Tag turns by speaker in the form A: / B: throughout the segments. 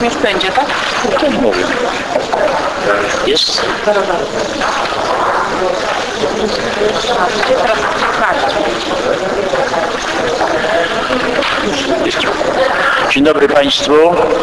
A: Już będzie, tak?
B: Tak mówię. Jest? Dzień dobry Państwu.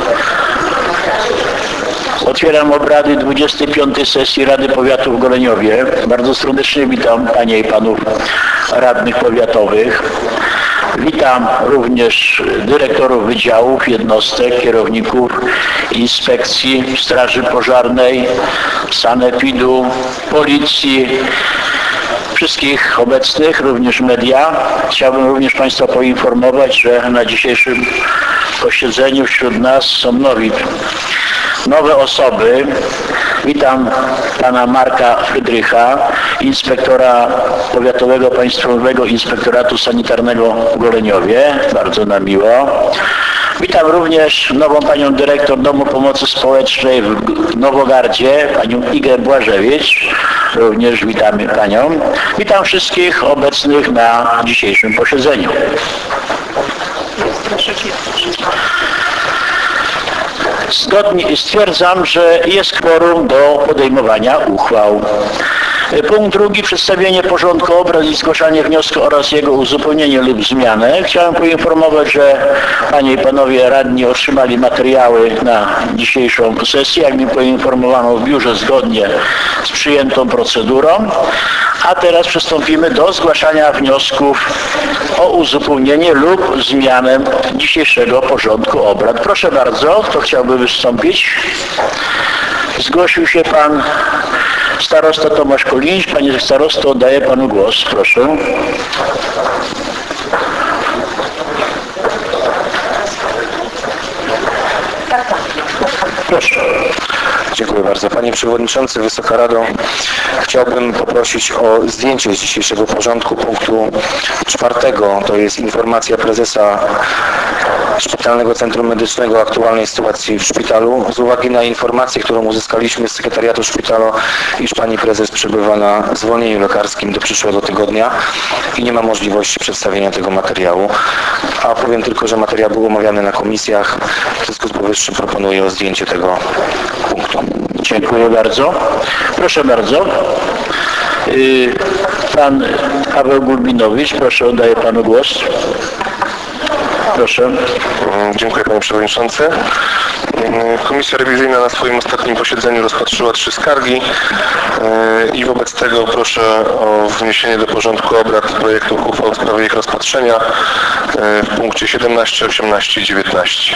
B: Otwieram obrady 25. sesji Rady Powiatu w Goleniowie. Bardzo serdecznie witam Panie i Panów radnych powiatowych. Witam również dyrektorów wydziałów, jednostek, kierowników inspekcji, straży pożarnej, sanepidu, policji, wszystkich obecnych, również media. Chciałbym również Państwa poinformować, że na dzisiejszym posiedzeniu wśród nas są nowe osoby. Witam pana Marka Frydrycha, inspektora powiatowego Państwowego Inspektoratu Sanitarnego w Goleniowie. Bardzo nam miło. Witam również nową panią dyrektor Domu Pomocy Społecznej w Nowogardzie, panią Igę Błażewicz. Również witamy panią. Witam wszystkich obecnych na dzisiejszym posiedzeniu. Stwierdzam, że jest kworum do podejmowania uchwał. Punkt drugi. Przedstawienie porządku obrad i zgłaszanie wniosku oraz jego uzupełnienie lub zmianę. Chciałem poinformować, że Panie i Panowie radni otrzymali materiały na dzisiejszą sesję, jak mi poinformowano w biurze, zgodnie z przyjętą procedurą. A teraz przystąpimy do zgłaszania wniosków o uzupełnienie lub zmianę dzisiejszego porządku obrad. Proszę bardzo, kto chciałby wystąpić? Zgłosił się Pan starosta Tomasz Kolińcz. Panie starosto, oddaję Panu głos. Proszę. Proszę.
C: Dziękuję bardzo. Panie Przewodniczący, Wysoka Rado, chciałbym poprosić o zdjęcie z dzisiejszego porządku punktu 4. To jest informacja prezesa Szpitalnego Centrum Medycznego o aktualnej sytuacji w szpitalu. Z uwagi na informację, którą uzyskaliśmy z sekretariatu szpitala, iż pani prezes przebywa na zwolnieniu lekarskim do przyszłego tygodnia i nie ma możliwości przedstawienia tego materiału. A powiem tylko, że materiał był omawiany na komisjach. W związku z powyższym proponuję o zdjęcie tego punktu.
B: Dziękuję bardzo. Proszę bardzo. Pan Paweł Gulbinowicz, proszę, oddaję Panu głos. Proszę.
D: Dziękuję Panie Przewodniczący. Komisja rewizyjna na swoim ostatnim posiedzeniu rozpatrzyła 3 skargi i wobec tego proszę o wniesienie do porządku obrad projektów uchwał w sprawie ich rozpatrzenia w punkcie 17, 18 i 19.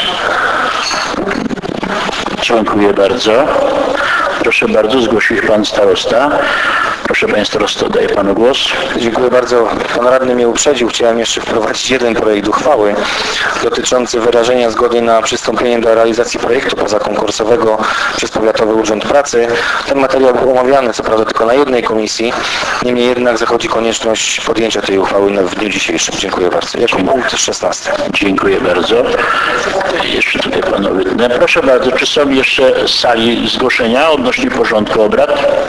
B: Dziękuję bardzo. Proszę bardzo, zgłosił się Pan starosta. Proszę Panie starosto, oddaję Panu głos.
C: Dziękuję bardzo. Pan radny mnie uprzedził. Chciałem jeszcze wprowadzić jeden projekt uchwały dotyczący wyrażenia zgody na przystąpienie do realizacji projektu pozakonkursowego przez Powiatowy Urząd Pracy. Ten materiał był omawiany, co prawda tylko na jednej komisji. Niemniej jednak zachodzi konieczność podjęcia tej uchwały w dniu dzisiejszym. Dziękuję bardzo. Jako punkt 16.
B: Dziękuję bardzo. Jeszcze tutaj Panowie. Proszę bardzo, czy są jeszcze z sali zgłoszenia odnośnie porządku obrad?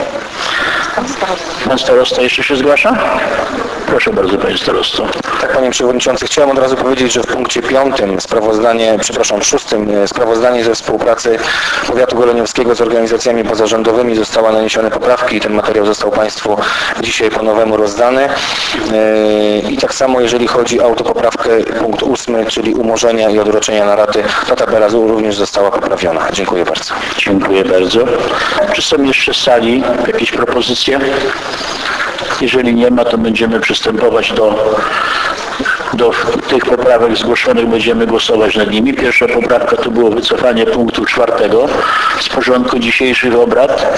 B: Pan starosta jeszcze się zgłasza? Proszę bardzo, Panie starosto.
C: Tak, Panie Przewodniczący, chciałem od razu powiedzieć, że w punkcie 5 6 sprawozdanie ze współpracy Powiatu Goleniowskiego z organizacjami pozarządowymi została naniesione poprawki i ten materiał został Państwu dzisiaj po nowemu rozdany. I tak samo jeżeli chodzi o autopoprawkę punkt 8, czyli umorzenia i odroczenia na raty, ta tabela również została poprawiona. Dziękuję bardzo.
B: Dziękuję bardzo. Czy są jeszcze z sali jakieś propozycje? Jeżeli nie ma, to będziemy przystępować do tych poprawek zgłoszonych, będziemy głosować nad nimi. Pierwsza poprawka to było wycofanie punktu 4 z porządku dzisiejszych obrad.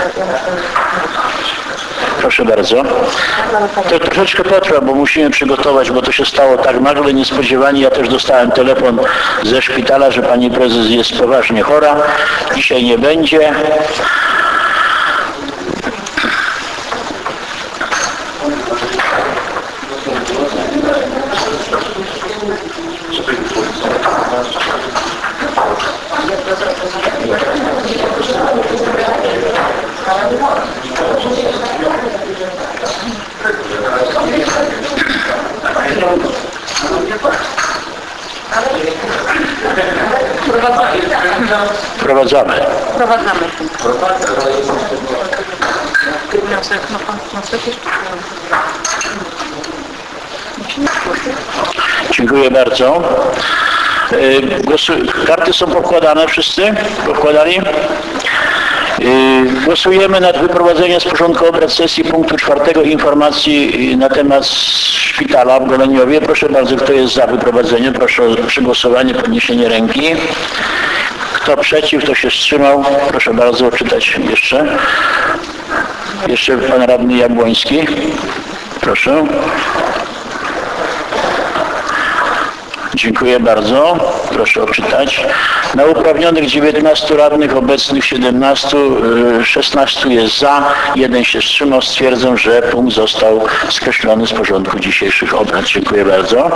B: Proszę bardzo. To troszeczkę potrwa, bo musimy przygotować, bo to się stało tak nagle, niespodziewanie. Ja też dostałem telefon ze szpitala, że pani prezes jest poważnie chora. Dzisiaj nie będzie. Wprowadzamy.
A: Wprowadzamy. Wniosek, no pan wniosek jeszcze.
B: Dziękuję bardzo. Karty są pokładane wszyscy? Pokładali? Głosujemy nad wyprowadzeniem z porządku obrad sesji punktu 4 informacji na temat szpitala w Goleniowie. Proszę bardzo, kto jest za wyprowadzeniem? Proszę o przegłosowanie, podniesienie ręki. Kto przeciw, kto się wstrzymał? Proszę bardzo odczytać jeszcze. Jeszcze pan radny Jabłoński. Proszę. Dziękuję bardzo. Proszę odczytać. Na uprawnionych 19 radnych, obecnych 17, 16 jest za, 1 się wstrzymał. Stwierdzam, że punkt został skreślony z porządku dzisiejszych obrad. Dziękuję bardzo.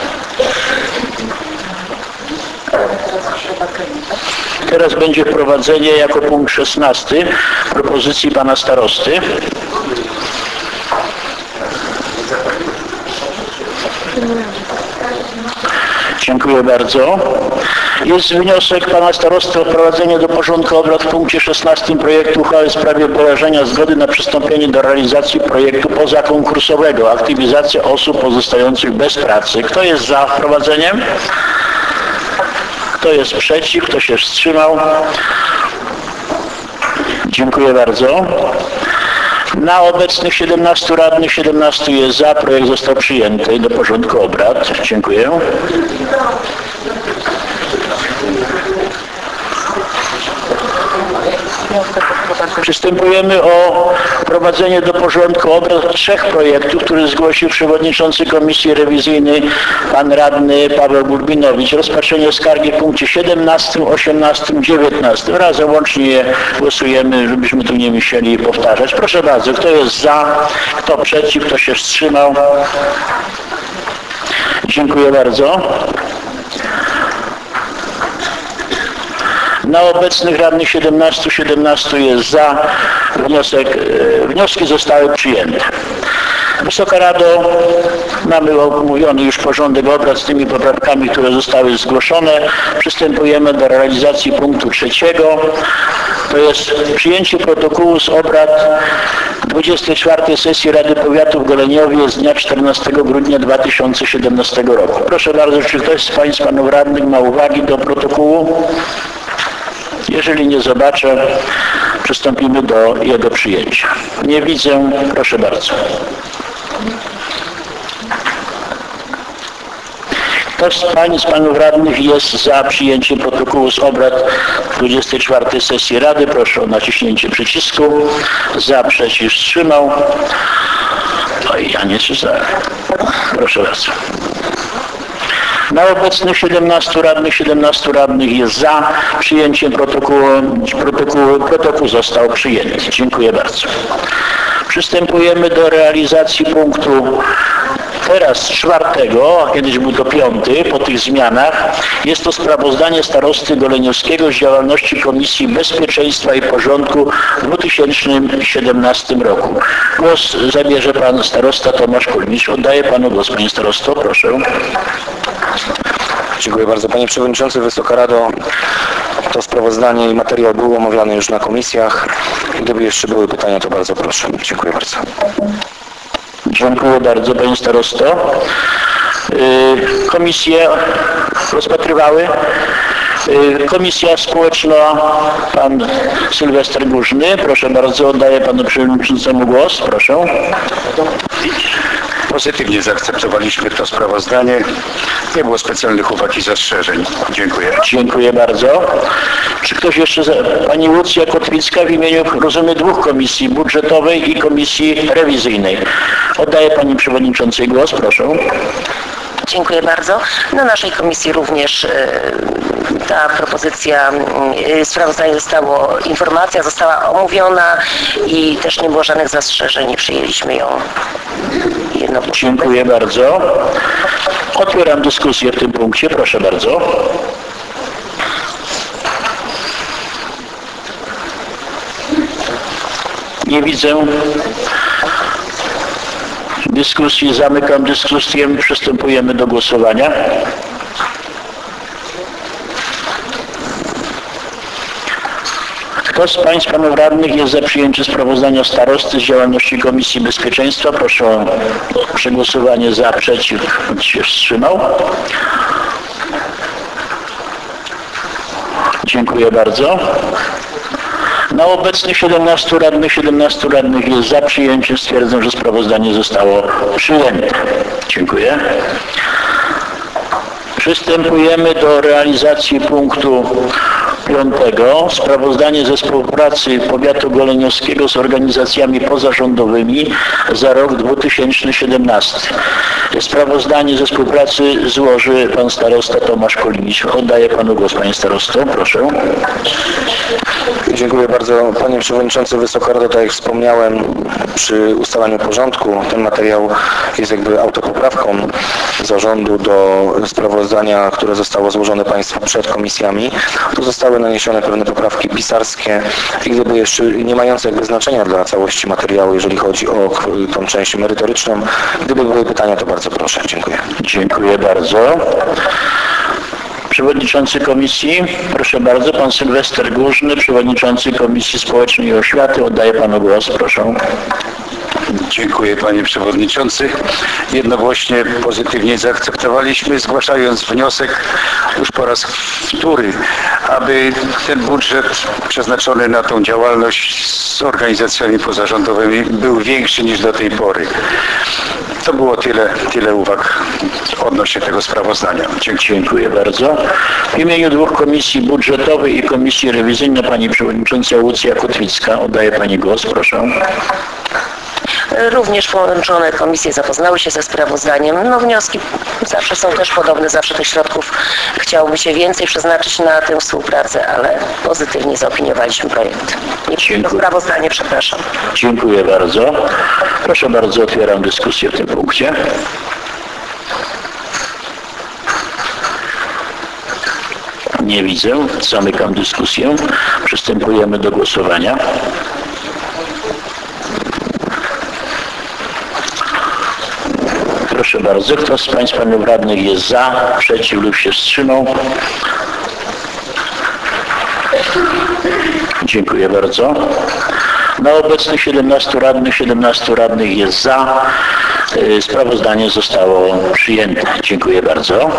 B: Teraz będzie wprowadzenie jako punkt 16 propozycji pana starosty. Dziękuję bardzo. Jest wniosek pana starosty o wprowadzenie do porządku obrad w punkcie 16 projektu uchwały w sprawie wyrażenia zgody na przystąpienie do realizacji projektu pozakonkursowego aktywizacja osób pozostających bez pracy. Kto jest za wprowadzeniem? Kto jest przeciw? Kto się wstrzymał? Dziękuję bardzo. Na obecnych 17 radnych 17 jest za. Projekt został przyjęty do porządku obrad. Dziękuję. Przystępujemy o wprowadzenie do porządku obrad 3 projektów, które zgłosił przewodniczący Komisji Rewizyjnej pan radny Paweł Burbinowicz. Rozpatrzenie skargi w punkcie 17, 18, 19. Razem łącznie je głosujemy, żebyśmy tu nie musieli powtarzać. Proszę bardzo, kto jest za, kto przeciw, kto się wstrzymał? Dziękuję bardzo. Na obecnych radnych 17 jest za. Wnioski zostały przyjęte. Wysoka Rado, mamy omówiony już porządek obrad z tymi poprawkami, które zostały zgłoszone. Przystępujemy do realizacji punktu 3. To jest przyjęcie protokołu z obrad 24 sesji Rady Powiatu w Goleniowie z dnia 14 grudnia 2017 roku. Proszę bardzo, czy ktoś z Państwa panów radnych ma uwagi do protokołu? Jeżeli nie zobaczę, przystąpimy do jego przyjęcia. Nie widzę. Proszę bardzo. Kto z pań i z panów radnych jest za przyjęciem protokołu z obrad 24 sesji Rady? Proszę o naciśnięcie przycisku. Za, przeciw, wstrzymał. Oj, ja nie czytałem. Proszę bardzo. Na obecnych 17 radnych jest za przyjęciem protokołu. Protokół został przyjęty. Dziękuję bardzo. Przystępujemy do realizacji punktu teraz 4, a kiedyś był to 5, po tych zmianach. Jest to sprawozdanie starosty goleniowskiego z działalności Komisji Bezpieczeństwa i Porządku w 2017 roku. Głos zabierze pan starosta Tomasz Kulnicz. Oddaję panu głos, panie starosto, proszę.
C: Dziękuję bardzo. Panie Przewodniczący, Wysoka Rado, to sprawozdanie i materiał był omawiany już na komisjach. Gdyby jeszcze były pytania, to bardzo proszę. Dziękuję bardzo.
B: Dziękuję bardzo, panie starosto. Komisje rozpatrywały. Komisja Społeczna, pan Sylwester Górzny. Proszę bardzo, oddaję panu przewodniczącemu głos. Proszę.
E: Pozytywnie zaakceptowaliśmy to sprawozdanie. Nie było specjalnych uwag i zastrzeżeń. Dziękuję.
B: Dziękuję bardzo. Czy ktoś jeszcze... Pani Łucja Kotwicka w imieniu, rozumiem, 2 komisji budżetowej i komisji rewizyjnej. Oddaję pani przewodniczącej głos. Proszę.
F: Dziękuję bardzo. Na naszej komisji również ta propozycja sprawozdania informacja została omówiona i też nie było żadnych zastrzeżeń, przyjęliśmy ją jednogłośnie.
B: Dziękuję bardzo. Otwieram dyskusję w tym punkcie. Proszę bardzo. Nie widzę dyskusji. Zamykam dyskusję. Przystępujemy do głosowania. Kto z Pań i Panów Radnych jest za przyjęciem sprawozdania starosty z działalności Komisji Bezpieczeństwa? Proszę o przegłosowanie za, przeciw, bądź się wstrzymał. Dziękuję bardzo. Na obecnych 17 radnych jest za przyjęciem. Stwierdzam, że sprawozdanie zostało przyjęte. Dziękuję. Przystępujemy do realizacji punktu 5. Sprawozdanie ze współpracy Powiatu Goleniowskiego z organizacjami pozarządowymi za rok 2017. Sprawozdanie ze współpracy złoży pan starosta Tomasz Koliniś. Oddaję panu głos, panie starosto. Proszę.
C: Dziękuję bardzo. Panie Przewodniczący, Wysoka Rado, tak jak wspomniałem przy ustalaniu porządku, ten materiał jest jakby autopoprawką zarządu do sprawozdania, które zostało złożone Państwu przed komisjami. Tu zostały naniesione pewne poprawki pisarskie i gdyby jeszcze nie mające jakby znaczenia dla całości materiału, jeżeli chodzi o tą część merytoryczną. Gdyby były pytania, to bardzo proszę. Dziękuję.
B: Dziękuję bardzo. Przewodniczący Komisji, proszę bardzo, pan Sylwester Górzny, Przewodniczący Komisji Społecznej i Oświaty. Oddaję panu głos, proszę.
E: Dziękuję panie przewodniczący. Jednogłośnie pozytywnie zaakceptowaliśmy, zgłaszając wniosek już po raz wtóry, aby ten budżet przeznaczony na tą działalność z organizacjami pozarządowymi był większy niż do tej pory. To było tyle uwag odnośnie tego sprawozdania.
B: Dziękuję bardzo. W imieniu dwóch komisji budżetowej i komisji rewizyjnej pani przewodnicząca Łucja Kotwicka. Oddaję pani głos, proszę.
F: Również połączone komisje zapoznały się ze sprawozdaniem. No wnioski zawsze są też podobne, zawsze tych środków chciałoby się więcej przeznaczyć na tę współpracę, ale pozytywnie zaopiniowaliśmy projekt. Sprawozdanie, przepraszam.
B: Dziękuję bardzo. Proszę bardzo, otwieram dyskusję w tym punkcie. Nie widzę. Zamykam dyskusję. Przystępujemy do głosowania. Proszę bardzo, kto z Państwa panów radnych jest za, przeciw lub się wstrzymał? Dziękuję bardzo. Na obecnych 17 radnych jest za. Sprawozdanie zostało przyjęte. Dziękuję bardzo.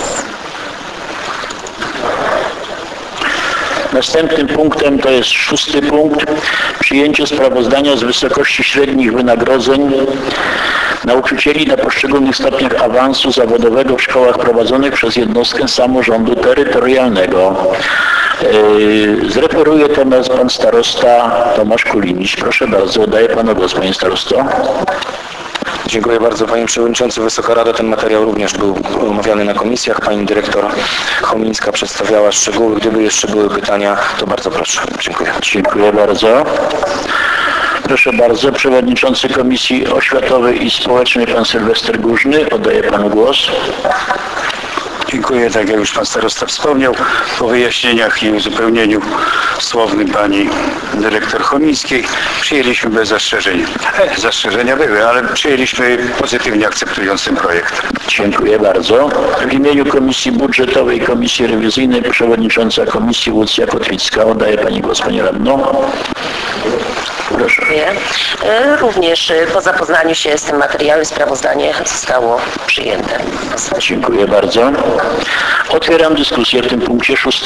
B: Następnym punktem to jest 6. punkt. Przyjęcie sprawozdania z wysokości średnich wynagrodzeń nauczycieli na poszczególnych stopniach awansu zawodowego w szkołach prowadzonych przez jednostkę samorządu terytorialnego. Zreferuje temat pan starosta Tomasz Koliniś. Proszę bardzo, oddaję panu głos, panie starosto.
C: Dziękuję bardzo panie przewodniczący, Wysoka Rado. Ten materiał również był omawiany na komisjach. Pani dyrektor Chomińska przedstawiała szczegóły. Gdyby jeszcze były pytania, to bardzo proszę. Dziękuję.
B: Dziękuję bardzo. Proszę bardzo, przewodniczący Komisji Oświatowej i Społecznej pan Sylwester Górzny. Oddaję panu głos.
E: Dziękuję, tak jak już pan starosta wspomniał, po wyjaśnieniach i uzupełnieniu słownym pani dyrektor Chomińskiej przyjęliśmy bez zastrzeżeń. Zastrzeżenia były, ale przyjęliśmy pozytywnie akceptując ten projekt.
B: Dziękuję bardzo. W imieniu Komisji Budżetowej i Komisji Rewizyjnej przewodnicząca Komisji Łucja Kotwicka. Oddaję pani głos, pani radno. Proszę.
F: Również po zapoznaniu się z tym materiałem sprawozdanie zostało przyjęte.
B: Dziękuję bardzo. Otwieram dyskusję w tym punkcie 6.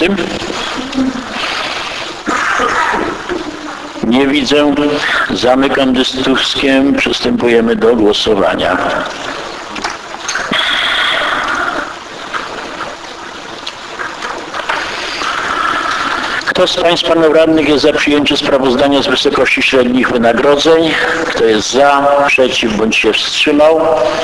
B: Nie widzę. Zamykam dyskusję. Przystępujemy do głosowania. Kto z Państwa panów radnych jest za przyjęciem sprawozdania z wysokości średnich wynagrodzeń? Kto jest za, przeciw bądź się wstrzymał?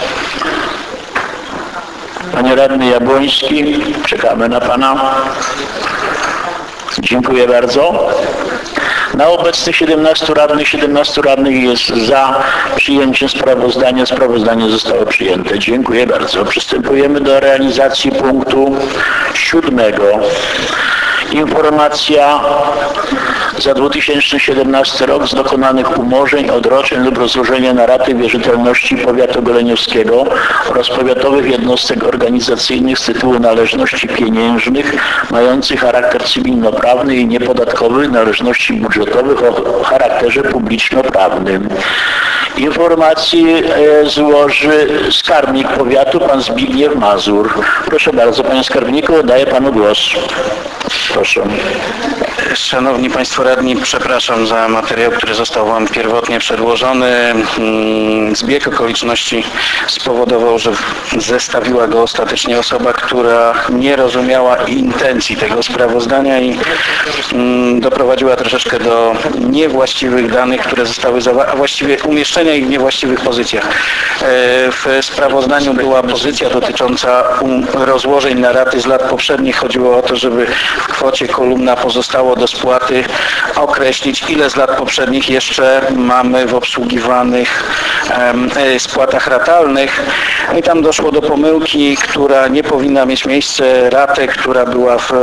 B: Panie radny Jabłoński, czekamy na pana. Dziękuję bardzo. Na obecnych 17 radnych jest za przyjęciem sprawozdania. Sprawozdanie zostało przyjęte. Dziękuję bardzo. Przystępujemy do realizacji punktu 7. Informacja za 2017 rok z dokonanych umorzeń, odroczeń lub rozłożenia na raty wierzytelności powiatu goleniowskiego oraz powiatowych jednostek organizacyjnych z tytułu należności pieniężnych mających charakter cywilnoprawny i niepodatkowych należności budżetowych o charakterze publiczno-prawnym. Informacji złoży skarbnik powiatu, pan Zbigniew Mazur. Proszę bardzo, panie skarbniku, oddaję panu głos. Proszę.
G: Szanowni Państwo Radni, przepraszam za materiał, który został Wam pierwotnie przedłożony. Zbieg okoliczności spowodował, że zestawiła go ostatecznie osoba, która nie rozumiała intencji tego sprawozdania i doprowadziła troszeczkę do niewłaściwych danych, które zostały a właściwie umieszczenia ich w niewłaściwych pozycjach. W sprawozdaniu była pozycja dotycząca rozłożeń na raty z lat poprzednich. Chodziło o to, żeby w kwocie kolumna pozostało do spłaty określić, ile z lat poprzednich jeszcze mamy w obsługiwanych spłatach ratalnych. I tam doszło do pomyłki, która nie powinna mieć miejsca. Ratę, która była w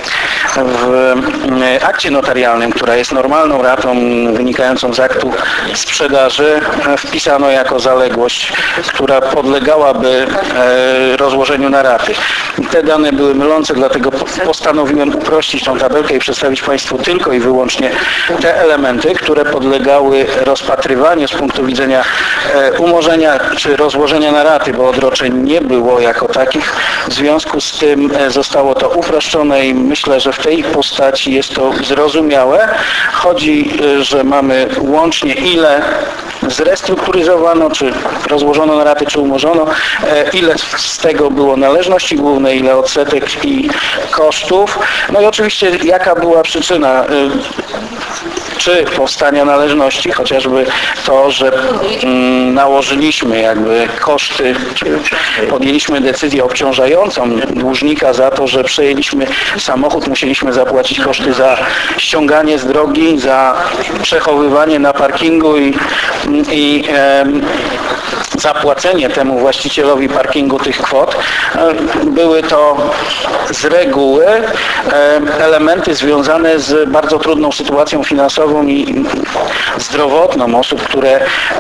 G: akcie notarialnym, która jest normalną ratą wynikającą z aktu sprzedaży, wpisano jako zaległość, która podlegałaby rozłożeniu na raty. Te dane były mylące, dlatego postanowiłem uprościć tą tabelkę i przedstawić Państwu tylko i wyłącznie te elementy, które podlegały rozpatrywaniu z punktu widzenia umorzenia czy rozłożenia na raty, bo odroczeń nie było jako takich. W związku z tym zostało to uproszczone i myślę, że w tej postaci jest to zrozumiałe. Chodzi, że mamy łącznie ile zrestrukturyzowano, czy rozłożono na raty, czy umorzono, ile z tego było należności głównej, ile odsetek i kosztów. No i oczywiście jaka była przyczyna czy powstania należności, chociażby to, że nałożyliśmy jakby koszty, podjęliśmy decyzję obciążającą dłużnika za to, że przejęliśmy samochód, musieliśmy zapłacić koszty za ściąganie z drogi, za przechowywanie na parkingu i zapłacenie temu właścicielowi parkingu tych kwot. Były to z reguły elementy związane z bardzo trudną sytuacją finansową i zdrowotną osób, które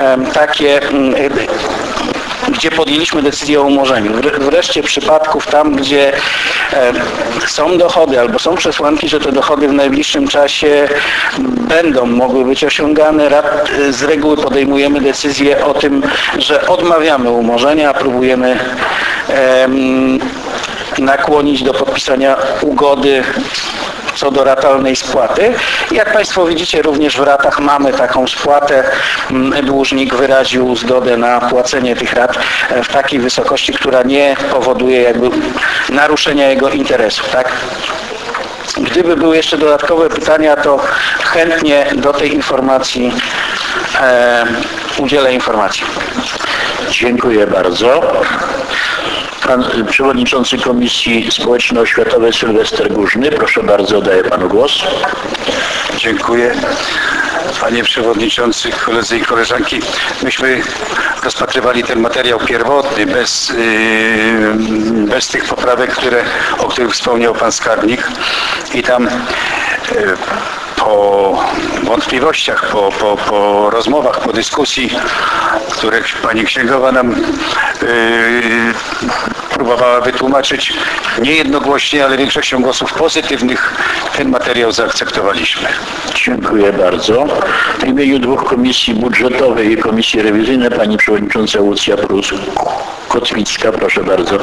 G: gdzie podjęliśmy decyzję o umorzeniu. Wreszcie przypadków tam, gdzie są dochody albo są przesłanki, że te dochody w najbliższym czasie będą mogły być osiągane, z reguły podejmujemy decyzję o tym, że odmawiamy umorzenia, a próbujemy nakłonić do podpisania ugody co do ratalnej spłaty. Jak Państwo widzicie, również w ratach mamy taką spłatę. Dłużnik wyraził zgodę na płacenie tych rat w takiej wysokości, która nie powoduje jakby naruszenia jego interesów, tak? Gdyby były jeszcze dodatkowe pytania, to chętnie do tej informacji udzielę informacji.
B: Dziękuję bardzo. Pan Przewodniczący Komisji Społeczno-Oświatowej Sylwester Górzny. Proszę bardzo, oddaję Panu głos.
E: Dziękuję. Panie Przewodniczący, koledzy i koleżanki, myśmy rozpatrywali ten materiał pierwotny bez tych poprawek, o których wspomniał Pan Skarbnik i tam po wątpliwościach, po rozmowach, po dyskusji, które Pani Księgowa nam próbowała wytłumaczyć niejednogłośnie, ale większością głosów pozytywnych, ten materiał zaakceptowaliśmy.
B: Dziękuję bardzo. W imieniu dwóch komisji budżetowej i komisji rewizyjnej Pani Przewodnicząca Łucja Prus-Kotwicka. Proszę bardzo.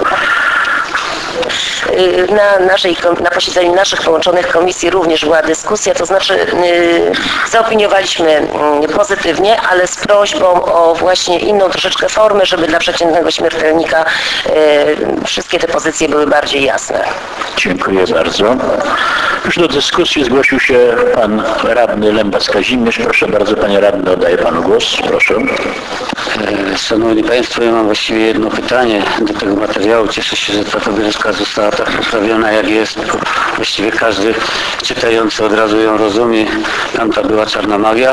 F: Na posiedzeniu naszych połączonych komisji również była dyskusja, to znaczy zaopiniowaliśmy pozytywnie, ale z prośbą o właśnie inną troszeczkę formę, żeby dla przeciętnego śmiertelnika wszystkie te pozycje były bardziej jasne.
B: Dziękuję bardzo. Już do dyskusji zgłosił się Pan Radny Lembas-Kazimierz. Proszę bardzo, Panie Radny, oddaję Panu głos. Proszę.
H: Szanowni Państwo, ja mam właściwie jedno pytanie do tego materiału. Cieszę się, że ta tabelka została tak poprawiona, jak jest. Właściwie każdy czytający od razu ją rozumie. Tamta była czarna magia,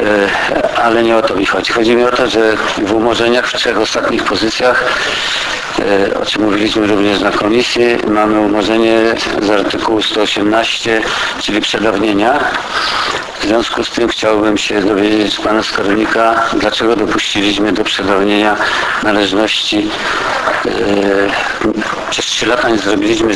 H: ale nie o to mi chodzi. Chodzi mi o to, że w umorzeniach w 3 ostatnich pozycjach o czym mówiliśmy również na komisji, mamy umorzenie z artykułu 118, czyli przedawnienia. W związku z tym chciałbym się dowiedzieć z pana skarbnika, dlaczego dopuściliśmy do przedawnienia należności. Przez 3 lata nie zrobiliśmy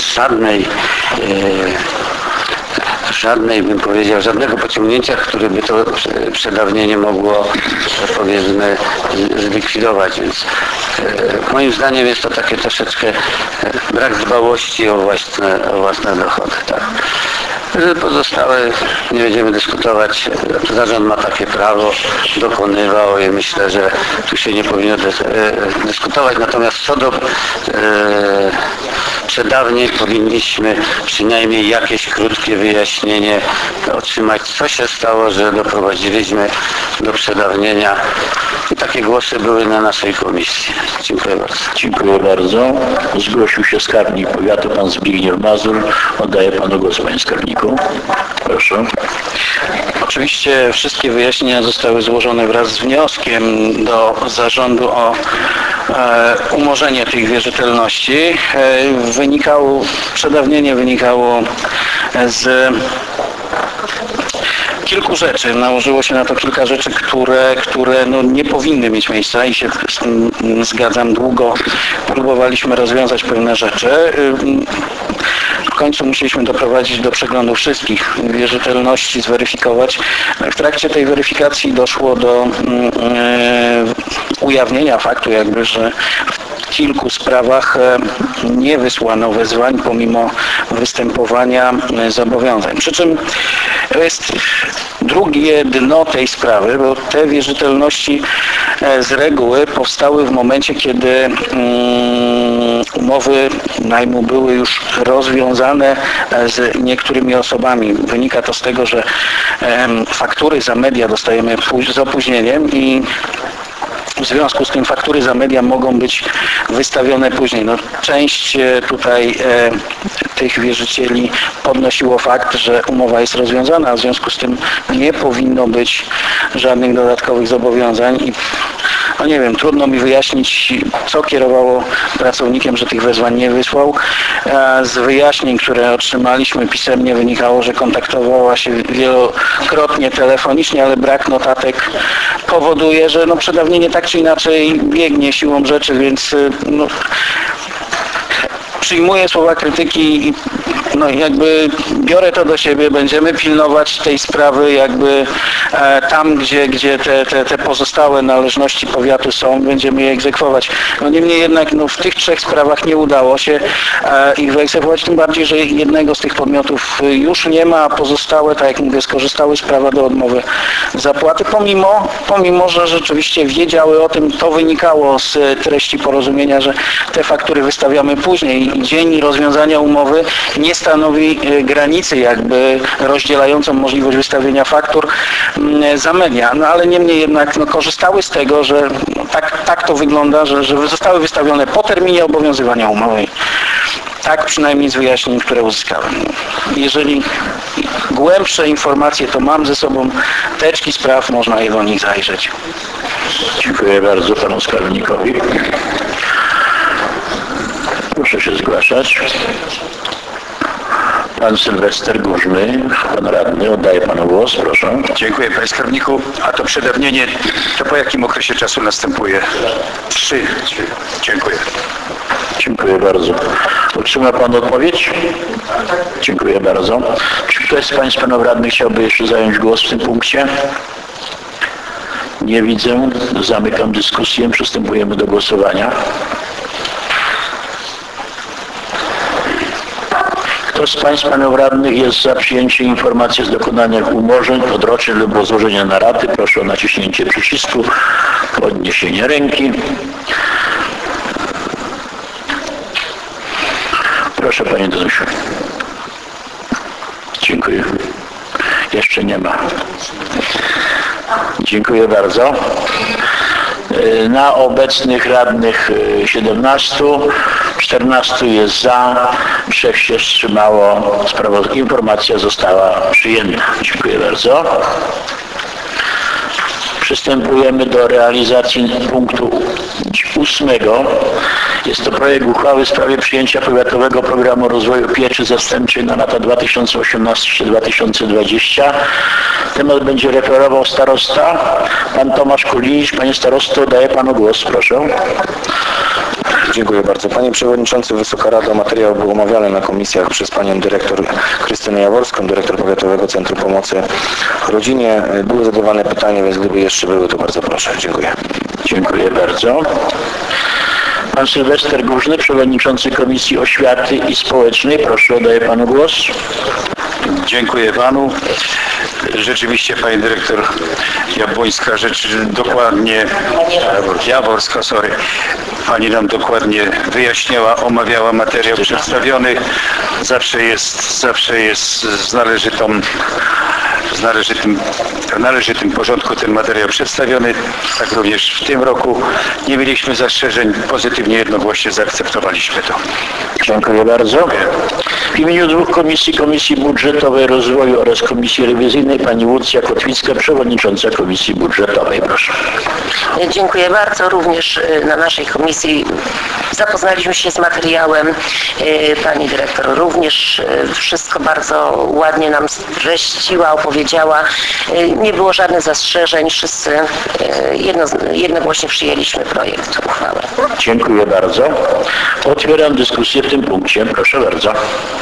H: bym powiedział, żadnego pociągnięcia, które by to przedawnienie mogło, powiedzmy, zlikwidować. Więc moim zdaniem jest to takie troszeczkę brak dbałości o własne dochody. Tak. Pozostałe nie będziemy dyskutować. Zarząd ma takie prawo, dokonywał i myślę, że tu się nie powinno dyskutować. Natomiast co do przedawnień powinniśmy przynajmniej jakieś krótkie wyjaśnienie otrzymać, co się stało, że doprowadziliśmy do przedawnienia. I takie głosy były na naszej komisji. Dziękuję bardzo.
B: Dziękuję bardzo. Zgłosił się skarbnik powiatu, pan Zbigniew Mazur. Oddaję panu głos, panie skarbniku. Proszę.
G: Oczywiście wszystkie wyjaśnienia zostały złożone wraz z wnioskiem do zarządu o umorzenie tych wierzytelności. Przedawnienie wynikało z kilku rzeczy. Nałożyło się na to kilka rzeczy, które nie powinny mieć miejsca i się z tym zgadzam. Długo próbowaliśmy rozwiązać pewne rzeczy. W końcu musieliśmy doprowadzić do przeglądu wszystkich wierzytelności, zweryfikować. W trakcie tej weryfikacji doszło do ujawnienia faktu, że w kilku sprawach nie wysłano wezwań pomimo występowania zobowiązań. Przy czym to jest drugie dno tej sprawy, bo te wierzytelności z reguły powstały w momencie, kiedy umowy najmu były już rozwiązane z niektórymi osobami. Wynika to z tego, że faktury za media dostajemy z opóźnieniem i w związku z tym faktury za media mogą być wystawione później. Część tutaj tych wierzycieli podnosiło fakt, że umowa jest rozwiązana, a w związku z tym nie powinno być żadnych dodatkowych zobowiązań i nie wiem, trudno mi wyjaśnić, co kierowało pracownikiem, że tych wezwań nie wysłał. Z wyjaśnień, które otrzymaliśmy pisemnie, wynikało, że kontaktowała się wielokrotnie telefonicznie, ale brak notatek powoduje, że przedawnienie tak czy inaczej biegnie siłą rzeczy, więc przyjmuję słowa krytyki i biorę to do siebie, będziemy pilnować tej sprawy, tam, gdzie te pozostałe należności powiatu są, będziemy je egzekwować. Niemniej jednak w tych 3 sprawach nie udało się ich wyegzekwować, tym bardziej, że jednego z tych podmiotów już nie ma, a pozostałe, tak jak mówię, skorzystały z prawa do odmowy zapłaty, pomimo, że rzeczywiście wiedziały o tym, to wynikało z treści porozumienia, że te faktury wystawiamy później i dzień rozwiązania umowy nie stanowi granicy rozdzielającą możliwość wystawienia faktur za media. Ale niemniej jednak korzystały z tego, że tak to wygląda, że zostały wystawione po terminie obowiązywania umowy. Tak przynajmniej z wyjaśnień, które uzyskałem. Jeżeli głębsze informacje, to mam ze sobą teczki spraw, można je do nich zajrzeć.
B: Dziękuję bardzo panu skarbnikowi. Proszę się zgłaszać. Pan Sylwester Górzny, pan radny, oddaję panu głos, proszę.
E: Dziękuję panie skarbniku. A to przedawnienie, to po jakim okresie czasu następuje? 3. Dziękuję.
B: Dziękuję bardzo. Otrzyma pan odpowiedź? Dziękuję bardzo. Czy ktoś z państwa panów radnych chciałby jeszcze zająć głos w tym punkcie? Nie widzę. Zamykam dyskusję. Przystępujemy do głosowania. Kto z państwa panów radnych jest za przyjęciem informacji z dokonania umorzeń, odroczeń lub rozłożenia na raty? Proszę o naciśnięcie przycisku, podniesienie ręki. Proszę panie Danusiu. Dziękuję. Jeszcze nie ma. Dziękuję bardzo. Na obecnych radnych 17, 14 jest za, 3 się wstrzymało. Informacja została przyjęta. Dziękuję bardzo. Przystępujemy do realizacji punktu 8. Jest to projekt uchwały w sprawie przyjęcia Powiatowego Programu Rozwoju Pieczy Zastępczej na lata 2018-2020. Temat będzie referował starosta, pan Tomasz Kulisz. Panie starosto, daję panu głos, proszę.
C: Dziękuję bardzo. Panie Przewodniczący, Wysoka Rado, materiał był omawiany na komisjach przez panią dyrektor Krystynę Jaworską, dyrektor Powiatowego Centrum Pomocy Rodzinie. Były zadawane pytania, więc gdyby jeszcze były, to bardzo proszę. Dziękuję.
B: Dziękuję bardzo. Pan Sylwester Górzny, przewodniczący Komisji Oświaty i Społecznej. Proszę, oddaję panu głos.
E: Dziękuję panu. Rzeczywiście pani dyrektor Jabłońska dokładnie, Jaworska, sorry. Pani nam dokładnie wyjaśniała, omawiała materiał przedstawiony. Zawsze jest w należytym porządku ten materiał przedstawiony. Tak również w tym roku nie mieliśmy zastrzeżeń. Pozytywnie, jednogłośnie zaakceptowaliśmy to.
B: Dziękuję bardzo. W imieniu dwóch komisji, Komisji Budżetowej Rozwoju oraz Komisji Rewizyjnej, pani Łucja Kotwicka, przewodnicząca Komisji Budżetowej. Proszę.
F: Dziękuję bardzo. Również na naszej komisji zapoznaliśmy się z materiałem. Pani dyrektor również wszystko bardzo ładnie nam streściła, opowiedziała. Nie było żadnych zastrzeżeń. Wszyscy jednogłośnie przyjęliśmy projekt uchwały.
B: Dziękuję bardzo. Otwieram dyskusję w tym punkcie. Proszę bardzo.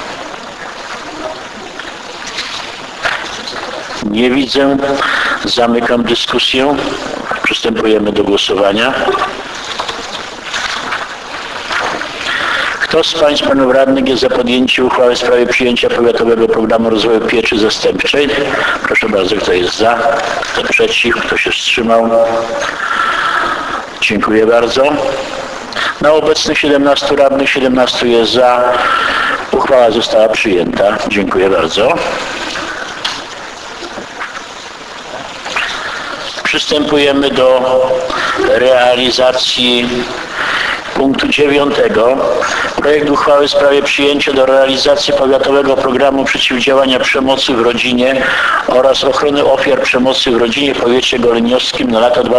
B: Nie widzę. Zamykam dyskusję. Przystępujemy do głosowania. Kto z państw panów radnych jest za podjęciem uchwały w sprawie przyjęcia Powiatowego Programu Rozwoju Pieczy Zastępczej? Proszę bardzo, kto jest za, kto przeciw, kto się wstrzymał? Dziękuję bardzo. Na obecnych 17 radnych 17 jest za. Uchwała została przyjęta. Dziękuję bardzo. Przystępujemy do realizacji punktu 9. Projekt uchwały w sprawie przyjęcia do realizacji Powiatowego Programu Przeciwdziałania Przemocy w Rodzinie oraz ochrony ofiar przemocy w rodzinie w powiecie goleniowskim na lata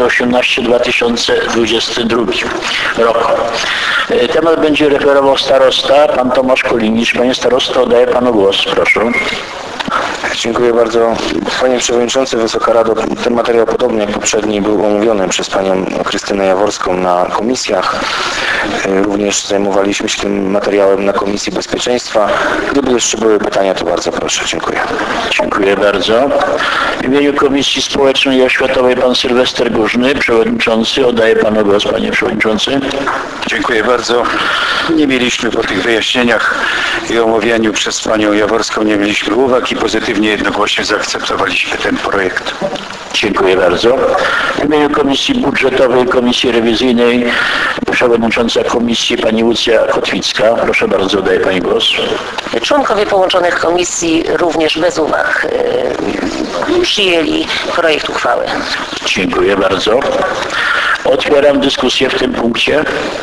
B: 2018-2022 roku. Temat będzie referował starosta, pan Tomasz Kulisz. Panie starosto, oddaję panu głos, proszę.
C: Dziękuję bardzo. Panie Przewodniczący, Wysoka Rado, ten materiał podobnie jak poprzedni był omówiony przez panią Krystynę Jaworską na komisjach. Również zajmowaliśmy się tym materiałem na Komisji Bezpieczeństwa. Gdyby jeszcze były pytania, to bardzo proszę. Dziękuję.
B: Dziękuję bardzo. W imieniu Komisji Społecznej i Oświatowej pan Sylwester Górzny, przewodniczący. Oddaję panu głos, panie przewodniczący.
E: Dziękuję bardzo. Nie mieliśmy po tych wyjaśnieniach i omówieniu przez panią Jaworską, nie mieliśmy uwag i pozytywnie, jednogłośnie zaakceptowaliśmy ten projekt.
B: Dziękuję bardzo. W imieniu Komisji Budżetowej i Komisji Rewizyjnej przewodnicząca komisji pani Łucja Kotwicka. Proszę bardzo, oddaję pani głos.
F: Członkowie połączonych komisji również bez uwag przyjęli projekt uchwały.
B: Dziękuję bardzo. Otwieram dyskusję w tym punkcie.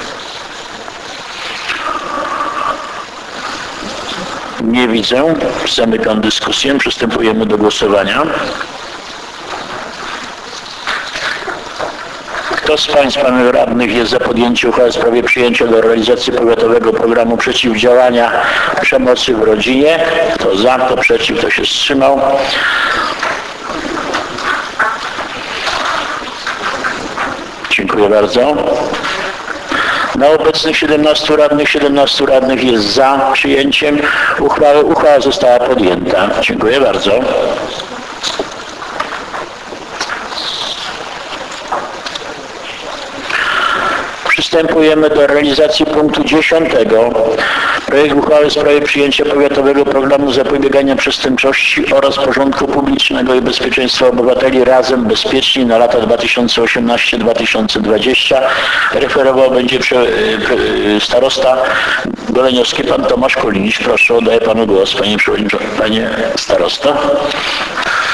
B: Nie widzę. Zamykam dyskusję. Przystępujemy do głosowania. Kto z państw panów radnych jest za podjęciem uchwały w sprawie przyjęcia do realizacji Powiatowego Programu Przeciwdziałania Przemocy w Rodzinie? Kto za, kto przeciw, kto się wstrzymał? Dziękuję bardzo. Na obecnych 17 radnych jest za przyjęciem uchwały. Uchwała została podjęta. Dziękuję bardzo. Przystępujemy do realizacji punktu 10. Projekt uchwały w sprawie przyjęcia Powiatowego Programu Zapobiegania Przestępczości oraz Porządku Publicznego i Bezpieczeństwa Obywateli Razem Bezpieczni na lata 2018-2020. Referował będzie starosta goleniowski pan Tomasz Kulisz. Proszę, oddaję panu głos, panie przewodniczący, panie starosto.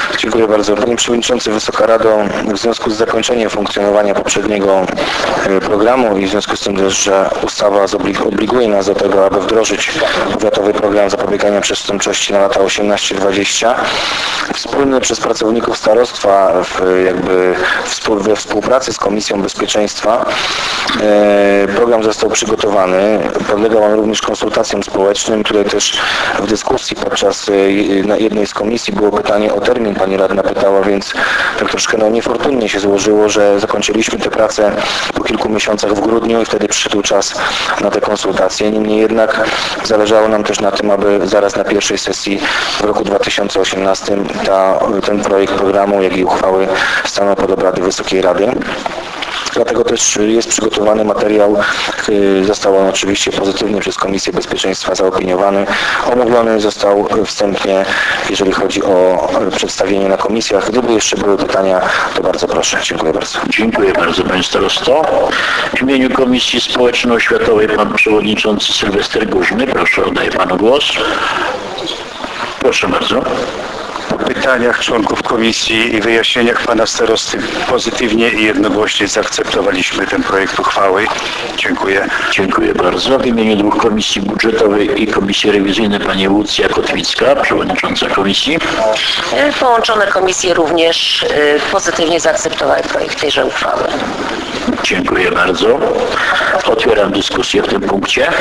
C: Dziękuję bardzo. Panie Przewodniczący, Wysoka Rado, w związku z zakończeniem funkcjonowania poprzedniego programu i w związku z tym też, że ustawa obliguje nas do tego, aby wdrożyć powiatowy program zapobiegania przestępczości na lata 18-20, wspólny przez pracowników starostwa we współpracy z Komisją Bezpieczeństwa program został przygotowany. Podlegał on również konsultacjom społecznym. Tutaj też w dyskusji podczas jednej z komisji było pytanie o termin, pani radna pytała, więc tak troszkę niefortunnie się złożyło, że zakończyliśmy tę pracę po kilku miesiącach w grudniu i wtedy przyszedł czas na te konsultacje. Niemniej jednak zależało nam też na tym, aby zaraz na pierwszej sesji w roku 2018 ten projekt programu, jak i uchwały stanął pod obrady Wysokiej Rady. Dlatego też jest przygotowany materiał, został on oczywiście pozytywnie przez Komisję Bezpieczeństwa zaopiniowany. Omówiony został wstępnie, jeżeli chodzi o przedstawienie na komisjach. Gdyby jeszcze były pytania, to bardzo proszę. Dziękuję bardzo.
B: Dziękuję bardzo, panie starosto. W imieniu Komisji Społeczno-Oświatowej pan przewodniczący Sylwester Górzny. Proszę, oddaję panu głos. Proszę bardzo.
E: Po pytaniach członków komisji i wyjaśnieniach pana starosty pozytywnie i jednogłośnie zaakceptowaliśmy ten projekt uchwały. Dziękuję.
B: Dziękuję bardzo. W imieniu dwóch komisji budżetowej i komisji rewizyjnej pani Łucja Kotwicka, przewodnicząca komisji.
F: Połączone komisje również pozytywnie zaakceptowały projekt tejże uchwały.
B: Dziękuję bardzo. Otwieram dyskusję w tym punkcie.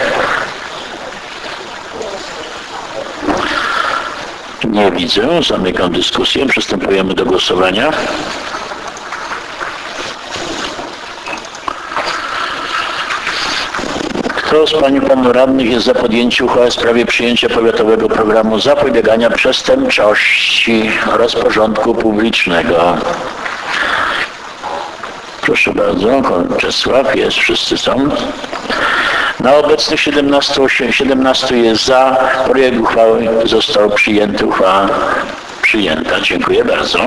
B: Nie widzę. Zamykam dyskusję. Przystępujemy do głosowania. Kto z pań i panów radnych jest za podjęciem uchwały w sprawie przyjęcia powiatowego programu zapobiegania przestępczości oraz porządku publicznego? Proszę bardzo. Czesław jest. Wszyscy są. Na obecnych 17 jest za. Projekt uchwały został przyjęty. Uchwała przyjęta. Dziękuję bardzo.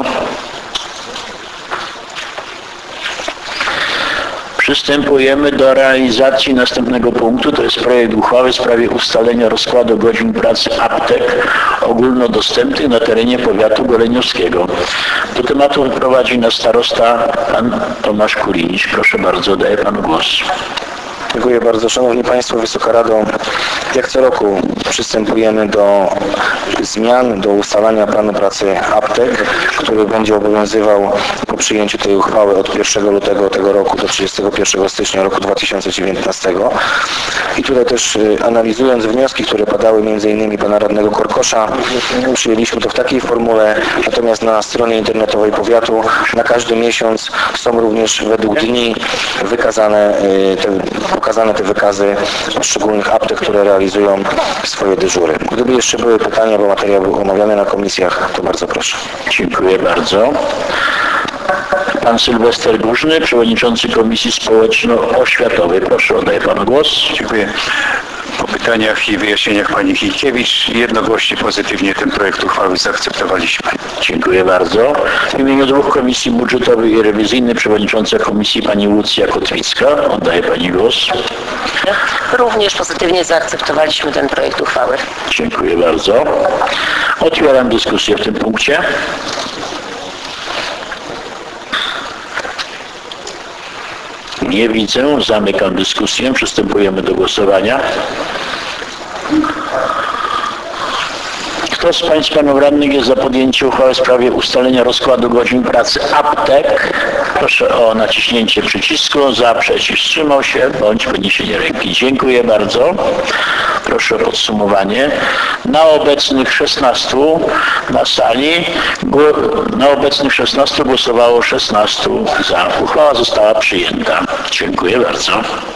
B: Przystępujemy do realizacji następnego punktu. To jest projekt uchwały w sprawie ustalenia rozkładu godzin pracy aptek ogólnodostępnych na terenie powiatu goleniowskiego. Do tematu wyprowadzi nas starosta pan Tomasz Kulinicz. Proszę bardzo, daję panu głos.
C: Dziękuję bardzo. Szanowni Państwo, Wysoka Rado, jak co roku przystępujemy do zmian, do ustalania planu pracy aptek, który będzie obowiązywał po przyjęciu tej uchwały od 1 lutego tego roku do 31 stycznia roku 2019. I tutaj też analizując wnioski, które padały m.in. pana radnego Korkosza, przyjęliśmy to w takiej formule, natomiast na stronie internetowej powiatu na każdy miesiąc są również według dni pokazane te wykazy poszczególnych aptek, które realizują swoje dyżury. Gdyby jeszcze były pytania, bo materiał był omawiany na komisjach, to bardzo proszę.
B: Dziękuję bardzo. Pan Sylwester Górzny, przewodniczący Komisji Społeczno-Oświatowej. Proszę, oddaję panu głos.
E: Dziękuję. Po pytaniach i wyjaśnieniach pani Hikiewicz jednogłośnie pozytywnie ten projekt uchwały zaakceptowaliśmy.
B: Dziękuję bardzo. W imieniu dwóch komisji budżetowej i rewizyjnej przewodnicząca komisji pani Łucja Kotwicka. Oddaję pani głos.
F: Również pozytywnie zaakceptowaliśmy ten projekt uchwały.
B: Dziękuję bardzo. Otwieram dyskusję w tym punkcie. Nie widzę. Zamykam dyskusję. Przystępujemy do głosowania. Kto z państwa panów radnych jest za podjęciem uchwały w sprawie ustalenia rozkładu godzin pracy aptek? Proszę o naciśnięcie przycisku. Za, przeciw, wstrzymał się bądź podniesienie ręki. Dziękuję bardzo. Proszę o podsumowanie. Na obecnych 16 na sali, na obecnych 16 głosowało 16 za. Uchwała została przyjęta. Dziękuję bardzo.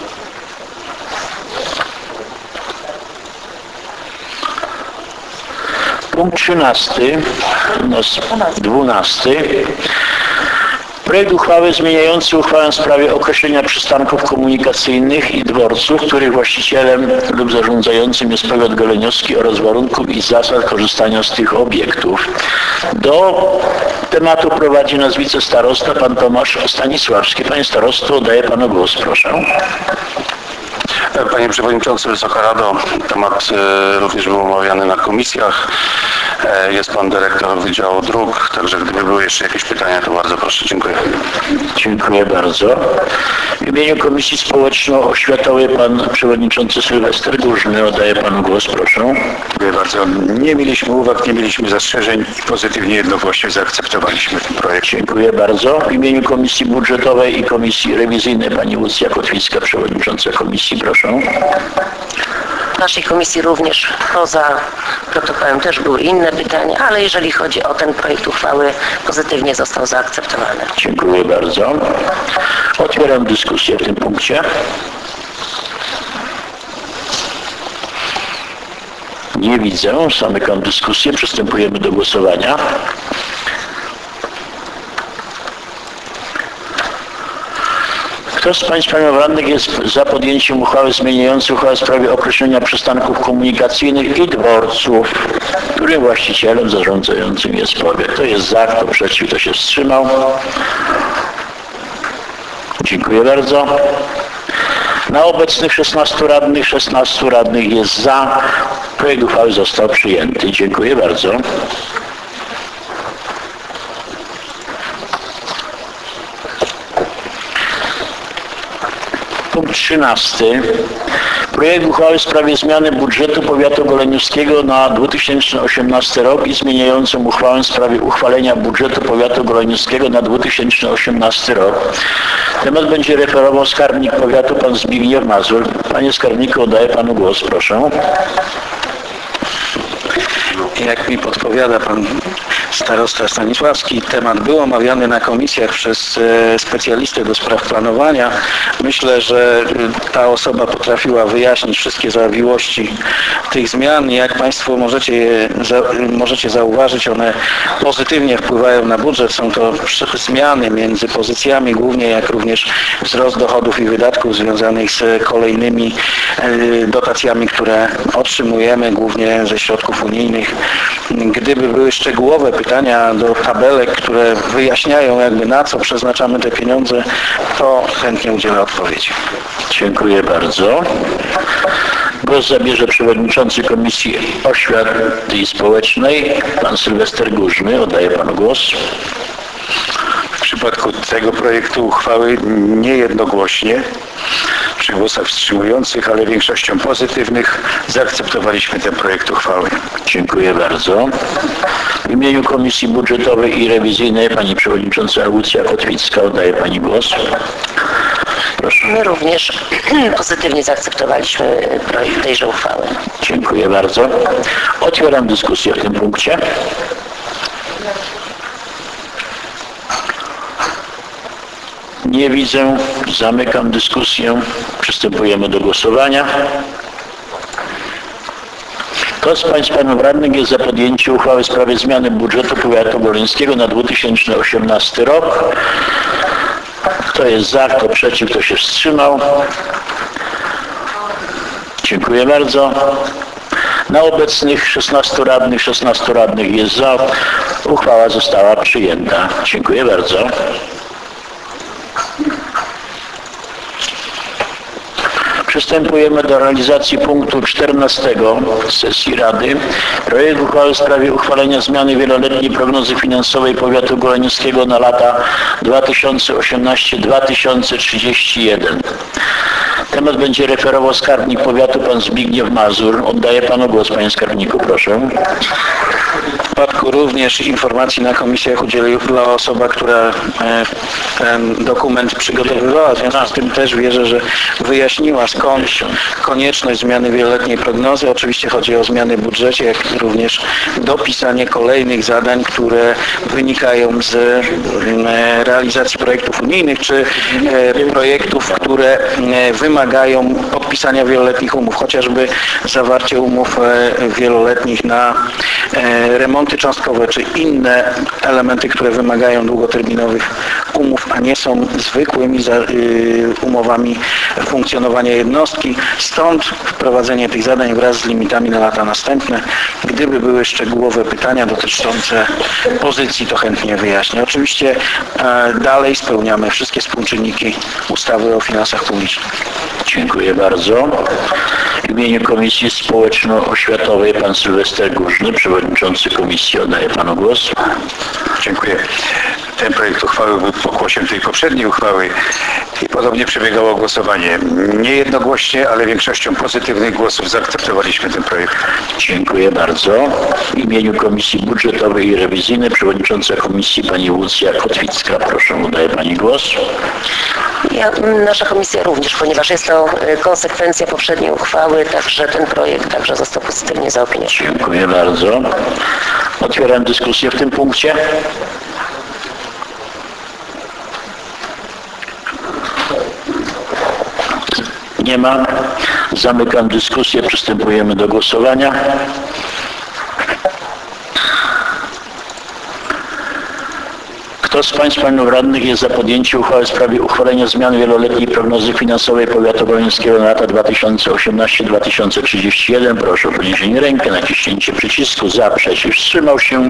B: Punkt 13, 12. Projekt uchwały zmieniający uchwałę w sprawie określenia przystanków komunikacyjnych i dworców, których właścicielem lub zarządzającym jest powiat goleniowski oraz warunków i zasad korzystania z tych obiektów. Do tematu prowadzi nas wicestarosta pan Tomasz Stanisławski. Panie starosto, oddaję panu głos, proszę.
E: Panie Przewodniczący, Wysoka Rado, temat również był omawiany na komisjach. Jest Pan Dyrektor Wydziału Dróg, także gdyby były jeszcze jakieś pytania, to bardzo proszę. Dziękuję.
B: Dziękuję bardzo. W imieniu Komisji Społeczno-Oświatowej Pan Przewodniczący Sylwester Górzny. Oddaję Panu głos, proszę.
E: Dziękuję bardzo. Nie mieliśmy uwag, nie mieliśmy zastrzeżeń i pozytywnie jednogłośnie zaakceptowaliśmy ten projekt.
B: Dziękuję bardzo. W imieniu Komisji Budżetowej i Komisji Rewizyjnej Pani Łucja Kotwicka, Przewodnicząca Komisji, proszę.
F: W naszej komisji również poza protokołem też były inne pytania, ale jeżeli chodzi o ten projekt uchwały, pozytywnie został zaakceptowany.
B: Dziękuję bardzo. Otwieram dyskusję w tym punkcie. Nie widzę. Zamykam dyskusję. Przystępujemy do głosowania. Kto z Państwa radnych jest za podjęciem uchwały zmieniającej uchwałę w sprawie określenia przystanków komunikacyjnych i dworców, którym właścicielem zarządzającym jest powiat? Kto jest za, kto przeciw, kto się wstrzymał? Dziękuję bardzo. Na obecnych 16 radnych jest za. Projekt uchwały został przyjęty. Dziękuję bardzo. Punkt 13. Projekt uchwały w sprawie zmiany budżetu powiatu goleniowskiego na 2018 rok i zmieniającą uchwałę w sprawie uchwalenia budżetu powiatu goleniowskiego na 2018 rok. Temat będzie referował skarbnik powiatu pan Zbigniew Mazur. Panie skarbniku, oddaję Panu głos, proszę.
G: Jak mi podpowiada pan starosta Stanisławski, temat był omawiany na komisjach przez specjalistę do spraw planowania. Myślę, że ta osoba potrafiła wyjaśnić wszystkie zawiłości tych zmian. Jak Państwo możecie zauważyć, one pozytywnie wpływają na budżet. Są to zmiany między pozycjami głównie, jak również wzrost dochodów i wydatków związanych z kolejnymi dotacjami, które otrzymujemy głównie ze środków unijnych. Gdyby były szczegółowe pytania do tabelek, które wyjaśniają jakby na co przeznaczamy te pieniądze, to chętnie udzielę odpowiedzi.
B: Dziękuję bardzo. Głos zabierze przewodniczący Komisji Oświaty Społecznej, pan Sylwester Górzny. Oddaję Panu głos.
E: W przypadku tego projektu uchwały niejednogłośnie, przy głosach wstrzymujących, ale większością pozytywnych, zaakceptowaliśmy ten projekt uchwały.
B: Dziękuję bardzo. W imieniu Komisji Budżetowej i Rewizyjnej pani przewodnicząca Łucja Kotwicka. Oddaję Pani głos. Proszę.
F: My również pozytywnie zaakceptowaliśmy projekt tejże uchwały.
B: Dziękuję bardzo. Otwieram dyskusję w tym punkcie. Nie widzę. Zamykam dyskusję. Przystępujemy do głosowania. Kto z Państwa radnych jest za podjęciem uchwały w sprawie zmiany budżetu powiatu goleńskiego na 2018 rok? Kto jest za, kto przeciw, kto się wstrzymał? Dziękuję bardzo. Na obecnych 16 radnych jest za. Uchwała została przyjęta. Dziękuję bardzo. Przystępujemy do realizacji punktu 14 sesji Rady. Projekt uchwały w sprawie uchwalenia zmiany wieloletniej prognozy finansowej powiatu goleniowskiego na lata 2018-2031. Temat będzie referował skarbnik powiatu pan Zbigniew Mazur. Oddaję Panu głos, Panie skarbniku, proszę.
G: W przypadku również informacji na komisjach udzieliła osoba, która ten dokument przygotowywała. W związku z tym też wierzę, że wyjaśniła skąd konieczność zmiany wieloletniej prognozy. Oczywiście chodzi o zmiany w budżecie, jak również dopisanie kolejnych zadań, które wynikają z realizacji projektów unijnych, czy projektów, które wymagają podpisania wieloletnich umów, chociażby zawarcie umów wieloletnich na remont remonty cząstkowe czy inne elementy, które wymagają długoterminowych umów, a nie są zwykłymi umowami funkcjonowania jednostki. Stąd wprowadzenie tych zadań wraz z limitami na lata następne. Gdyby były szczegółowe pytania dotyczące pozycji, to chętnie wyjaśnię. Oczywiście dalej spełniamy wszystkie współczynniki ustawy o finansach publicznych.
B: Dziękuję bardzo. W imieniu Komisji Społeczno-Oświatowej pan Sylwester Górzny, przewodniczący komisji, oddaję panu głos.
E: Dziękuję. Ten projekt uchwały był pokłosiem tej poprzedniej uchwały i podobnie przebiegało głosowanie. Nie jednogłośnie, ale większością pozytywnych głosów zaakceptowaliśmy ten projekt.
B: Dziękuję bardzo. W imieniu Komisji Budżetowej i Rewizyjnej przewodnicząca komisji pani Łucja Kotwicka. Proszę, oddaję pani głos.
F: Nasza komisja również, ponieważ jest to konsekwencja poprzedniej uchwały, także ten projekt także został pozytywnie zaopiniowany.
B: Dziękuję bardzo. Otwieram dyskusję w tym punkcie. Nie ma. Zamykam dyskusję. Przystępujemy do głosowania. Kto z Państwa panów radnych jest za podjęciem uchwały w sprawie uchwalenia zmian wieloletniej prognozy finansowej powiatu wołyńskiego na lata 2018-2031? Proszę o podniesienie ręki, naciśnięcie przycisku. Za, przeciw, wstrzymał się.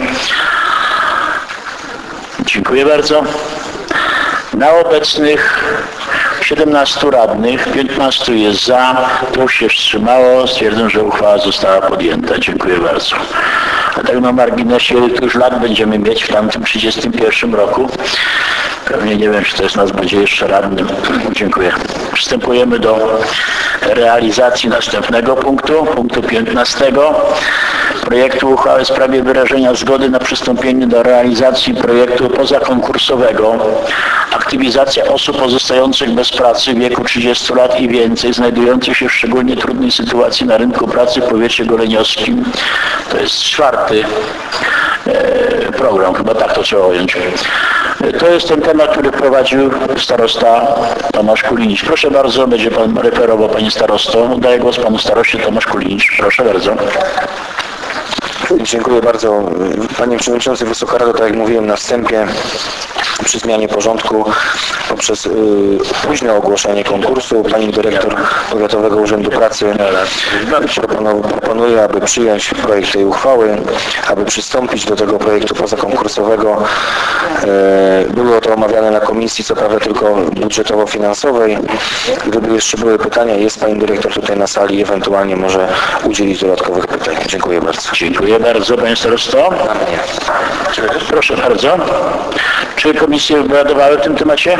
B: Dziękuję bardzo. Na obecnych 17 radnych, 15 jest za, 2 się wstrzymało. Stwierdzam, że uchwała została podjęta. Dziękuję bardzo. A tak na marginesie, ile już lat będziemy mieć w tamtym 31 roku. Pewnie nie wiem, czy to jest nas będzie jeszcze radnym. Dziękuję. Przystępujemy do realizacji następnego punktu 15. Projektu uchwały w sprawie wyrażenia zgody na przystąpienie do realizacji projektu pozakonkursowego aktywizacja osób pozostających bez pracy w wieku 30 lat i więcej, znajdujących się w szczególnie trudnej sytuacji na rynku pracy w powiecie goleniowskim. To jest 4. program, chyba tak to trzeba ująć. To jest ten temat, który prowadził starosta Tomasz Kulinicz. Proszę bardzo, będzie pan referował, panie starosto. Daję głos panu staroście Tomasz Kulinicz. Proszę bardzo.
C: Dziękuję bardzo. Panie Przewodniczący, Wysoka Rado, tak jak mówiłem na wstępie, przy zmianie porządku poprzez późne ogłoszenie konkursu pani dyrektor Powiatowego Urzędu Pracy proponuje, aby przyjąć projekt tej uchwały, aby przystąpić do tego projektu pozakonkursowego. Było to omawiane na komisji, co prawda tylko budżetowo-finansowej. Gdyby jeszcze były pytania, jest pani dyrektor tutaj na sali, ewentualnie może udzielić dodatkowych pytań. Dziękuję bardzo.
B: Dziękuję bardzo, panie starosto. Proszę bardzo. Czy komisje obradowały w tym temacie?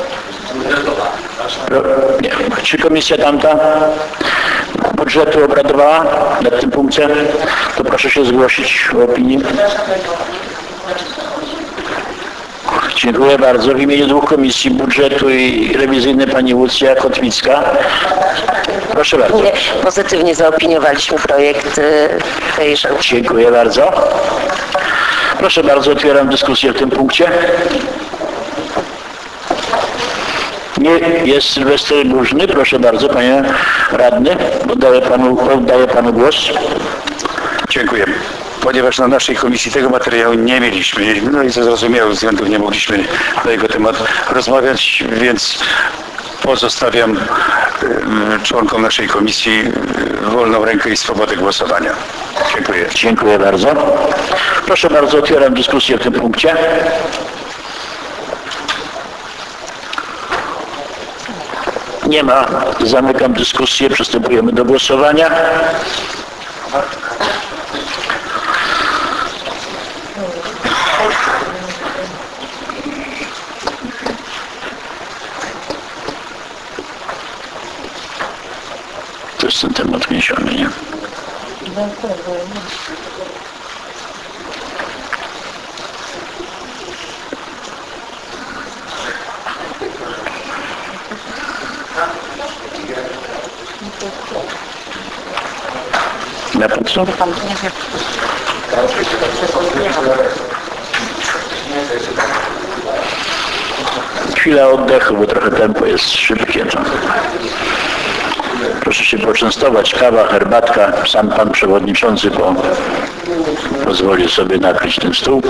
B: Nie. Czy komisja tamta budżetu obradowała nad tym punkcie? To proszę się zgłosić o opinii. Dziękuję bardzo. W imieniu 2 komisji budżetu i rewizyjnej pani Łucja Kotwicka. Proszę bardzo.
F: Pozytywnie zaopiniowaliśmy projekt tejże.
B: Dziękuję bardzo. Proszę bardzo, otwieram dyskusję w tym punkcie. Nie jest Sylwester Górzny. Proszę bardzo, panie radny. Oddaję panu głos.
E: Dziękuję. Ponieważ na naszej komisji tego materiału nie mieliśmy, no i ze zrozumiałych względów nie mogliśmy na jego temat rozmawiać, więc pozostawiam członkom naszej komisji wolną rękę i swobodę głosowania. Dziękuję.
B: Dziękuję bardzo. Proszę bardzo, otwieram dyskusję w tym punkcie. Nie ma. Zamykam dyskusję. Przystępujemy do głosowania. To jest ten temat wniesiony, nie? Na pan co? Chwila oddechu, bo trochę tempo jest szybkie. To. Proszę się poczęstować. Kawa, herbatka. Sam pan przewodniczący pozwoli sobie nakryć ten stół.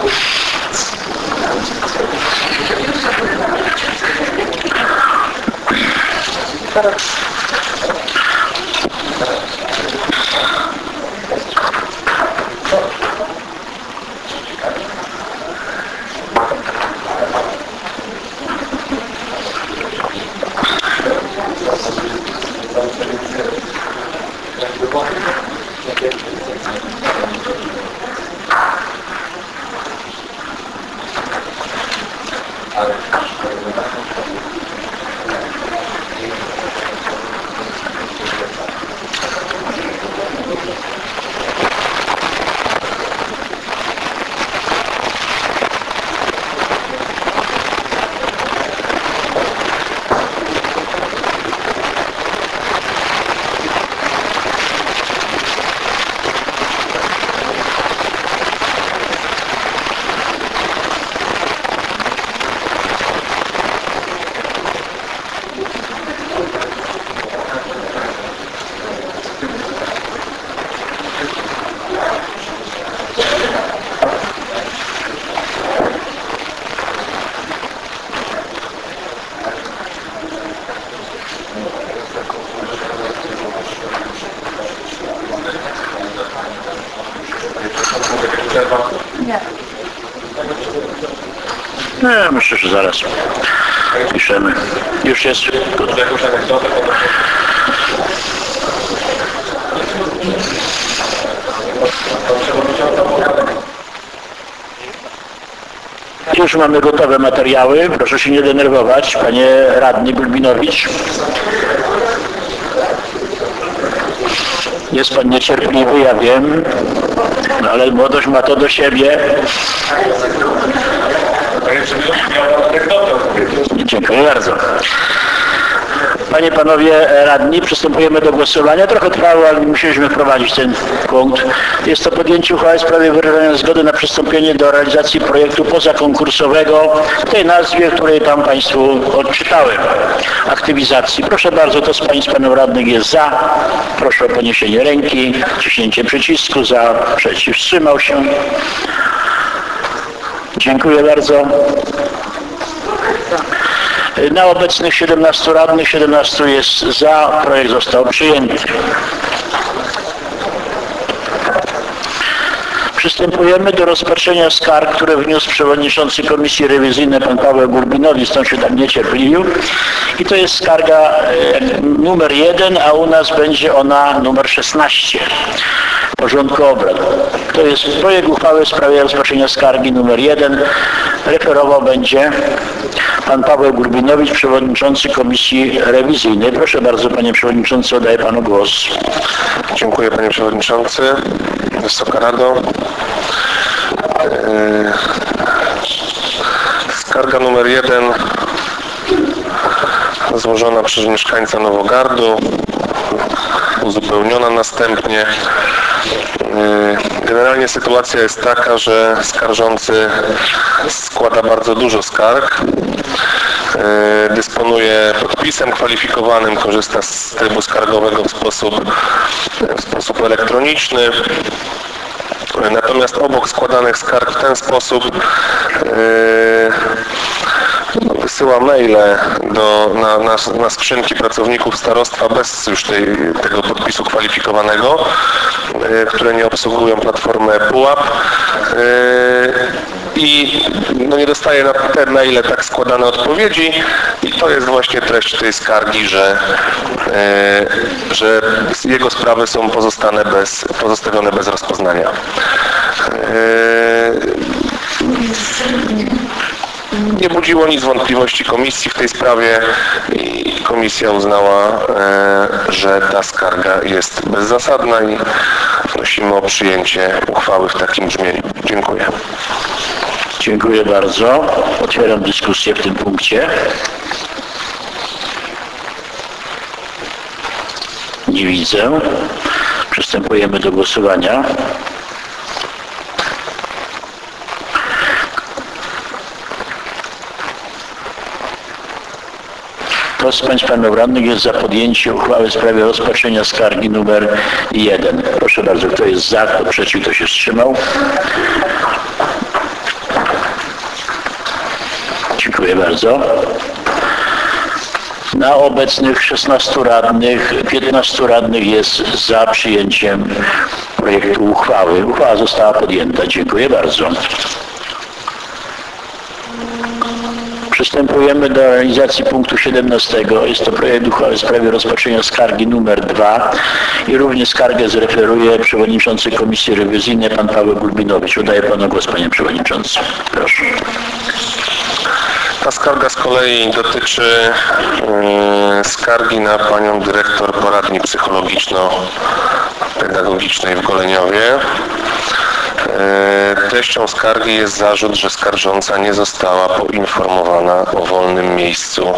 B: No, myślę, że zaraz piszemy. Już jest. Już mamy gotowe materiały. Proszę się nie denerwować, panie radny Gulbinowicz. Jest pan niecierpliwy, ja wiem, no ale młodość ma to do siebie. Dziękuję bardzo. Panie, panowie radni, przystępujemy do głosowania. Trochę trwało, ale musieliśmy wprowadzić ten punkt. Jest to podjęcie uchwały w sprawie wyrażenia zgody na przystąpienie do realizacji projektu pozakonkursowego w tej nazwie, której tam państwu odczytałem. Aktywizacji. Proszę bardzo, kto z pań i panów radnych jest za? Proszę o podniesienie ręki, ciśnięcie przycisku, za, przeciw, wstrzymał się. Dziękuję bardzo. Na obecnych 17 radnych, 17 jest za. Projekt został przyjęty. Przystępujemy do rozpatrzenia skarg, które wniósł przewodniczący Komisji Rewizyjnej pan Paweł Gulbinowicz, stąd się tak niecierpliwił. I to jest skarga numer 1, a u nas będzie ona numer 16 porządku obrad. To jest projekt uchwały w sprawie rozpatrzenia skargi numer 1. Referował będzie pan Paweł Gulbinowicz, przewodniczący Komisji Rewizyjnej. Proszę bardzo, panie przewodniczący, oddaję panu głos.
D: Dziękuję, panie przewodniczący. Wysoka Rado. Skarga numer 1 złożona przez mieszkańca Nowogardu, uzupełniona następnie. Generalnie sytuacja jest taka, że skarżący składa bardzo dużo skarg, dysponuje podpisem kwalifikowanym, korzysta z trybu skargowego w sposób elektroniczny. Natomiast obok składanych skarg w ten sposób wysyła maile na skrzynki pracowników starostwa bez już tego podpisu kwalifikowanego, które nie obsługują platformy PUAP i nie dostaje na te maile tak składane odpowiedzi i to jest właśnie treść tej skargi, że jego sprawy są pozostawione bez rozpoznania. Nie budziło nic wątpliwości komisji w tej sprawie i komisja uznała, że ta skarga jest bezzasadna i wnosimy o przyjęcie uchwały w takim brzmieniu. Dziękuję.
B: Dziękuję bardzo. Otwieram dyskusję w tym punkcie. Nie widzę. Przystępujemy do głosowania. Kto z Państwa radnych jest za podjęciem uchwały w sprawie rozpatrzenia skargi numer 1? Proszę bardzo, kto jest za, kto przeciw, kto się wstrzymał? Dziękuję bardzo. Na obecnych 16 radnych, 15 radnych jest za przyjęciem projektu uchwały. Uchwała została podjęta. Dziękuję bardzo. Przystępujemy do realizacji punktu 17. Jest to projekt uchwały w sprawie rozpatrzenia skargi numer 2 i również skargę zreferuje przewodniczący Komisji Rewizyjnej pan Paweł Gulbinowicz. Oddaję panu głos, panie przewodniczący. Proszę.
D: Ta skarga z kolei dotyczy skargi na panią dyrektor poradni psychologiczno-pedagogicznej w Goleniowie. Treścią skargi jest zarzut, że skarżąca nie została poinformowana o wolnym miejscu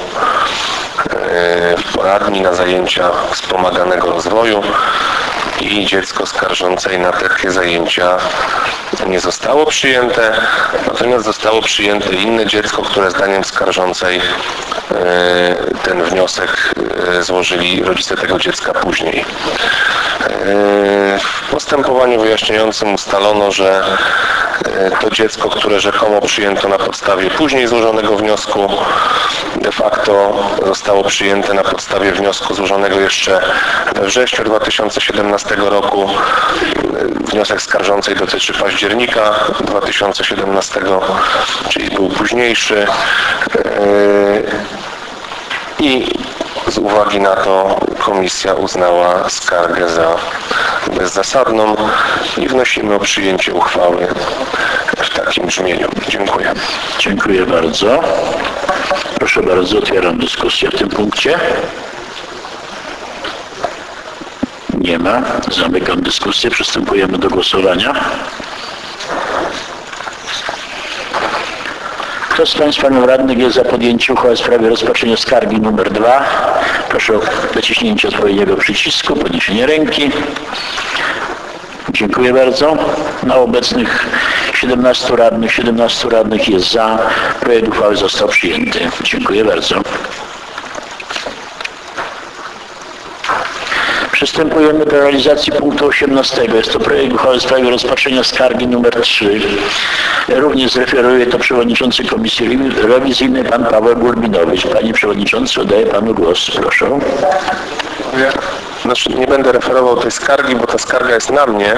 D: w poradni na zajęcia wspomaganego rozwoju i dziecko skarżącej na takie zajęcia nie zostało przyjęte, natomiast zostało przyjęte inne dziecko, które zdaniem skarżącej ten wniosek złożyli rodzice tego dziecka później. W postępowaniu wyjaśniającym ustalono, że to dziecko, które rzekomo przyjęto na podstawie później złożonego wniosku, de facto zostało przyjęte na podstawie wniosku złożonego jeszcze we wrześniu 2017 roku. Wniosek skarżącej dotyczy października 2017, czyli był późniejszy. I z uwagi na to komisja uznała skargę za bezzasadną i wnosimy o przyjęcie uchwały w takim brzmieniu. Dziękuję.
B: Dziękuję bardzo. Proszę bardzo, otwieram dyskusję w tym punkcie. Nie ma. Zamykam dyskusję. Przystępujemy do głosowania. Kto z Państwa radnych jest za podjęciem uchwały w sprawie rozpatrzenia skargi numer 2? Proszę o naciśnięcie odpowiedniego przycisku, podniesienie ręki. Dziękuję bardzo. Na obecnych 17 radnych jest za. Projekt uchwały został przyjęty. Dziękuję bardzo. Przystępujemy do realizacji punktu 18. Jest to projekt uchwały w sprawie rozpatrzenia skargi numer 3. Również zreferuje to przewodniczący Komisji Rewizyjnej pan Paweł Gulbinowicz. Panie przewodniczący, oddaję panu głos. Proszę.
D: Znaczy, nie będę referował tej skargi, bo ta skarga jest na mnie,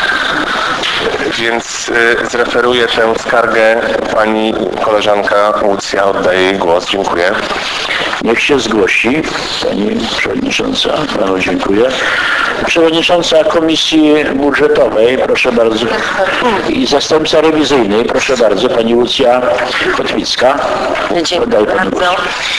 D: więc zreferuję tę skargę pani koleżanka Łucja. Oddaję jej głos. Dziękuję.
B: Niech się zgłosi pani przewodnicząca. Panu dziękuję. Przewodnicząca Komisji Budżetowej, proszę bardzo. I zastępca rewizyjnej, proszę bardzo, pani Łucja Kotwicka.
F: Dziękuję bardzo.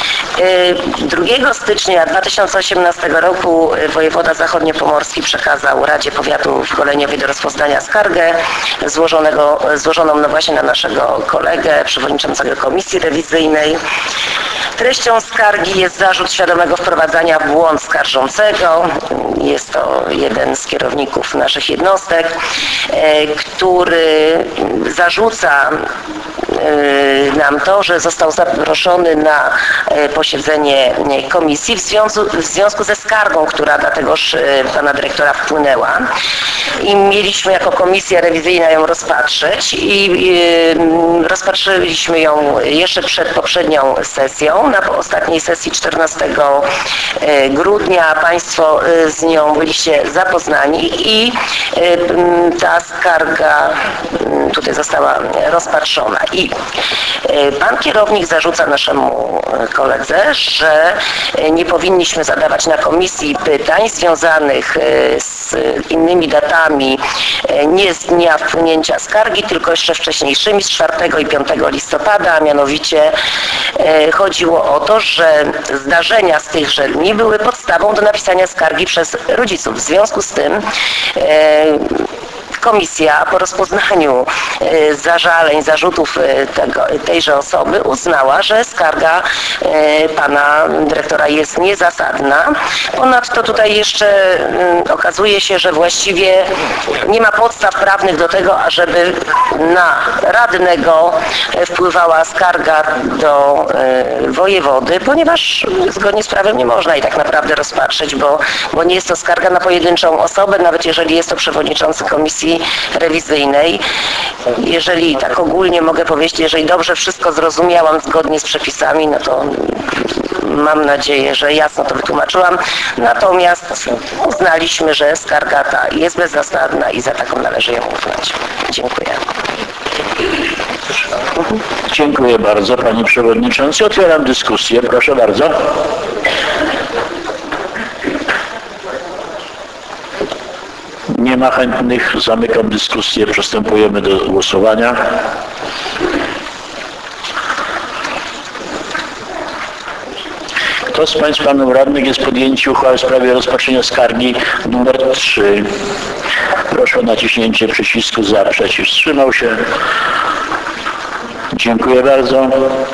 F: 2 stycznia 2018 roku wojewoda zachodniopomorski przekazał Radzie Powiatu w Goleniowie do rozpoznania skargę złożoną no właśnie na naszego kolegę, przewodniczącego Komisji Rewizyjnej. Treścią skargi jest zarzut świadomego wprowadzania w błąd skarżącego. Jest to jeden z kierowników naszych jednostek, który zarzuca nam to, że został zaproszony na posiedzenie komisji w związku ze skargą, która dla tegoż pana dyrektora wpłynęła. I mieliśmy jako komisja rewizyjna ją rozpatrzeć i rozpatrzyliśmy ją jeszcze przed poprzednią sesją. Na ostatniej sesji 14 grudnia Państwo z nią byliście zapoznani i ta skarga tutaj została rozpatrzona. I pan kierownik zarzuca naszemu koledze, że nie powinniśmy zadawać na komisji pytań związanych z innymi datami nie z dnia wpłynięcia skargi, tylko jeszcze wcześniejszymi, z 4 i 5 listopada, a mianowicie chodziło o to, że zdarzenia z tychże dni były podstawą do napisania skargi przez rodziców. W związku z tym Komisja po rozpoznaniu zażaleń, zarzutów tejże osoby uznała, że skarga pana dyrektora jest niezasadna. Ponadto tutaj jeszcze okazuje się, że właściwie nie ma podstaw prawnych do tego, ażeby na radnego wpływała skarga do wojewody, ponieważ zgodnie z prawem nie można jej tak naprawdę rozpatrzeć, bo nie jest to skarga na pojedynczą osobę, nawet jeżeli jest to przewodniczący komisji rewizyjnej. Jeżeli tak ogólnie mogę powiedzieć, jeżeli dobrze wszystko zrozumiałam zgodnie z przepisami, no to mam nadzieję, że jasno to wytłumaczyłam. Natomiast uznaliśmy, że skarga ta jest bezzasadna i za taką należy ją uznać. Dziękuję.
B: Dziękuję bardzo Pani Przewodniczący. Otwieram dyskusję. Proszę bardzo. Nie ma chętnych. Zamykam dyskusję. Przystępujemy do głosowania. Kto z Państwa panów radnych jest podjęcie uchwały w sprawie rozpatrzenia skargi numer 3? Proszę o naciśnięcie przycisku za, przeciw, wstrzymał się. Dziękuję bardzo.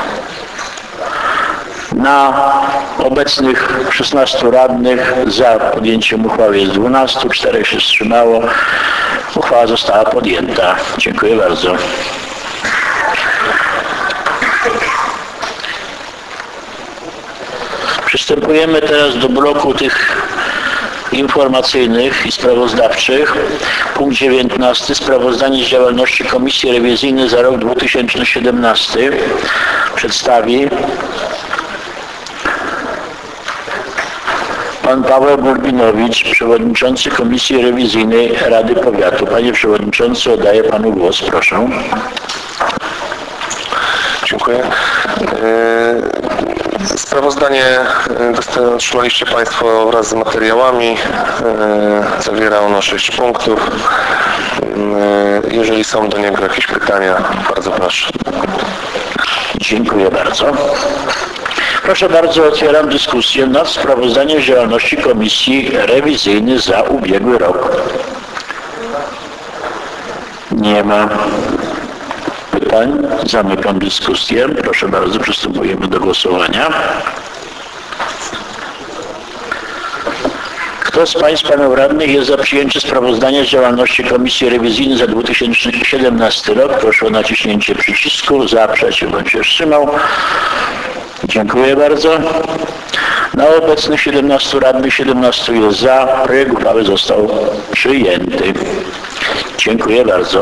B: Na obecnych 16 radnych za podjęciem uchwały jest 12, 4 się wstrzymało. Uchwała została podjęta. Dziękuję bardzo. Przystępujemy teraz do bloku tych informacyjnych i sprawozdawczych. Punkt 19. Sprawozdanie z działalności Komisji Rewizyjnej za rok 2017 przedstawi pan Paweł Burbinowicz, przewodniczący Komisji Rewizyjnej Rady Powiatu. Panie Przewodniczący, oddaję Panu głos, proszę.
D: Dziękuję. Sprawozdanie otrzymaliście Państwo wraz z materiałami. Zawiera ono 6 punktów. Jeżeli są do niego jakieś pytania, bardzo proszę.
B: Dziękuję bardzo. Proszę bardzo, otwieram dyskusję nad sprawozdaniem z działalności Komisji Rewizyjnej za ubiegły rok. Nie ma pytań. Zamykam dyskusję. Proszę bardzo, przystępujemy do głosowania. Kto z Państwa panów radnych jest za przyjęciem sprawozdania z działalności Komisji Rewizyjnej za 2017 rok? Proszę o naciśnięcie przycisku. Za, przeciw, bądź się wstrzymał. Dziękuję bardzo. Na obecnych 17 radnych 17 jest za. Projekt uchwały został przyjęty. Dziękuję bardzo.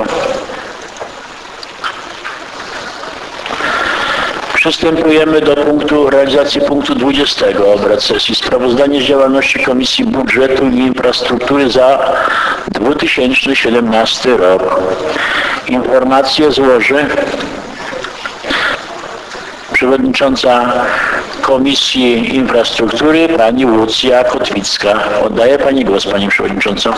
B: Przystępujemy do realizacji punktu 20 obrad sesji. Sprawozdanie z działalności Komisji Budżetu i Infrastruktury za 2017 rok. Informację złoży przewodnicząca Komisji Infrastruktury pani Łucja Kotwicka. Oddaję Pani głos, Pani Przewodnicząca.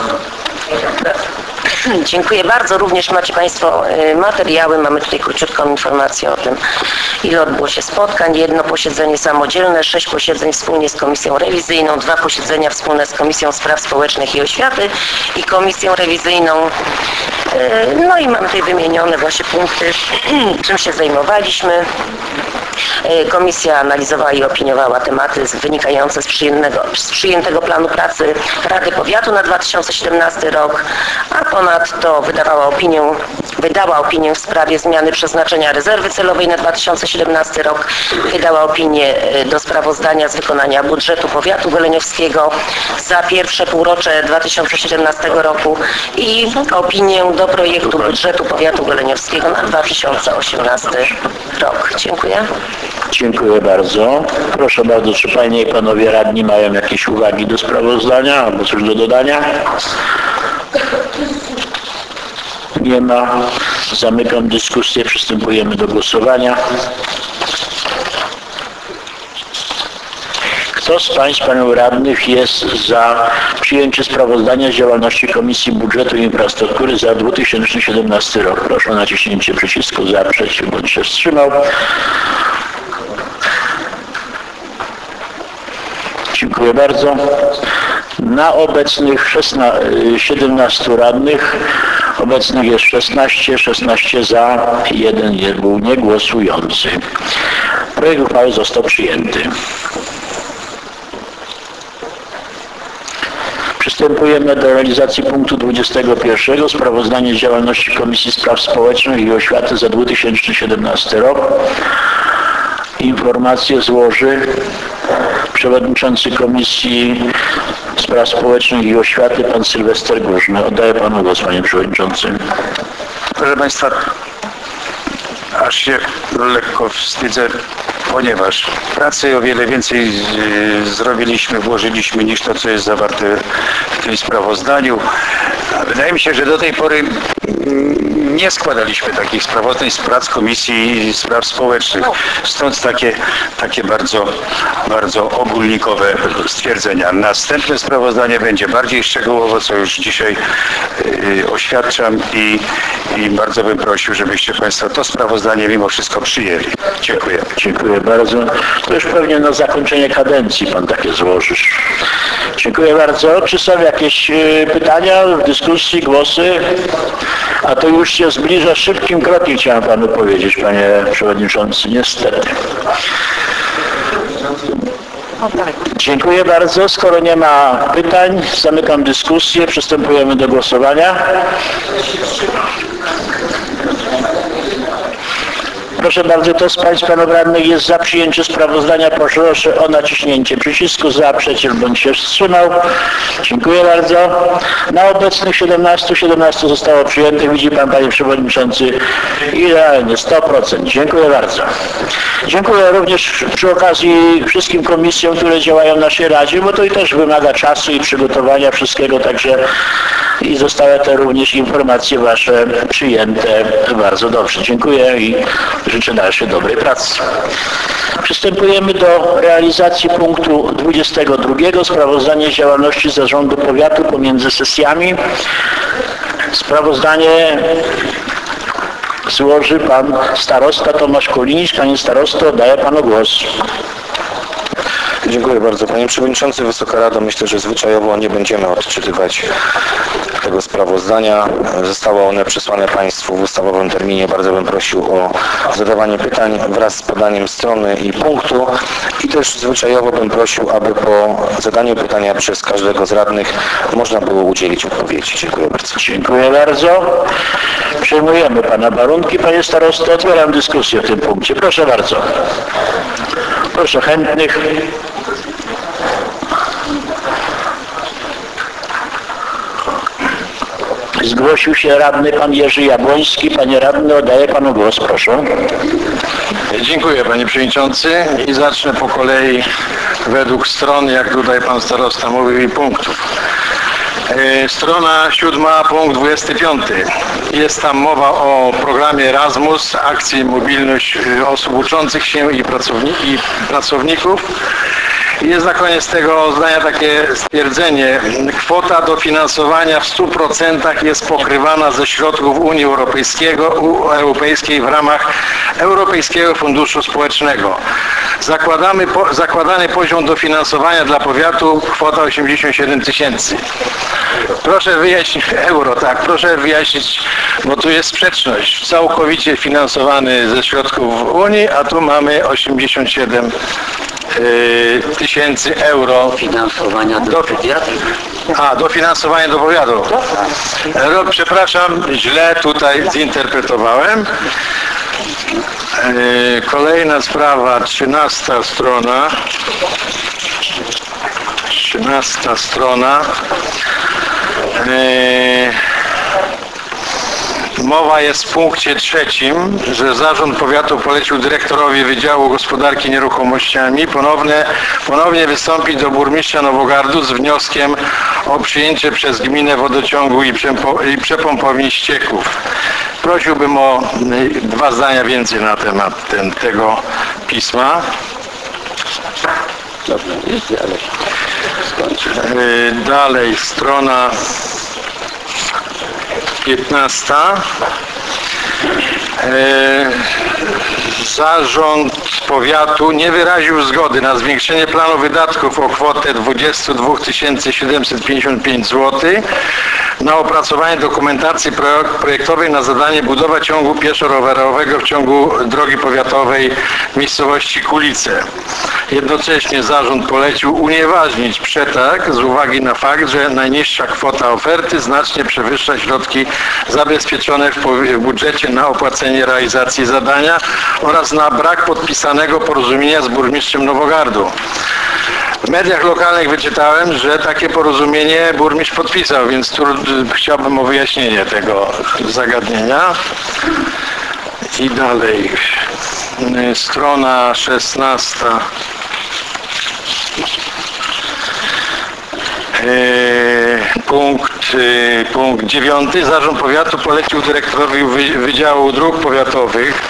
F: Dziękuję bardzo. Również macie Państwo materiały. Mamy tutaj króciutką informację o tym, ile odbyło się spotkań. 1 posiedzenie samodzielne, 6 posiedzeń wspólnie z Komisją Rewizyjną, 2 posiedzenia wspólne z Komisją Spraw Społecznych i Oświaty i Komisją Rewizyjną. No i mamy tutaj wymienione właśnie punkty, czym się zajmowaliśmy. Komisja analizowała i opiniowała tematy wynikające z przyjętego planu pracy Rady Powiatu na 2017 rok, a ponadto wydała opinię w sprawie zmiany przeznaczenia rezerwy celowej na 2017 rok, wydała opinię do sprawozdania z wykonania budżetu Powiatu Goleniowskiego za pierwsze półrocze 2017 roku i opinię do projektu budżetu Powiatu Goleniowskiego na 2018 rok. Dziękuję.
B: Dziękuję bardzo. Proszę bardzo, czy Panie i Panowie Radni mają jakieś uwagi do sprawozdania albo coś do dodania? Nie ma. Zamykam dyskusję. Przystępujemy do głosowania. Kto z Państwa panów radnych jest za przyjęciem sprawozdania z działalności Komisji Budżetu i Infrastruktury za 2017 rok? Proszę o naciśnięcie przycisku za, przeciw, bądź się wstrzymał. Dziękuję bardzo. Na obecnych 17 radnych, obecnych jest 16 za, 1 był niegłosujący. Projekt uchwały został przyjęty. Przystępujemy do realizacji punktu 21. Sprawozdanie z działalności Komisji Spraw Społecznych i Oświaty za 2017 rok. Informację złoży przewodniczący Komisji Spraw Społecznych i Oświaty, pan Sylwester Górzny. Oddaję panu głos, panie przewodniczący.
E: Proszę państwa, aż się lekko wstydzę, ponieważ pracy o wiele więcej zrobiliśmy, włożyliśmy niż to, co jest zawarte w tym sprawozdaniu. A wydaje mi się, że do tej pory nie składaliśmy takich sprawozdań z prac Komisji Spraw Społecznych. Stąd takie bardzo ogólnikowe stwierdzenia. Następne sprawozdanie będzie bardziej szczegółowo, co już dzisiaj oświadczam i bardzo bym prosił, żebyście państwo to sprawozdanie mimo wszystko przyjęli. Dziękuję.
B: Dziękuję bardzo. To już pewnie na zakończenie kadencji pan takie złożysz. Dziękuję bardzo. Czy są jakieś pytania w dyskusji, głosy? A to już się zbliża szybkim krokiem, chciałem panu powiedzieć, panie przewodniczący, niestety. Dziękuję bardzo. Skoro nie ma pytań, zamykam dyskusję. Przystępujemy do głosowania. Proszę bardzo, kto z państw radnych jest za przyjęciem sprawozdania, proszę o naciśnięcie przycisku za, przeciw bądź się wstrzymał. Dziękuję bardzo. Na obecnych 17 zostało przyjętych. Widzi pan, panie przewodniczący, idealnie 100%. Dziękuję bardzo. Dziękuję również przy okazji wszystkim komisjom, które działają w naszej Radzie, bo to i też wymaga czasu i przygotowania wszystkiego, także i zostały te również informacje wasze przyjęte bardzo dobrze. Dziękuję i życzę dalszej dobrej pracy. Przystępujemy do realizacji punktu 22. Sprawozdanie z działalności Zarządu Powiatu pomiędzy sesjami. Sprawozdanie złoży pan starosta Tomasz Koliński. Panie starosto, oddaję panu głos.
C: Dziękuję bardzo. Panie Przewodniczący, Wysoka Rado, myślę, że zwyczajowo nie będziemy odczytywać tego sprawozdania. Zostało one przesłane Państwu w ustawowym terminie. Bardzo bym prosił o zadawanie pytań wraz z podaniem strony i punktu. I też zwyczajowo bym prosił, aby po zadaniu pytania przez każdego z radnych można było udzielić odpowiedzi. Dziękuję bardzo.
B: Dziękuję bardzo. Przyjmujemy pana warunki, panie starosto. Otwieram dyskusję w tym punkcie. Proszę bardzo. Proszę chętnych. Zgłosił się radny pan Jerzy Jabłoński. Panie radny, oddaję panu głos, proszę.
I: Dziękuję, panie przewodniczący, i zacznę po kolei według stron, jak tutaj pan starosta mówił, i punktów. Strona 7, punkt 25. Jest tam mowa o programie Erasmus, akcji mobilność osób uczących się i pracowników. Jest na koniec tego zdania takie stwierdzenie: kwota dofinansowania w 100% jest pokrywana ze środków Unii Europejskiej w ramach Europejskiego Funduszu Społecznego. Zakładany poziom dofinansowania dla powiatu kwota 87 tysięcy. Proszę wyjaśnić, euro, tak, proszę wyjaśnić, bo tu jest sprzeczność. Całkowicie finansowany ze środków Unii, a tu mamy 87 tysięcy euro.
H: Finansowania do powiatu.
I: Dofinansowanie do powiatu. Przepraszam, źle tutaj zinterpretowałem. Kolejna sprawa, 13 strona. 13 strona. Mowa jest w punkcie 3, że Zarząd Powiatu polecił dyrektorowi Wydziału Gospodarki Nieruchomościami ponownie wystąpić do burmistrza Nowogardu z wnioskiem o przyjęcie przez gminę wodociągu i przepompowni ścieków. Prosiłbym o 2 zdania więcej na temat tego pisma.
H: Dobrze, jest, ale skończę.
I: Dalej, strona 15. Zarząd Powiatu nie wyraził zgody na zwiększenie planu wydatków o kwotę 22 755 zł na opracowanie dokumentacji projektowej na zadanie budowa ciągu pieszo-rowerowego w ciągu drogi powiatowej w miejscowości Kulice. Jednocześnie zarząd polecił unieważnić przetarg z uwagi na fakt, że najniższa kwota oferty znacznie przewyższa środki zabezpieczone w budżecie na opłacenie realizacji zadania oraz na brak podpisanego porozumienia z burmistrzem Nowogardu. W mediach lokalnych wyczytałem, że takie porozumienie burmistrz podpisał, więc tu chciałbym o wyjaśnienie tego zagadnienia. I dalej, strona 16. Punkt 9. Zarząd Powiatu polecił dyrektorowi Wydziału Dróg Powiatowych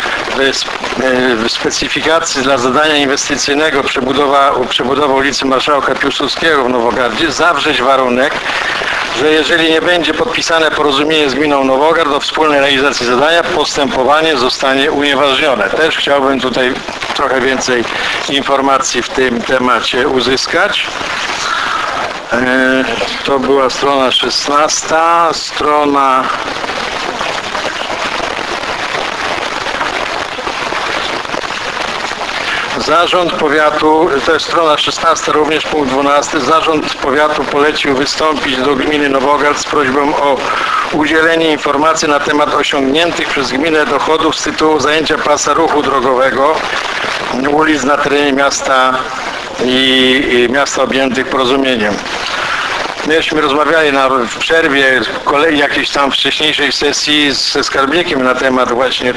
I: w specyfikacji dla zadania inwestycyjnego przebudowa ulicy Marszałka Piłsudskiego w Nowogardzie zawrzeć warunek, że jeżeli nie będzie podpisane porozumienie z gminą Nowogard o wspólnej realizacji zadania, postępowanie zostanie unieważnione. Też chciałbym tutaj trochę więcej informacji w tym temacie uzyskać. To była strona 16, strona Zarząd Powiatu, to jest strona 16, również punkt 12. Zarząd Powiatu polecił wystąpić do gminy Nowogard z prośbą o udzielenie informacji na temat osiągniętych przez gminę dochodów z tytułu zajęcia pasa ruchu drogowego ulic na terenie miasta i miasta objętych porozumieniem. Myśmy rozmawiali w przerwie jakiejś tam wcześniejszej sesji ze skarbnikiem na temat właśnie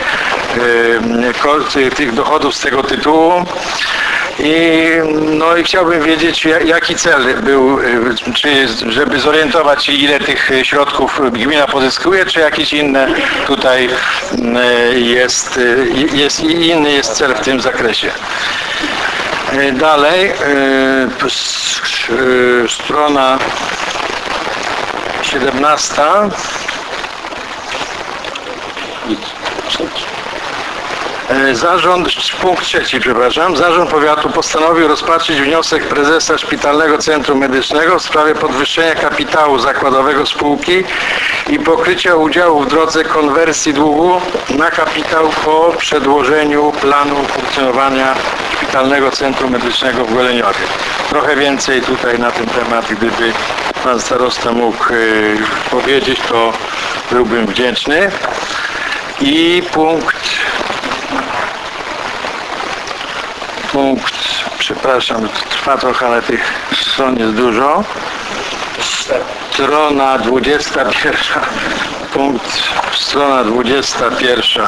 I: tych dochodów z tego tytułu i chciałbym wiedzieć, jaki cel był, czy żeby zorientować się, ile tych środków gmina pozyskuje, czy jakieś inne tutaj inny jest cel w tym zakresie. Dalej, strona 17. Punkt 3, przepraszam. Zarząd Powiatu postanowił rozpatrzyć wniosek prezesa Szpitalnego Centrum Medycznego w sprawie podwyższenia kapitału zakładowego spółki i pokrycia udziału w drodze konwersji długu na kapitał po przedłożeniu planu funkcjonowania Szpitalnego Centrum Medycznego w Goleniowie. Trochę więcej tutaj na ten temat, gdyby pan starosta mógł powiedzieć, to byłbym wdzięczny. I przepraszam, trwa trochę, ale tych stron jest dużo. Strona 21. Strona 21.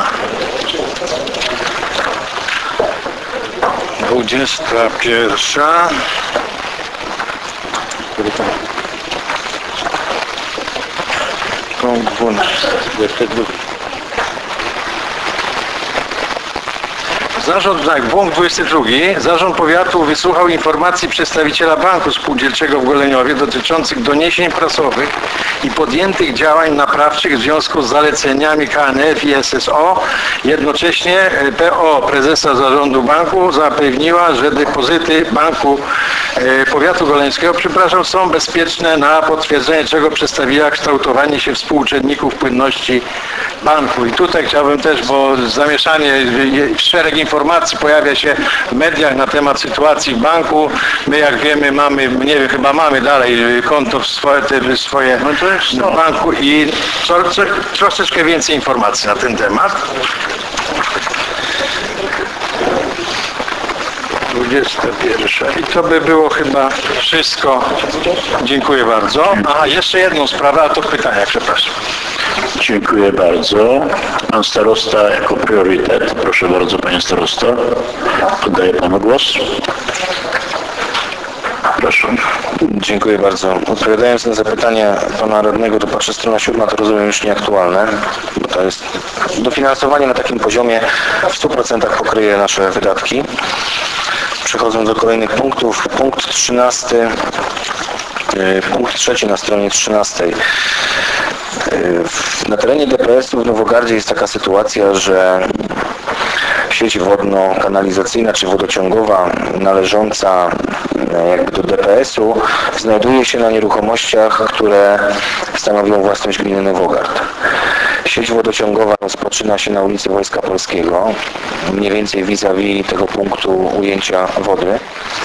I: 21. Punkt 12. Punkt 22. Zarząd Powiatu wysłuchał informacji przedstawiciela Banku Spółdzielczego w Goleniowie dotyczących doniesień prasowych i podjętych działań naprawczych w związku z zaleceniami KNF i SSO. Jednocześnie PO prezesa zarządu banku zapewniła, że depozyty Banku Powiatu Goleńskiego, są bezpieczne, na potwierdzenie czego przedstawiła kształtowanie się współczynników płynności banku. I tutaj chciałbym też, bo zamieszanie, szereg informacji pojawia się w mediach na temat sytuacji w banku. My, jak wiemy, mamy, nie wiem, chyba mamy dalej konto w swoje w banku i troszeczkę więcej informacji na ten temat. 21. I to by było chyba wszystko. Dziękuję bardzo. Aha, jeszcze jedną sprawę, a to pytania, przepraszam.
B: Dziękuję bardzo. Pan starosta jako priorytet. Proszę bardzo, panie starosto. Oddaję panu głos. Proszę.
C: Dziękuję bardzo. Odpowiadając na zapytanie pana radnego, to patrzę, strona 7, to rozumiem już nieaktualne, bo to jest dofinansowanie na takim poziomie w 100% pokryje nasze wydatki. Przechodząc do kolejnych punktów. Punkt 13. Punkt 3 na stronie 13. Na terenie DPS-u w Nowogardzie jest taka sytuacja, że sieć wodno-kanalizacyjna czy wodociągowa należąca jakby do DPS-u znajduje się na nieruchomościach, które stanowią własność gminy Nowogard. Sieć wodociągowa rozpoczyna się na ulicy Wojska Polskiego, mniej więcej vis-a-vis tego punktu ujęcia wody.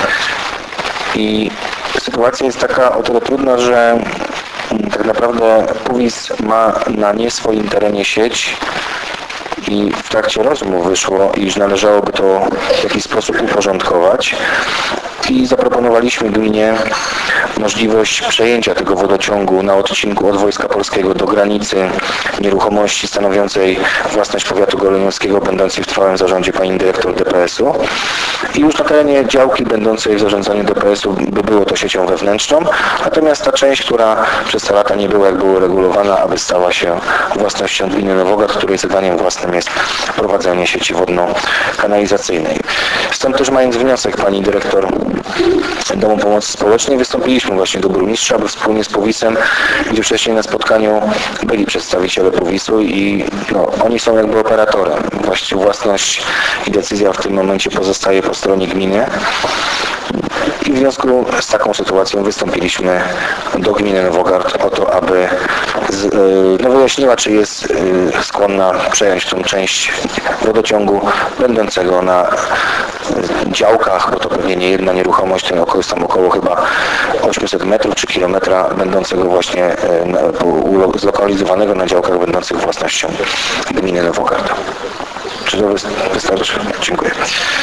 C: I sytuacja jest taka o tyle trudna, że tak naprawdę PUWiS ma na nie swoim terenie sieć i w trakcie rozmów wyszło, iż należałoby to w jakiś sposób uporządkować i zaproponowaliśmy gminie możliwość przejęcia tego wodociągu na odcinku od Wojska Polskiego do granicy nieruchomości stanowiącej własność powiatu goleniowskiego, będącej w trwałym zarządzie pani dyrektor DPS-u i już na terenie działki będącej w zarządzaniu DPS-u by było to siecią wewnętrzną, natomiast ta część, która przez te lata nie była jak było regulowana, aby stała się własnością gminy Nowogard, której zadaniem własnym jest prowadzenie sieci wodno-kanalizacyjnej. Stąd też mając wniosek pani dyrektor Domu Pomocy Społecznej wystąpiliśmy właśnie do burmistrza, aby wspólnie z PUWiS-em, gdzie wcześniej na spotkaniu byli przedstawiciele PUWiS-u i oni są jakby operatorem. Właściwie własność i decyzja w tym momencie pozostaje po stronie gminy. I w związku z taką sytuacją wystąpiliśmy do gminy Nowogard o to, aby wyjaśniła, czy jest skłonna przejąć tą część wodociągu będącego na działkach, bo to pewnie nie jedna nieruchomość, ten okres tam około chyba 800 metrów czy kilometra, będącego właśnie zlokalizowanego na działkach będących własnością gminy Nowogard. Czy to wystarczy? Dziękuję.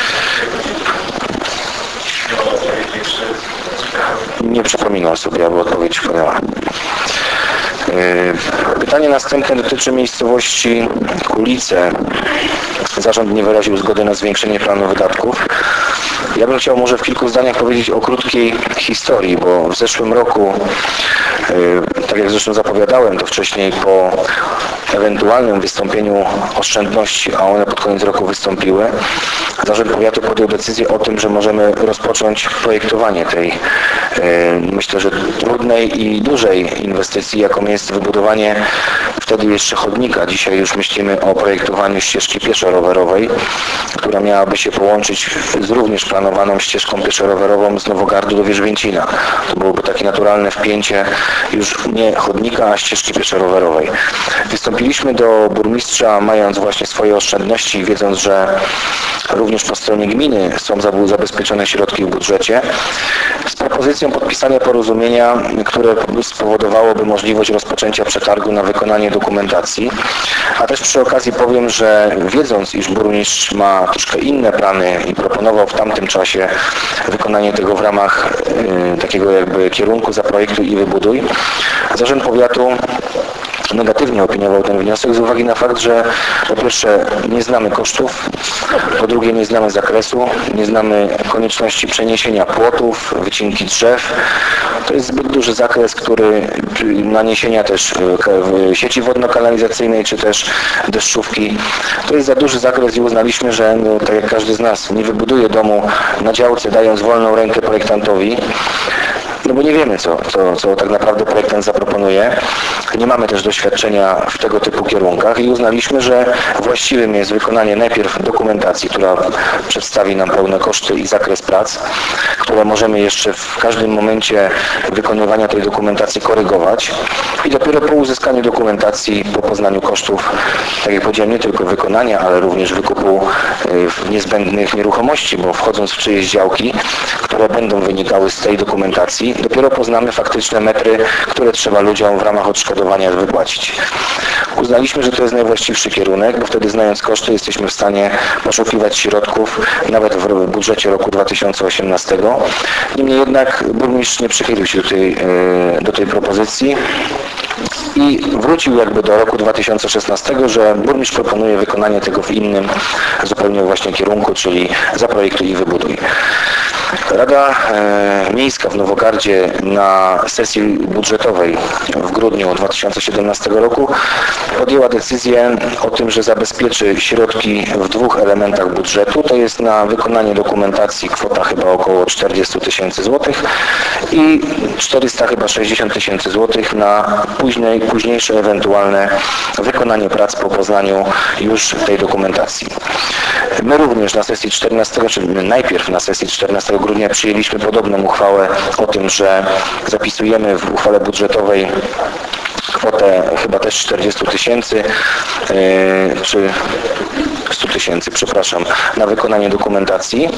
C: Nie przypominam sobie, aby odpowiedź wpłynęła. Pytanie następne dotyczy miejscowości Kulice. Zarząd nie wyraził zgody na zwiększenie planu wydatków. Ja bym chciał może w kilku zdaniach powiedzieć o krótkiej historii, bo w zeszłym roku, tak jak zresztą zapowiadałem to wcześniej, po ewentualnym wystąpieniu oszczędności, a one pod koniec roku wystąpiły, Zarząd Powiatu podjął decyzję o tym, że możemy rozpocząć projektowanie tej, myślę, że trudnej i dużej inwestycji, jaką jest wybudowanie wtedy jeszcze chodnika. Dzisiaj już myślimy o projektowaniu ścieżki pieszo-rowerowej, która miałaby się połączyć z również planowaną ścieżką pieszo-rowerową z Nowogardu do Wierzbięcina. To byłoby takie naturalne wpięcie już nie chodnika, a ścieżki pieszo-rowerowej. Wystąpiliśmy do burmistrza, mając właśnie swoje oszczędności, wiedząc, że również po stronie gminy są zabezpieczone środki w budżecie, z propozycją podpisania porozumienia, które spowodowałoby możliwość rozpoczęcia przetargu na wykonanie dokumentacji. A też przy okazji powiem, że wiedząc, iż burmistrz ma troszkę inne plany i proponował w tamtym czasie wykonanie tego w ramach takiego jakby kierunku zaprojektuj i wybuduj, Zarząd Powiatu negatywnie opiniował ten wniosek z uwagi na fakt, że po pierwsze nie znamy kosztów, po drugie nie znamy zakresu, nie znamy konieczności przeniesienia płotów, wycinki drzew. To jest zbyt duży zakres, który naniesienia też sieci wodno-kanalizacyjnej czy też deszczówki. To jest za duży zakres i uznaliśmy, że tak jak każdy z nas nie wybuduje domu na działce, dając wolną rękę projektantowi, no bo nie wiemy, co tak naprawdę projektant zaproponuje. Nie mamy też doświadczenia w tego typu kierunkach i uznaliśmy, że właściwym jest wykonanie najpierw dokumentacji, która przedstawi nam pełne koszty i zakres prac, które możemy jeszcze w każdym momencie wykonywania tej dokumentacji korygować i dopiero po uzyskaniu dokumentacji, po poznaniu kosztów, tak jak powiedziałem, nie tylko wykonania, ale również wykupu niezbędnych nieruchomości, bo wchodząc w czyjeś działki, które będą wynikały z tej dokumentacji, dopiero poznamy faktyczne metry, które trzeba ludziom w ramach odszkodowania wypłacić. Uznaliśmy, że to jest najwłaściwszy kierunek, bo wtedy znając koszty jesteśmy w stanie poszukiwać środków nawet w budżecie roku 2018. Niemniej jednak burmistrz nie przychylił się do tej propozycji i wrócił jakby do roku 2016, że burmistrz proponuje wykonanie tego w innym zupełnie właśnie kierunku, czyli zaprojektuj i wybuduj. Rada Miejska w Nowogardzie na sesji budżetowej w grudniu 2017 roku podjęła decyzję o tym, że zabezpieczy środki w dwóch elementach budżetu. To jest na wykonanie dokumentacji kwota chyba około 40 tysięcy złotych i 460 tysięcy złotych na późniejsze ewentualne wykonanie prac po poznaniu już tej dokumentacji. My również na sesji 14, czy najpierw na sesji 14 grudnia przyjęliśmy podobną uchwałę o tym, że zapisujemy w uchwale budżetowej kwotę chyba też 40 tysięcy, czy 100 tysięcy, przepraszam, na wykonanie dokumentacji.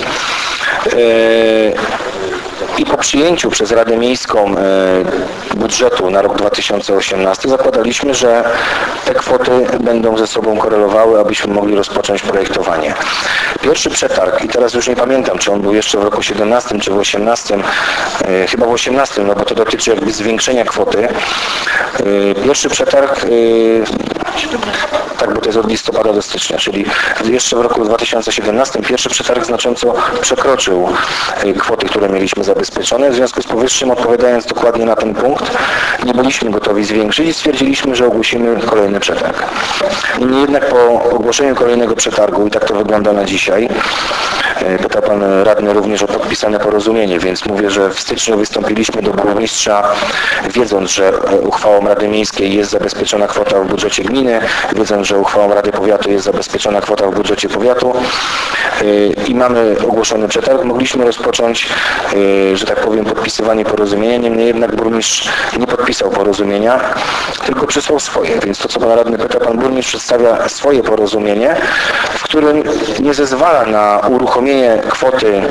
C: I po przyjęciu przez Radę Miejską budżetu na rok 2018 zakładaliśmy, że te kwoty będą ze sobą korelowały, abyśmy mogli rozpocząć projektowanie. Pierwszy przetarg, i teraz już nie pamiętam, czy on był jeszcze w roku 17 czy w 18, chyba w 18, no bo to dotyczy jakby zwiększenia kwoty. Pierwszy przetarg, tak, bo to jest od listopada do stycznia, czyli jeszcze w roku 2017 pierwszy przetarg znacząco przekroczył kwoty, które mieliśmy zabezpieczone. W związku z powyższym, odpowiadając dokładnie na ten punkt, nie byliśmy gotowi zwiększyć i stwierdziliśmy, że ogłosimy kolejny przetarg. Niemniej jednak po ogłoszeniu kolejnego przetargu, i tak to wygląda na dzisiaj, pyta pan radny również o podpisane porozumienie, więc mówię, że w styczniu wystąpiliśmy do burmistrza, wiedząc, że uchwałą Rady Miejskiej jest zabezpieczona kwota w budżecie gminy, wiedząc, że uchwałą Rady Powiatu jest zabezpieczona kwota w budżecie powiatu i mamy ogłoszony przetarg, mogliśmy rozpocząć, że tak powiem, podpisywanie porozumienia. Niemniej jednak burmistrz nie podpisał porozumienia, tylko przysłał swoje. Więc to, co pan radny pyta, pan burmistrz przedstawia swoje porozumienie, w którym nie zezwala na uruchomienie kwoty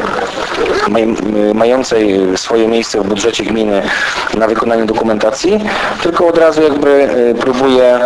C: mającej swoje miejsce w budżecie gminy na wykonanie dokumentacji, tylko od razu jakby próbuje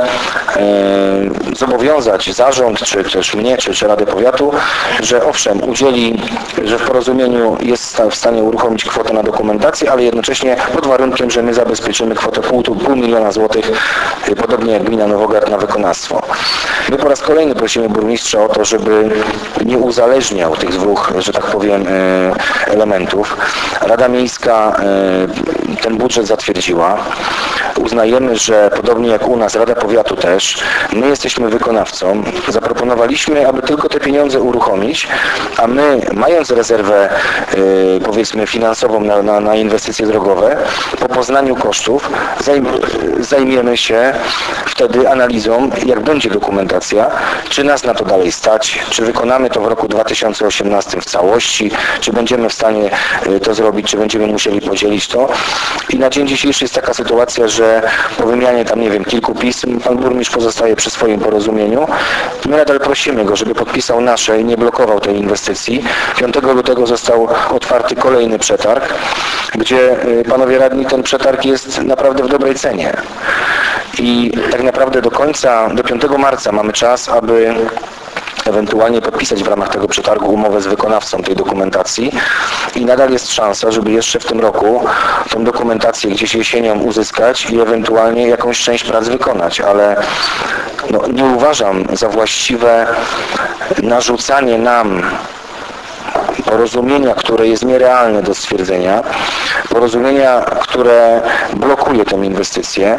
C: zobowiązać zarząd, czy też mnie, czy Radę Powiatu, że owszem, udzieli, że w porozumieniu jest w stanie uruchomić kwotę na dokumentację, ale jednocześnie pod warunkiem, że my zabezpieczymy kwotę pół miliona złotych, podobnie jak gmina Nowogard, na wykonawstwo. My po raz kolejny prosimy burmistrza o to, żeby nie uzależniał tych dwóch, że tak powiem, elementów. Rada Miejska ten budżet zatwierdziła. Uznajemy, że podobnie jak u nas, Rada Powiatu też, my jesteśmy wykonawcą. Zaproponowaliśmy, aby tylko te pieniądze uruchomić, a my, mając rezerwę, powiedzmy, finansową na inwestycje drogowe, po poznaniu kosztów zajmiemy się wtedy analizą, jak będzie dokumentacja, czy nas na to dalej stać, czy wykonamy to w roku 2018 w całości, czy będziemy w stanie to zrobić, czy będziemy musieli podzielić to. I na dzień dzisiejszy jest taka sytuacja, że po wymianie tam, nie wiem, kilku pism, pan burmistrz pozostaje przy swoim porozumieniu. My nadal prosimy go, żeby podpisał nasze i nie blokował tej inwestycji. 5 lutego został otwarty kolejny przetarg, gdzie, panowie radni, ten przetarg jest naprawdę w dobrej cenie. I tak naprawdę do 5 marca mamy czas, aby ewentualnie podpisać w ramach tego przetargu umowę z wykonawcą tej dokumentacji i nadal jest szansa, żeby jeszcze w tym roku tą dokumentację gdzieś jesienią uzyskać i ewentualnie jakąś część prac wykonać, ale no, nie uważam za właściwe narzucanie nam porozumienia, które jest nierealne do stwierdzenia, porozumienia, które blokuje tę inwestycję,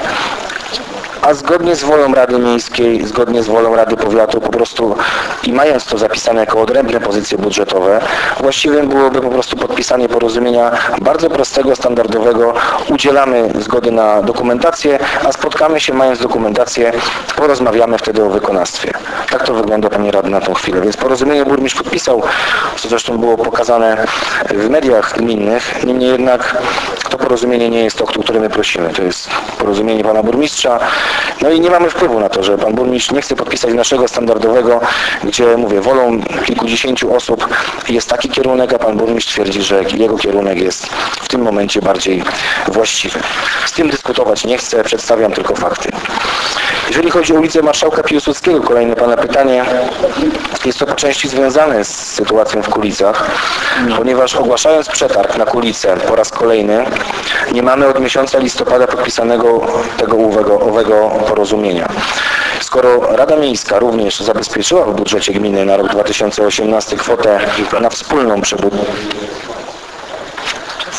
C: a zgodnie z wolą Rady Miejskiej, zgodnie z wolą Rady Powiatu po prostu i mając to zapisane jako odrębne pozycje budżetowe, właściwym byłoby po prostu podpisanie porozumienia bardzo prostego, standardowego. Udzielamy zgody na dokumentację, a spotkamy się, mając dokumentację, porozmawiamy wtedy o wykonawstwie. Tak to wygląda, panie radny, na tą chwilę. Więc porozumienie burmistrz podpisał, co zresztą było pokazane w mediach gminnych. Niemniej jednak to porozumienie nie jest to, o które my prosimy. To jest porozumienie pana burmistrza. No i nie mamy wpływu na to, że pan burmistrz nie chce podpisać naszego standardowego, gdzie, mówię, wolą kilkudziesięciu osób jest taki kierunek, a pan burmistrz twierdzi, że jego kierunek jest w tym momencie bardziej właściwy. Z tym dyskutować nie chcę, przedstawiam tylko fakty. Jeżeli chodzi o ulicę Marszałka Piłsudskiego, kolejne pana pytanie, jest to po części związane z sytuacją w Kulicach, ponieważ ogłaszając przetarg na Kulicę po raz kolejny, nie mamy od miesiąca listopada podpisanego tego owego porozumienia. Skoro Rada Miejska również zabezpieczyła w budżecie gminy na rok 2018 kwotę na wspólną przebudowę,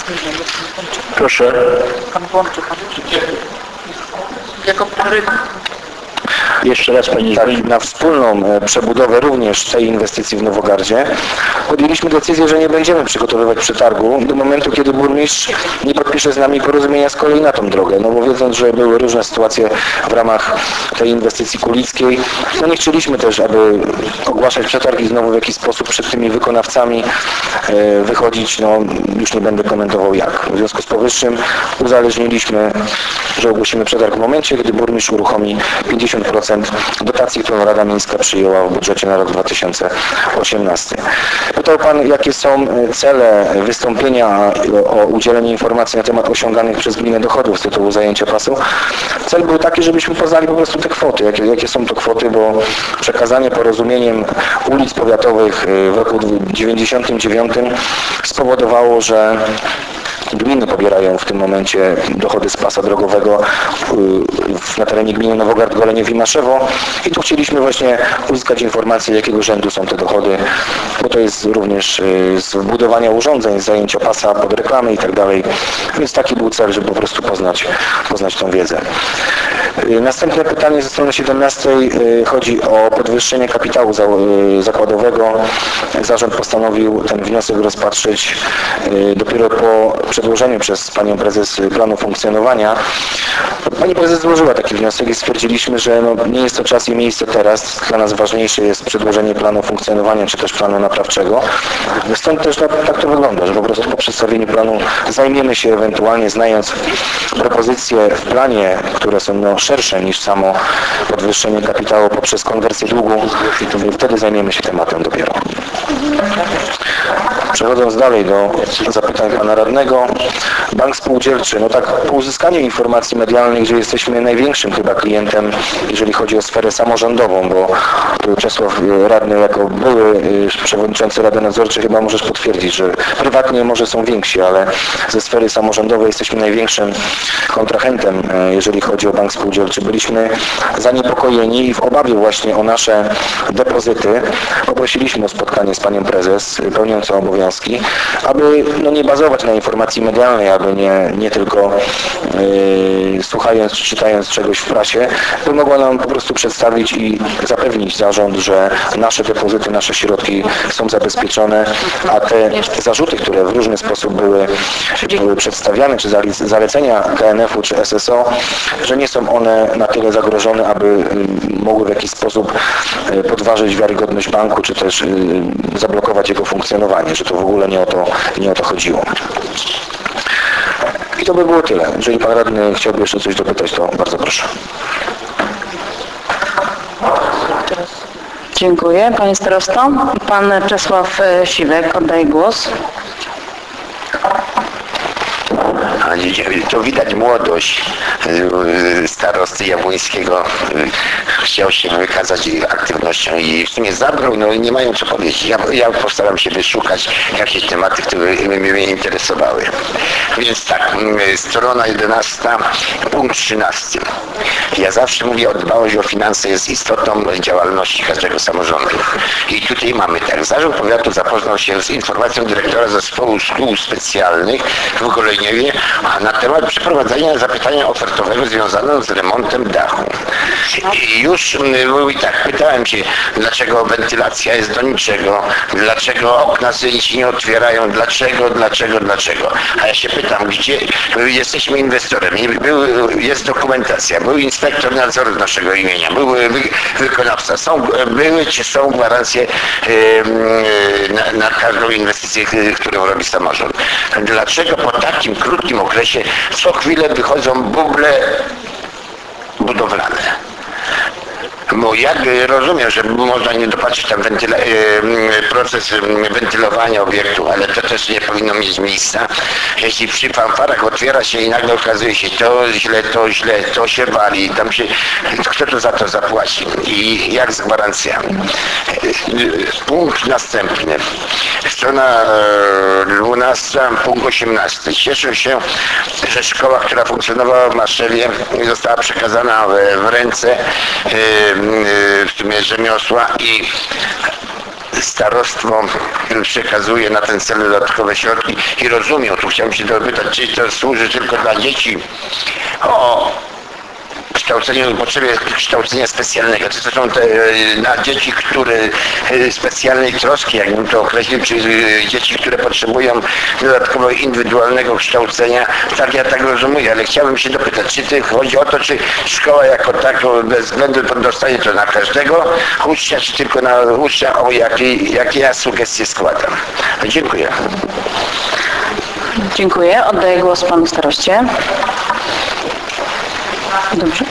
B: Proszę.
A: Pan włączy pan. Jako priorytet.
B: Jeszcze raz Pani
C: Tak, na wspólną przebudowę również tej inwestycji w Nowogardzie podjęliśmy decyzję, że nie będziemy przygotowywać przetargu do momentu, kiedy burmistrz nie podpisze z nami porozumienia z kolei na tą drogę. No bo wiedząc, że były różne sytuacje w ramach tej inwestycji kulickiej, no nie chcieliśmy też, aby ogłaszać przetargi znowu w jakiś sposób przed tymi wykonawcami wychodzić, no już nie będę komentował jak. W związku z powyższym uzależniliśmy, że ogłosimy przetarg w momencie, gdy burmistrz uruchomi 50% dotacji, którą Rada Miejska przyjęła w budżecie na rok 2018. Pytał Pan, jakie są cele wystąpienia o udzielenie informacji na temat osiąganych przez gminę dochodów z tytułu zajęcia pasu. Cel był taki, żebyśmy poznali po prostu te kwoty, jakie są to kwoty, bo przekazanie porozumieniem ulic powiatowych w roku 1999 spowodowało, że gminy pobierają w tym momencie dochody z pasa drogowego na terenie gminy Nowogard, Goleniew i Maszewo i tu chcieliśmy właśnie uzyskać informacje, jakiego rzędu są te dochody, bo to jest również z wbudowania urządzeń, z zajęcia pasa pod reklamy i tak dalej, więc taki był cel, żeby po prostu poznać tą wiedzę. Następne pytanie ze strony 17 chodzi o podwyższenie kapitału zakładowego. Zarząd postanowił ten wniosek rozpatrzyć dopiero po przedłożeniu przez Panią Prezes planu funkcjonowania. Pani Prezes złożyła taki wniosek i stwierdziliśmy, że nie jest to czas i miejsce teraz. Dla nas ważniejsze jest przedłożenie planu funkcjonowania czy też planu naprawczego. Stąd też tak to wygląda, że po prostu po przedstawieniu planu zajmiemy się ewentualnie, znając propozycje w planie, które są szersze niż samo podwyższenie kapitału poprzez konwersję długu, wtedy zajmiemy się tematem dopiero. Przechodząc dalej do zapytań Pana Radnego, Bank Spółdzielczy, no tak po uzyskaniu informacji medialnych, gdzie jesteśmy największym chyba klientem, jeżeli chodzi o sferę samorządową, bo Czesław Radny jako były przewodniczący Rady Nadzorczej chyba możesz potwierdzić, że prywatnie może są więksi, ale ze sfery samorządowej jesteśmy największym kontrahentem, jeżeli chodzi o Bank Spółdzielczy. Byliśmy zaniepokojeni i w obawie właśnie o nasze depozyty poprosiliśmy o spotkanie z Panią Prezes pełniącą obowiązki, aby nie bazować na informacji medialnej, aby nie tylko słuchając czy czytając czegoś w prasie, by mogła nam po prostu przedstawić i zapewnić zarząd, że nasze depozyty, nasze środki są zabezpieczone, a te zarzuty, które w różny sposób były przedstawiane, czy zalecenia KNF-u czy SSO, że nie są one na tyle zagrożone, aby mogły w jakiś sposób podważyć wiarygodność banku, czy też zablokować jego funkcjonowanie, że to w ogóle nie o to chodziło. I to by było tyle. Jeżeli Pan Radny chciałby jeszcze coś dopytać, to bardzo proszę.
A: Dziękuję. Panie Starosto. Pan Czesław Siwek, oddaję głos.
J: To widać młodość starosty Jabłońskiego. Chciał się wykazać aktywnością i w sumie zabrał, nie mają co powiedzieć. Ja postaram się wyszukać jakieś tematy, które mnie interesowały. Więc tak, strona 11, punkt 13. Ja zawsze mówię, dbałość o finanse jest istotą działalności każdego samorządu. I tutaj mamy tak, Zarząd Powiatu zapoznał się z informacją dyrektora Zespołu Szkół Specjalnych w Goleniewie na temat przeprowadzenia zapytania ofertowego związanego z remontem dachu. I już mówi tak, pytałem się, dlaczego wentylacja jest do niczego, dlaczego okna się nie otwierają, dlaczego. A ja się pytam, gdzie jesteśmy inwestorem, jest dokumentacja, był inspektor nadzoru z naszego imienia, był wykonawca, były czy są gwarancje na każdą inwestycję, którą robi samorząd. Dlaczego po takim krótkim okresie co chwilę wychodzą buble budowlane? Bo jak rozumiem, że można nie dopatrzyć tam proces wentylowania obiektu, ale to też nie powinno mieć miejsca. Jeśli przy fanfarach otwiera się i nagle okazuje się to się wali, kto to za to zapłaci i jak z gwarancjami. Punkt następny. Strona 12, punkt 18. Cieszę się, że szkoła, która funkcjonowała w Maszewie, została przekazana w ręce w sumie rzemiosła i starostwo przekazuje na ten cel dodatkowe środki i rozumiem, tu chciałem się dopytać, czy to służy tylko dla dzieci o kształceniu, potrzebie kształcenia specjalnego. Czy to są te na dzieci, które specjalnej troski, jakbym to określił, czy dzieci, które potrzebują dodatkowo indywidualnego kształcenia. Tak, ja tak rozumiem, ale chciałbym się dopytać, czy chodzi o to, czy szkoła jako tak bez względu dostaje to na każdego ucznia, czy tylko na ucznia, o jakie ja sugestie składam. Dziękuję.
A: Dziękuję. Oddaję głos panu staroście. Dobrze.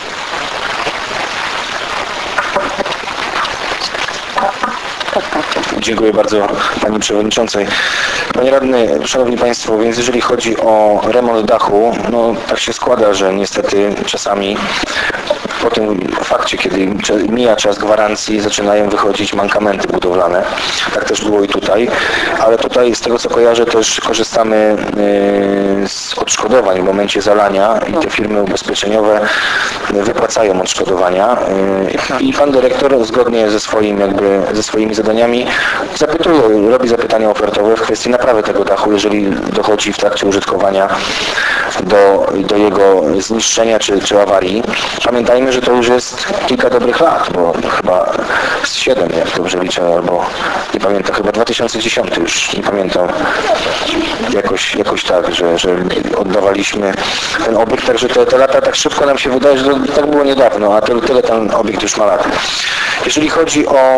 C: Dziękuję bardzo Pani Przewodniczącej. Panie Radny, Szanowni Państwo, więc jeżeli chodzi o remont dachu, no tak się składa, że niestety czasami po tym fakcie, kiedy mija czas gwarancji, zaczynają wychodzić mankamenty budowlane. Tak też było i tutaj, ale tutaj z tego co kojarzę też korzystamy z odszkodowań w momencie zalania i te firmy ubezpieczeniowe wypłacają odszkodowania i Pan Dyrektor zgodnie ze swoimi zadaniami robi zapytania ofertowe w kwestii naprawy tego dachu, jeżeli dochodzi w trakcie użytkowania do jego zniszczenia czy awarii. Pamiętajmy, że to już jest kilka dobrych lat, bo chyba z 7, jak dobrze liczę, albo nie pamiętam, chyba 2010 już, nie pamiętam, jakoś tak, że oddawaliśmy ten obiekt, także te lata tak szybko nam się wydaje, że to tak było niedawno, a tyle ten obiekt już ma lat. Jeżeli chodzi o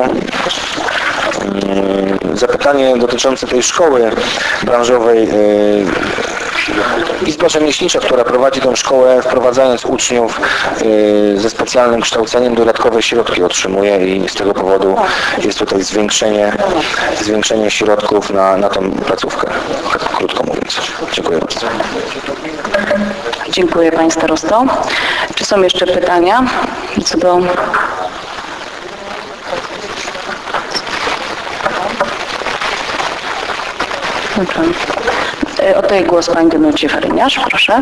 C: zapytanie dotyczące tej szkoły branżowej, Izba Rzemieślnicza, która prowadzi tę szkołę, wprowadzając uczniów ze specjalnym kształceniem, dodatkowe środki otrzymuje i z tego powodu jest tutaj zwiększenie środków na tą placówkę, tak krótko mówiąc. Dziękuję bardzo.
A: Dziękuję Pani Starosto. Czy są jeszcze pytania co do... Dobrze. Oddaję głos Pani Danucie Faryniarz, proszę.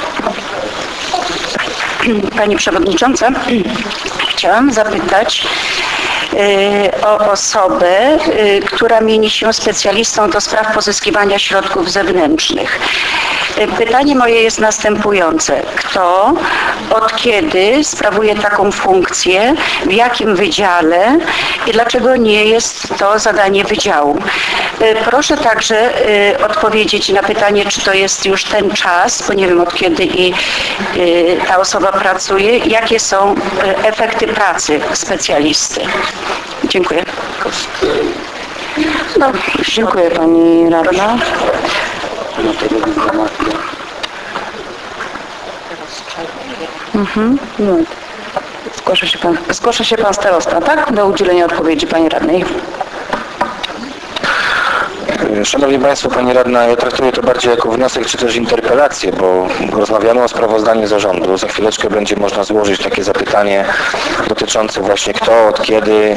K: Pani Przewodnicząca, chciałam zapytać o osobę, która mieni się specjalistą do spraw pozyskiwania środków zewnętrznych. Pytanie moje jest następujące. Kto, od kiedy sprawuje taką funkcję, w jakim wydziale i dlaczego nie jest to zadanie wydziału? Proszę także odpowiedzieć na pytanie, czy to jest już ten czas, bo nie wiem od kiedy ta osoba pracuje, jakie są efekty pracy specjalisty. Dziękuję.
A: No, dziękuję Pani Radna. No. Zgłasza się Pan Starosta, tak? Do udzielenia odpowiedzi Pani Radnej.
C: Szanowni Państwo, Pani Radna, ja traktuję to bardziej jako wniosek czy też interpelację, bo rozmawiamy o sprawozdaniu zarządu. Za chwileczkę będzie można złożyć takie zapytanie dotyczące właśnie kto, od kiedy.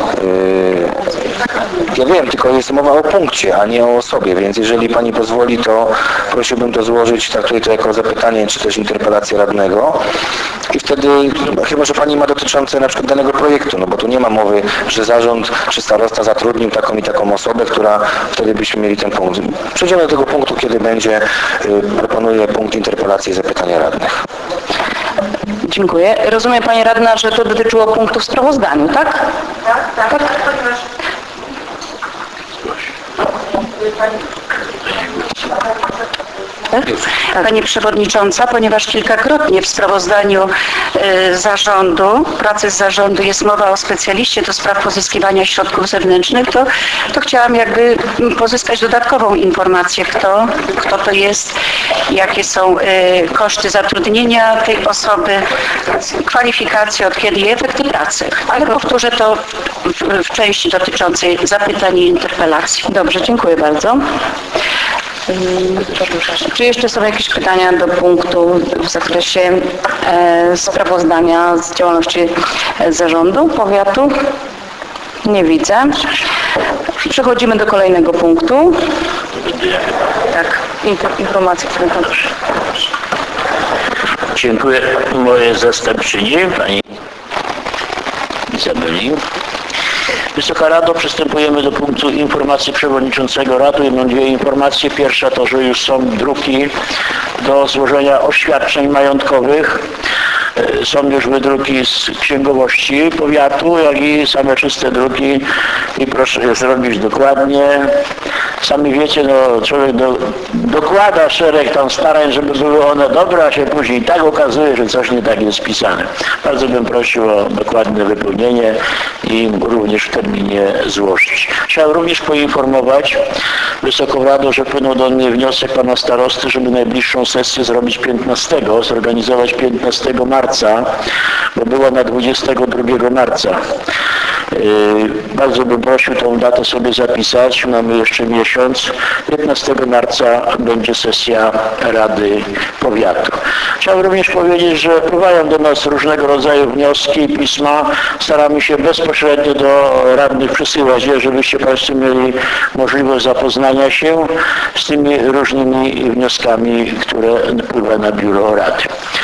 C: Ja wiem, tylko jest mowa o punkcie, a nie o osobie, więc jeżeli Pani pozwoli, to prosiłbym to złożyć, traktuję to jako zapytanie czy też interpelację radnego. I wtedy, chyba że Pani ma dotyczące na przykład danego projektu, no bo tu nie ma mowy, że zarząd czy starosta zatrudnił taką i taką osobę, która wtedy byśmy mieli ten punkt. Przejdziemy do tego punktu, kiedy będzie, proponuję punkt interpelacji i zapytania radnych.
A: Dziękuję. Rozumiem Pani Radna, że to dotyczyło punktu w sprawozdaniu, tak? Tak.
K: Pani Przewodnicząca, ponieważ kilkakrotnie w sprawozdaniu zarządu, pracy z zarządu jest mowa o specjaliście do spraw pozyskiwania środków zewnętrznych, to chciałam jakby pozyskać dodatkową informację, kto to jest, jakie są koszty zatrudnienia tej osoby, kwalifikacje, od kiedy i efekty pracy. Ale powtórzę to w części dotyczącej zapytań i interpelacji.
A: Dobrze, dziękuję bardzo. Czy jeszcze są jakieś pytania do punktu w zakresie sprawozdania z działalności zarządu powiatu? Nie widzę. Przechodzimy do kolejnego punktu. Tak, informacje, które pan...
B: Dziękuję mojej zastępczyni, Pani Izabeli. Wysoka Rado, przystępujemy do punktu informacji przewodniczącego Rady. Mam dwie informacje. Pierwsza to, że już są druki do złożenia oświadczeń majątkowych. Są już wydruki z księgowości powiatu, jak i same czyste druki i proszę je zrobić dokładnie. Sami wiecie, no człowiek dokłada szereg tam starań, żeby były one dobre, a się później tak okazuje, że coś nie tak jest spisane. Bardzo bym prosił o dokładne wypełnienie i również w terminie złożyć. Chciałem również poinformować Wysoką Radę, że wpłynął do mnie wniosek pana starosty, żeby najbliższą sesję zrobić 15, zorganizować 15 marca, bo była na 22 marca. Bardzo bym prosił tą datę sobie zapisać, mamy jeszcze miesiąc. 15 marca będzie sesja Rady Powiatu. Chciałbym również powiedzieć, że wpływają do nas różnego rodzaju wnioski, pisma. Staramy się bezpośrednio do radnych przysyłać, żebyście Państwo mieli możliwość zapoznania się z tymi różnymi wnioskami, które wpływają na biuro Rady.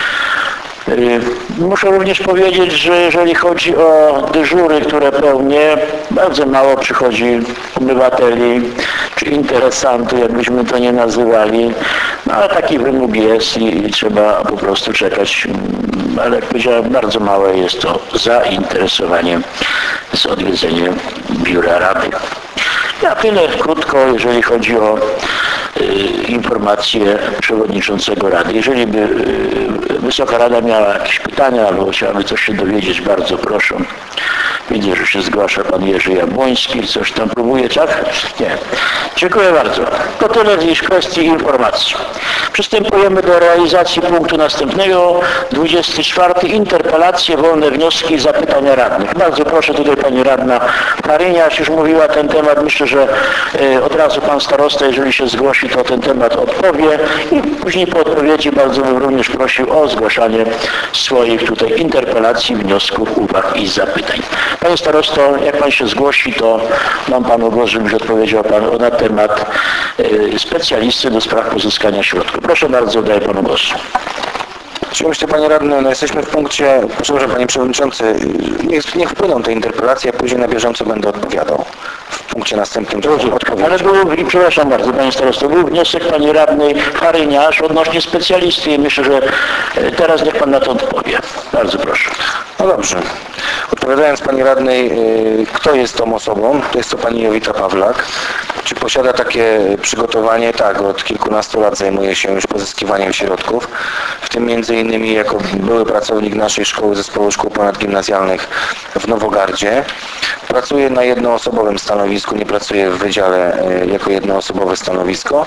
B: Muszę również powiedzieć, że jeżeli chodzi o dyżury, które pełnię, bardzo mało przychodzi obywateli czy interesantów, jakbyśmy to nie nazywali, no ale taki wymóg jest i trzeba po prostu czekać, ale jak powiedziałem, bardzo małe jest to zainteresowanie z odwiedzeniem biura Rady. Ja tyle krótko, jeżeli chodzi o informację przewodniczącego Rady. Jeżeli by Wysoka Rada miała jakieś pytania albo chciałaby coś się dowiedzieć, bardzo proszę. Widzę, że się zgłasza pan Jerzy Jabłoński, coś tam próbuje, tak? Nie. Dziękuję bardzo. To tyle w kwestii informacji. Przystępujemy do realizacji punktu następnego. 24. Interpelacje, wolne wnioski i zapytania radnych. Bardzo proszę, tutaj pani radna Maryniarz już mówiła ten temat. Myślę, że od razu pan starosta, jeżeli się zgłosi, to ten temat odpowie i później po odpowiedzi bardzo bym również prosił o zgłaszanie swoich tutaj interpelacji, wniosków, uwag i zapytań. Panie starosto, jak pan się zgłosi, to mam panu głos, żebyś odpowiedział pan na temat specjalisty do spraw pozyskania środków. Proszę bardzo, daję panu głos.
C: Oczywiście, panie radny, no jesteśmy w punkcie, przepraszam panie przewodniczący, niech wpłyną te interpelacje, a później na bieżąco będę odpowiadał. W punkcie następnym odpowiedzi.
B: Ale był, przepraszam bardzo panie starosto, był wniosek pani radnej Maryniarz odnośnie specjalisty i myślę, że teraz niech pan na to odpowie. Bardzo proszę.
C: No dobrze. Odpowiadając pani radnej, kto jest tą osobą? To jest to pani Jowita Pawlak. Czy posiada takie przygotowanie? Tak, od kilkunastu lat zajmuje się już pozyskiwaniem środków, w tym między innymi jako były pracownik naszej szkoły zespołu szkół ponadgimnazjalnych w Nowogardzie. Pracuje na jednoosobowym stanowisku, nie pracuje w wydziale jako jednoosobowe stanowisko.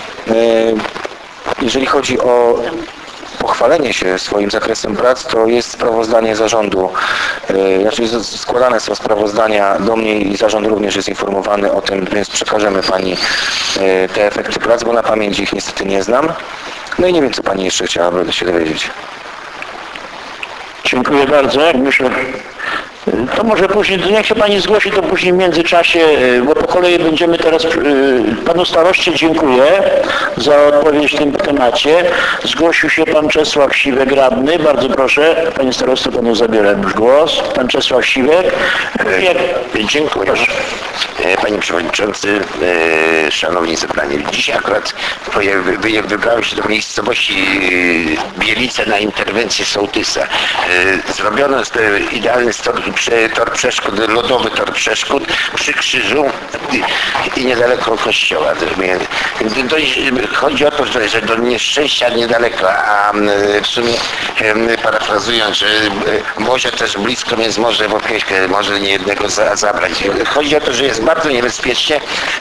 C: Jeżeli chodzi o pochwalenie się swoim zakresem prac, to jest sprawozdanie zarządu. Znaczy składane są sprawozdania do mnie i zarząd również jest informowany o tym, więc przekażemy pani te efekty prac, bo na pamięć ich niestety nie znam. No i nie wiem, co pani jeszcze chciałaby się dowiedzieć.
B: Dziękuję bardzo. Myślę, to może później, niech się pani zgłosi, to później w międzyczasie, bo po kolei będziemy teraz, panu staroście dziękuję za odpowiedź w tym temacie. Zgłosił się pan Czesław Siwek, radny. Bardzo proszę, panie starosto, panu zabieram już głos. Pan Czesław Siwek.
J: Dziękuję. Panie przewodniczący, szanowni zebrani. Dzisiaj akurat wybrałem się do miejscowości Bielice na interwencję sołtysa. Zrobiono idealny tor przeszkód, lodowy tor przeszkód przy krzyżu i niedaleko kościoła. Chodzi o to, że do nieszczęścia niedaleko, a w sumie parafrazując, że Bozia też blisko, więc może w opiekę, może niejednego zabrać. Chodzi o to, że jest bardzo niebezpiecznie.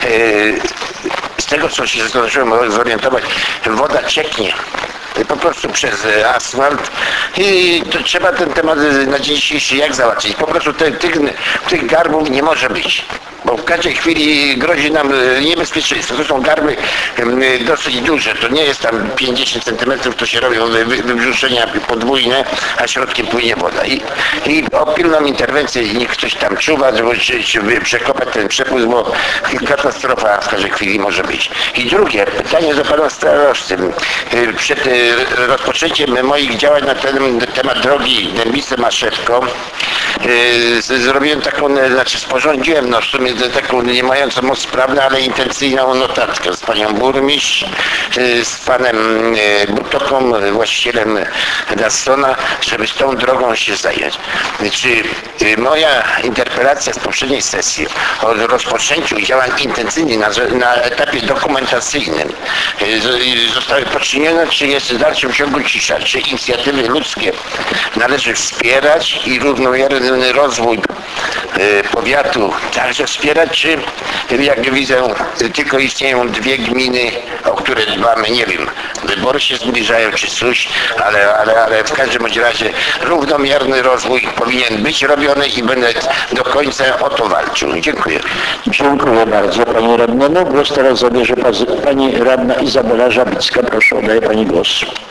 J: Z tego, co się zdążyłem zorientować, woda cieknie po prostu przez asfalt i to trzeba ten temat na dzień dzisiejszy jak załatwić. Po prostu tych garbów nie może być, bo w każdej chwili grozi nam niebezpieczeństwo. To są garby dosyć duże, to nie jest tam 50 cm, to się robią wybrzuszenia podwójne, a środkiem płynie woda. I o pilną interwencję niech ktoś tam czuwa, żeby przekopać ten przepływ, bo katastrofa w każdej chwili może być. I drugie pytanie do pana starosty. Przed rozpoczęciem moich działań na ten temat drogi Dębice-Maszewko zrobiłem taką, sporządziłem w sumie taką nie mającą moc prawną, ale intencyjną notatkę z panią burmistrz, z panem Butoką, właścicielem Gastona, żeby z tą drogą się zająć. Czy moja interpelacja z poprzedniej sesji o rozpoczęciu działań intencyjnych na etapie dokumentacyjnym zostały poczynione, czy jest w dalszym ciągu cisza? Czy inicjatywy ludzkie należy wspierać i równomierny rozwój powiatu także wspierać, czy jak widzę tylko istnieją dwie gminy, o które dbamy, nie wiem, wybory się zbliżają czy coś, ale w każdym bądź razie równomierny rozwój powinien być robiony i będę do końca o to walczył. Dziękuję.
B: Dziękuję bardzo Panie Radnemu. Głos teraz zabierze Pani Radna Izabela Żabicka. Proszę, oddaję Pani głos.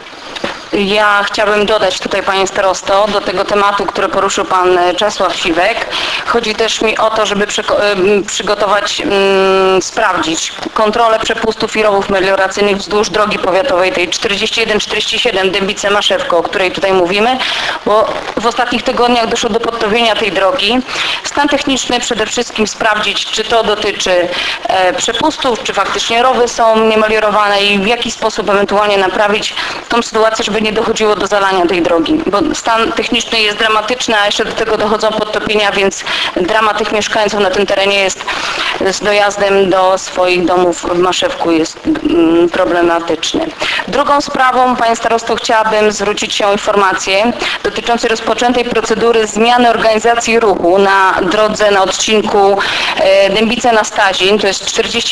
A: Ja chciałabym dodać tutaj, panie starosto, do tego tematu, który poruszył pan Czesław Siwek. Chodzi też mi o to, żeby przygotować, sprawdzić kontrolę przepustów i rowów melioracyjnych wzdłuż drogi powiatowej tej 41-47 Dębice-Maszewko, o której tutaj mówimy, bo w ostatnich tygodniach doszło do podtopienia tej drogi. Stan techniczny przede wszystkim sprawdzić, czy to dotyczy przepustów, czy faktycznie rowy są niemeliorowane i w jaki sposób ewentualnie naprawić tą sytuację, żeby nie dochodziło do zalania tej drogi, bo stan techniczny jest dramatyczny, a jeszcze do tego dochodzą podtopienia, więc dramat tych mieszkańców na tym terenie jest z dojazdem do swoich domów w Maszewku jest problematyczny. Drugą sprawą, panie starosto, chciałabym zwrócić się o informację dotyczącą rozpoczętej procedury zmiany organizacji ruchu na drodze na odcinku Dębice na Stazin, to jest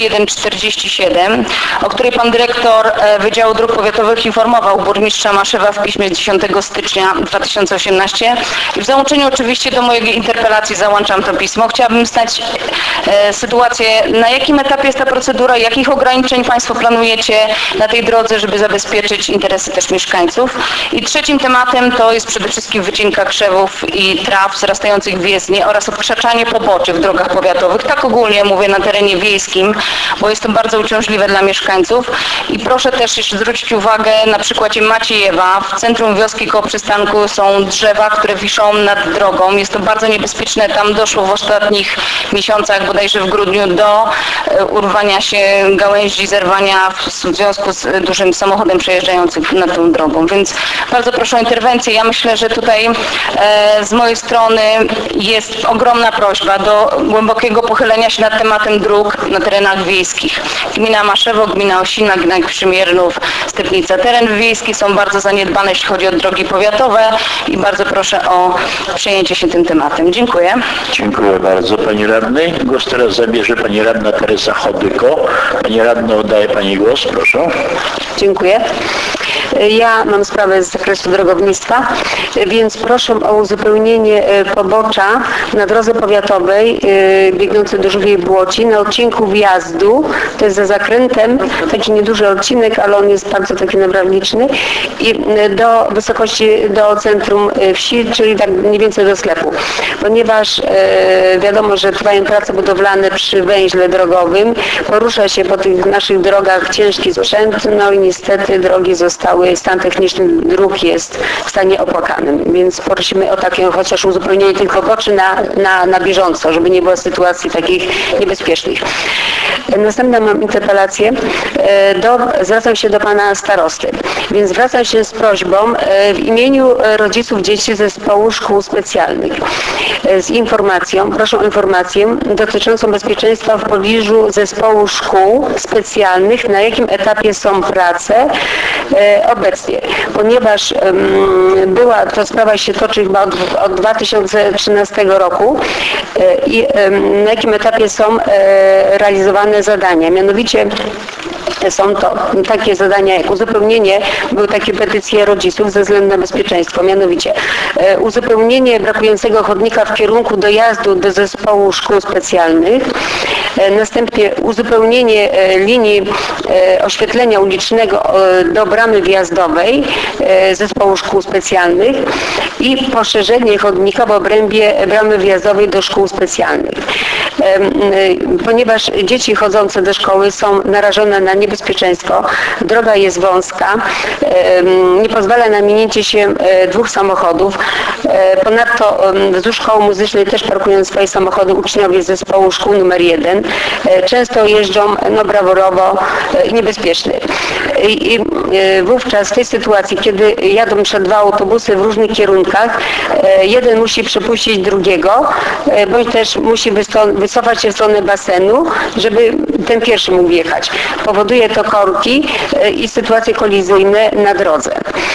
A: 41-47, o której pan dyrektor Wydziału Dróg Powiatowych informował burmistrza Maszewa w piśmie 10 stycznia 2018 i w załączeniu oczywiście do mojej interpelacji załączam to pismo. Chciałabym znać sytuację, na jakim etapie jest ta procedura, jakich ograniczeń państwo planujecie na tej drodze, żeby zabezpieczyć interesy też mieszkańców. I trzecim tematem to jest przede wszystkim wycinka krzewów i traw wzrastających w jezdni oraz odkrzaczanie poboczy w drogach powiatowych. Tak ogólnie mówię na terenie wiejskim, bo jest to bardzo uciążliwe dla mieszkańców. I proszę też jeszcze zwrócić uwagę na przykładzie Maciejewa. W centrum wioski koło przystanku są drzewa, które wiszą nad drogą. Jest to bardzo niebezpieczne. Tam doszło w ostatnich miesiącach, bodajże w grudniu, do urwania się gałęzi, zerwania w związku z dużym samochodem przejeżdżającym nad tą drogą. Więc bardzo proszę o interwencję. Ja myślę, że tutaj z mojej strony jest ogromna prośba do głębokiego pochylenia się nad tematem dróg na terenach wiejskich. Gmina Maszewo, gmina Osina, gmina Przymierzynów, Stepnica. Tereny wiejskie są bardzo zaniedbane, jeśli chodzi o drogi powiatowe i bardzo proszę o przejęcie się tym tematem. Dziękuję.
B: Dziękuję bardzo Pani Radnej. Głos teraz zabierze Pani Radna Teresa Chodyko. Pani Radna, oddaję Pani głos, proszę.
L: Dziękuję. Ja mam sprawę z zakresu drogownictwa, więc proszę o uzupełnienie pobocza na drodze powiatowej biegnącej do Żółwiej Błoci na odcinku wjazdu, to jest za zakrętem, taki nieduży odcinek, ale on jest bardzo taki newralgiczny i do wysokości, do centrum wsi, czyli tak mniej więcej do sklepu, ponieważ wiadomo, że trwają prace budowlane przy węźle drogowym, porusza się po tych naszych drogach ciężki sprzęt, no i niestety drogi zostały, stan techniczny dróg jest w stanie opłakanym, więc prosimy o takie chociaż uzupełnienie tych poboczy na bieżąco, żeby nie było sytuacji takich niebezpiecznych. Następną mam interpelację, zwracam się do pana starosty, więc zwracam się z prośbą w imieniu rodziców dzieci z zespołu szkół specjalnych z informacją, proszę o informację dotyczącą bezpieczeństwa w pobliżu zespołu szkół specjalnych, na jakim etapie są prace obecnie, ponieważ to sprawa się toczy chyba od 2013 roku i na jakim etapie są realizowane zadania, mianowicie są to takie zadania jak uzupełnienie, były takie petycje rodziców ze względu na bezpieczeństwo, mianowicie uzupełnienie brakującego chodnika w kierunku dojazdu do zespołu szkół specjalnych, Następnie uzupełnienie linii oświetlenia ulicznego do bramy wjazdowej zespołu szkół specjalnych i poszerzenie chodnika w obrębie bramy wjazdowej do szkół specjalnych. Ponieważ dzieci chodzące do szkoły są narażone na niebezpieczeństwo, droga jest wąska, nie pozwala na minięcie się dwóch samochodów. Ponadto wzdłuż szkoły muzycznej też parkują swoje samochody uczniowie z zespołu szkół numer 1. Często jeżdżą brawurowo i niebezpiecznie. I wówczas w tej sytuacji, kiedy jadą przed dwa autobusy w różnych kierunkach, jeden musi przepuścić drugiego, bądź też musi wycofać się w stronę basenu, żeby ten pierwszy mógł jechać. Powoduje to korki i sytuacje kolizyjne na drodze.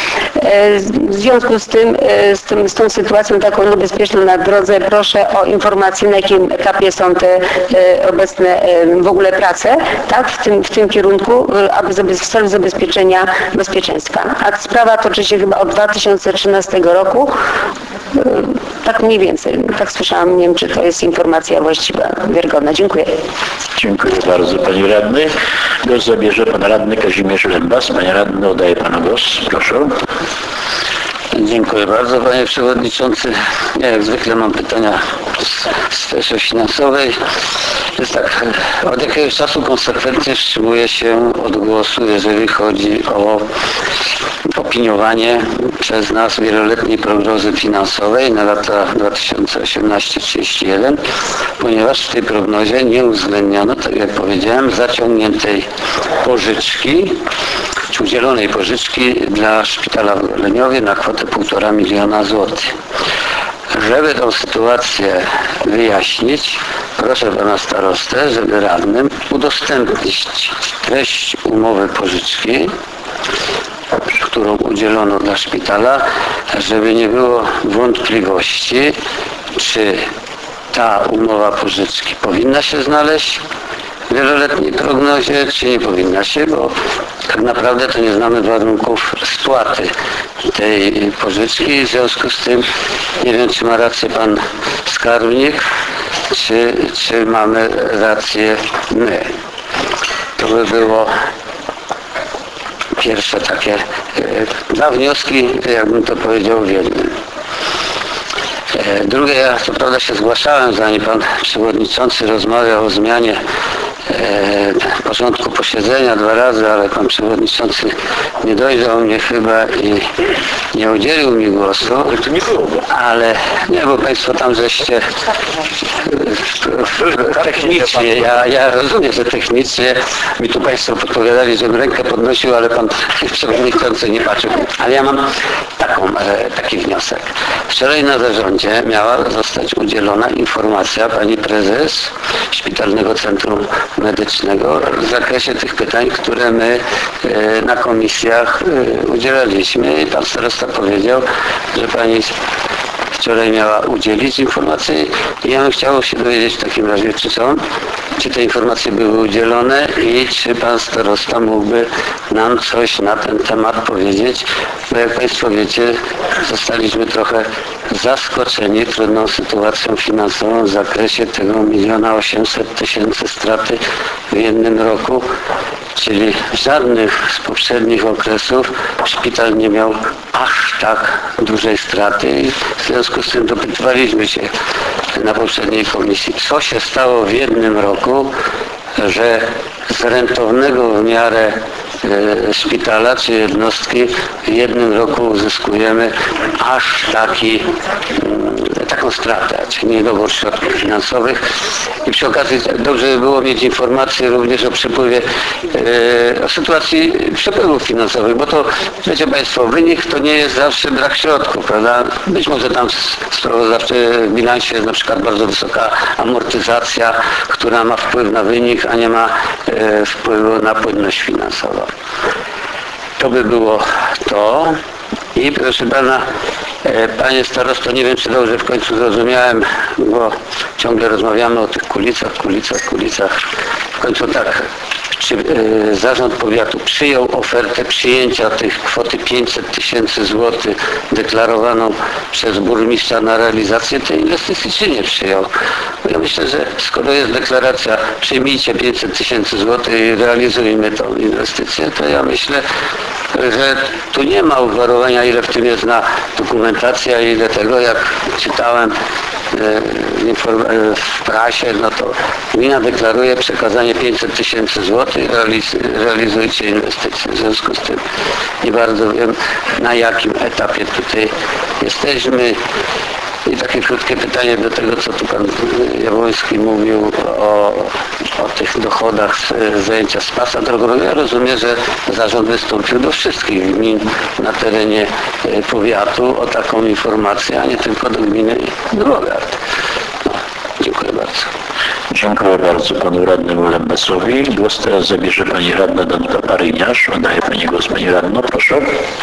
L: W związku z tą sytuacją taką niebezpieczną na drodze proszę o informację, na jakim etapie są te obecne w ogóle prace, tak, w tym kierunku, aby w celu zabezpieczenia bezpieczeństwa. A sprawa toczy się chyba od 2013 roku, tak mniej więcej, tak słyszałam, nie wiem, czy to jest informacja właściwa, wiarygodna. Dziękuję.
B: Dziękuję bardzo Pani Radny. Głos zabierze Pan Radny Kazimierz Lembas. Panie Radny, oddaję Panu głos. Proszę.
H: Dziękuję bardzo Panie Przewodniczący. Ja jak zwykle mam pytania w sferze finansowej. Jest tak, od jakiegoś czasu konsekwentnie wstrzymuję się od głosu, jeżeli chodzi o opiniowanie przez nas wieloletniej prognozy finansowej na lata 2018-2031, ponieważ w tej prognozie nie uwzględniono, tak jak powiedziałem, zaciągniętej pożyczki, czy udzielonej pożyczki dla szpitala w Goleniowie na kwotę 1,5 miliona złotych. Żeby tę sytuację wyjaśnić, proszę Pana Starostę, żeby radnym udostępnić treść umowy pożyczki, którą udzielono dla szpitala, żeby nie było wątpliwości, czy ta umowa pożyczki powinna się znaleźć w wieloletniej prognozie, czy nie powinna się, bo tak naprawdę to nie znamy warunków spłaty tej pożyczki. W związku z tym nie wiem, czy ma rację Pan Skarbnik, czy mamy rację my. To by było pierwsze takie dwa wnioski, jakbym to powiedział, w jednym. Drugie, ja co prawda się zgłaszałem, zanim Pan Przewodniczący rozmawiał o zmianie porządku posiedzenia 2 razy, ale Pan Przewodniczący nie dojrzał mnie chyba i nie udzielił mi głosu. Ale nie, bo Państwo tam żeście technicznie, ja rozumiem, że technicznie mi tu Państwo podpowiadali, żebym rękę podnosił, ale Pan Przewodniczący nie patrzył. Ale ja mam taki wniosek. Wczoraj na zarządzie miała zostać udzielona informacja Pani Prezes Szpitalnego Centrum Medycznego w zakresie tych pytań, które my na komisjach udzielaliśmy. I Pan Starosta powiedział, że Pani wczoraj miała udzielić informacji i ja bym chciał się dowiedzieć w takim razie, czy te informacje były udzielone i czy Pan Starosta mógłby nam coś na ten temat powiedzieć, bo jak Państwo wiecie, zostaliśmy trochę zaskoczeni trudną sytuacją finansową w zakresie tego 1 800 000 straty w jednym roku, czyli żadnych z poprzednich okresów szpital nie miał aż tak dużej straty i w związku z tym dopytywaliśmy się na poprzedniej komisji, co się stało w jednym roku, że z rentownego w miarę szpitala czy jednostki w jednym roku uzyskujemy aż taką stratę, czyli niedobór środków finansowych. I przy okazji dobrze by było mieć informacje również o przepływie, o sytuacji przepływów finansowych, bo to, wiecie Państwo, wynik to nie jest zawsze brak środków, prawda? Być może tam w sprawozdawczym bilansie jest na przykład bardzo wysoka amortyzacja, która ma wpływ na wynik, a nie ma wpływu na płynność finansową. To by było to. I proszę Pana, Panie Starosto, nie wiem, czy dobrze w końcu zrozumiałem, bo ciągle rozmawiamy o tych kulicach. W końcu tak, czy Zarząd Powiatu przyjął ofertę przyjęcia tych kwoty 500 000 złotych deklarowaną przez burmistrza na realizację tej inwestycji, czy nie przyjął? Ja myślę, że skoro jest deklaracja, przyjmijcie 500 000 złotych i realizujmy tą inwestycję, to ja myślę, że tu nie ma obwarowania, ile w tym jest na dokumentacja, ile tego, jak czytałem w prasie, no to gmina deklaruje przekazanie 500 000 złotych, realizujcie inwestycje. W związku z tym nie bardzo wiem, na jakim etapie tutaj jesteśmy. I takie krótkie pytanie do tego, co tu pan Jabłoński mówił o tych dochodach z zajęcia z pasa drogowego. Ja rozumiem, że zarząd wystąpił do wszystkich gmin na terenie powiatu o taką informację, a nie tylko do gminy Drogard. No, dziękuję bardzo.
B: Dziękuję bardzo panu radnemu Lembesowi. Głos teraz zabierze pani radna Danuta Paryniarz. Oddaję pani głos, pani radno, proszę.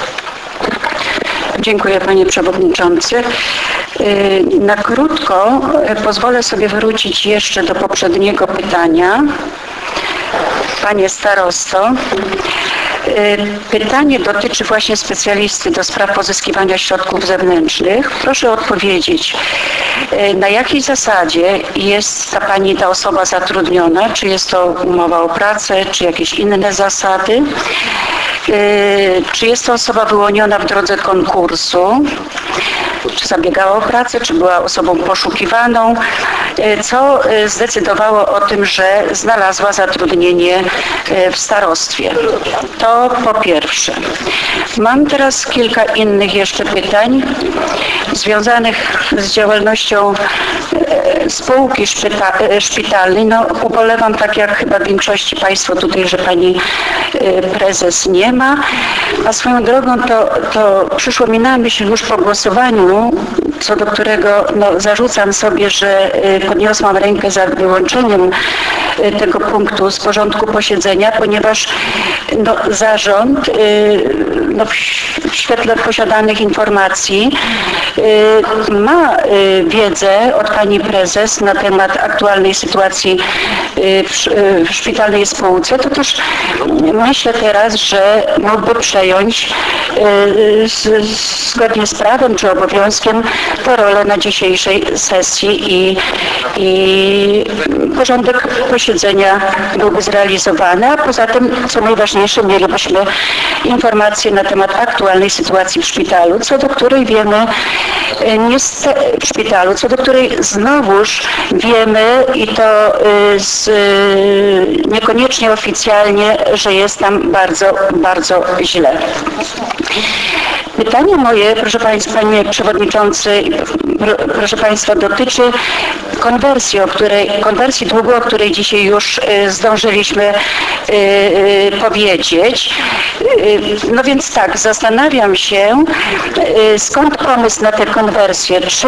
K: Dziękuję panie przewodniczący. Na krótko pozwolę sobie wrócić jeszcze do poprzedniego pytania. Panie starosto, pytanie dotyczy właśnie specjalisty do spraw pozyskiwania środków zewnętrznych. Proszę odpowiedzieć, na jakiej zasadzie jest ta osoba zatrudniona? Czy jest to umowa o pracę, czy jakieś inne zasady? Czy jest to osoba wyłoniona w drodze konkursu? Czy zabiegała o pracę, czy była osobą poszukiwaną? Co zdecydowało o tym, że znalazła zatrudnienie w starostwie? To po pierwsze. Mam teraz kilka innych jeszcze pytań związanych z działalnością spółki szpitalnej. No, ubolewam, tak jak chyba w większości Państwo tutaj, że pani prezes nie ma, a swoją drogą to przyszło mi na myśl już po głosowaniu, co do którego zarzucam sobie, że podniosłam rękę za wyłączeniem tego punktu z porządku posiedzenia, ponieważ zarząd w świetle posiadanych informacji ma wiedzę od pani prezes na temat aktualnej sytuacji w szpitalnej spółce. To też myślę teraz, że mógłby przejąć zgodnie z prawem czy obowiązkiem tę rolę na dzisiejszej sesji i porządek posiedzenia byłby zrealizowany, a poza tym, co najważniejsze, mielibyśmy informacje na temat aktualnej sytuacji w szpitalu, co do której wiemy co do której znowuż wiemy i to niekoniecznie oficjalnie, że jest tam bardzo, bardzo źle. Pytanie moje, proszę Państwa, panie przewodniczący, proszę Państwa, dotyczy konwersji długu, o której dzisiaj już zdążyliśmy powiedzieć. No więc tak, zastanawiam się, skąd pomysł na tę konwersję, czy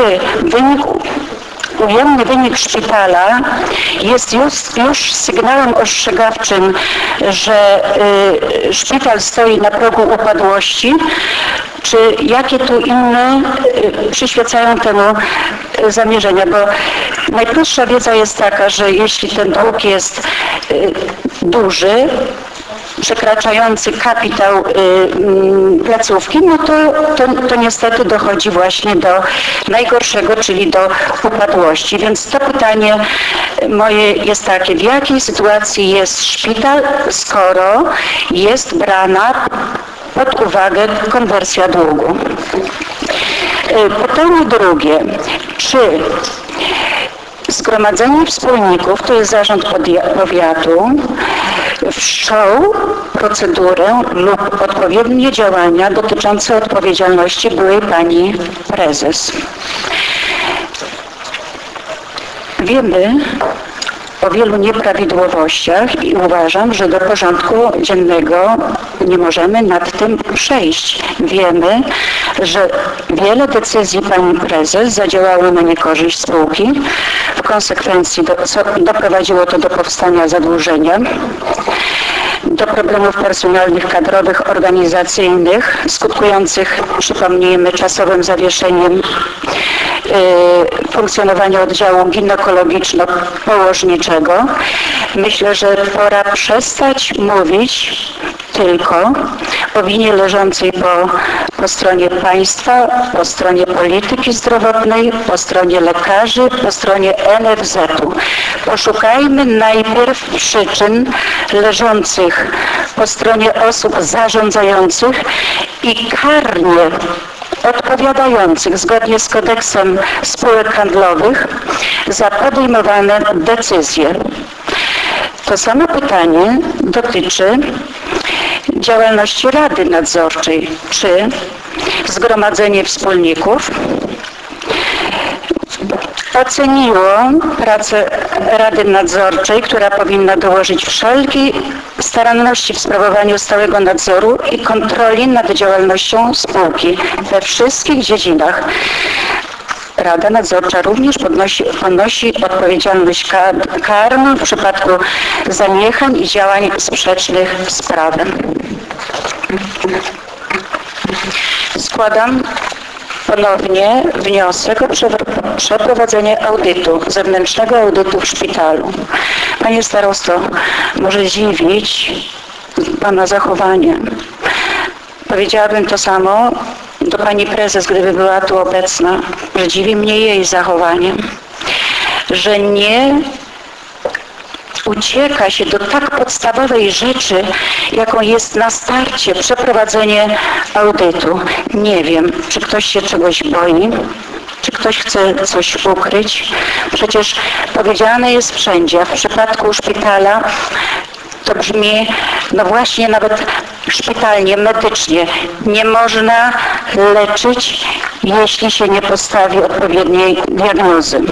K: ujemny wynik szpitala jest już sygnałem ostrzegawczym, że szpital stoi na progu upadłości, czy jakie tu inne przyświecają temu zamierzenia, bo najprostsza wiedza jest taka, że jeśli ten dług jest duży, przekraczający kapitał placówki, no to niestety dochodzi właśnie do najgorszego, czyli do upadłości. Więc to pytanie moje jest takie, w jakiej sytuacji jest szpital, skoro jest brana pod uwagę konwersja długu. Pytanie drugie, czy Zgromadzenie Wspólników, to jest zarząd powiatu, wszczął procedurę lub odpowiednie działania dotyczące odpowiedzialności byłej pani prezes. Wiemy o wielu nieprawidłowościach i uważam, że do porządku dziennego nie możemy nad tym przejść. Wiemy, że wiele decyzji pani prezes zadziałało na niekorzyść spółki. W konsekwencji doprowadziło to do powstania zadłużenia, do problemów personalnych, kadrowych, organizacyjnych, skutkujących, przypomnijmy, czasowym zawieszeniem funkcjonowania oddziału ginekologiczno-położniczego. Myślę, że pora przestać mówić tylko o winie leżącej po stronie państwa, po stronie polityki zdrowotnej, po stronie lekarzy, po stronie NFZ-u. Poszukajmy najpierw przyczyn leżących po stronie osób zarządzających i karnie odpowiadających zgodnie z kodeksem spółek handlowych za podejmowane decyzje. To samo pytanie dotyczy działalności Rady Nadzorczej. Czy Zgromadzenie Wspólników oceniło pracę Rady Nadzorczej, która powinna dołożyć wszelkiej staranności w sprawowaniu stałego nadzoru i kontroli nad działalnością spółki we wszystkich dziedzinach. Rada Nadzorcza również ponosi odpowiedzialność karną w przypadku zaniechań i działań sprzecznych z prawem. Składam ponownie wniosek o przeprowadzenie audytu, zewnętrznego audytu w szpitalu. Panie starosto, może dziwić Pana zachowanie. Powiedziałabym to samo do Pani prezes, gdyby była tu obecna, że dziwi mnie jej zachowanie, że nie ucieka się do tak podstawowej rzeczy, jaką jest na starcie przeprowadzenie audytu. Nie wiem, czy ktoś się czegoś boi, czy ktoś chce coś ukryć. Przecież powiedziane jest wszędzie, a w przypadku szpitala to brzmi, no właśnie nawet szpitalnie, medycznie, nie można leczyć, jeśli się nie postawi odpowiedniej diagnozy.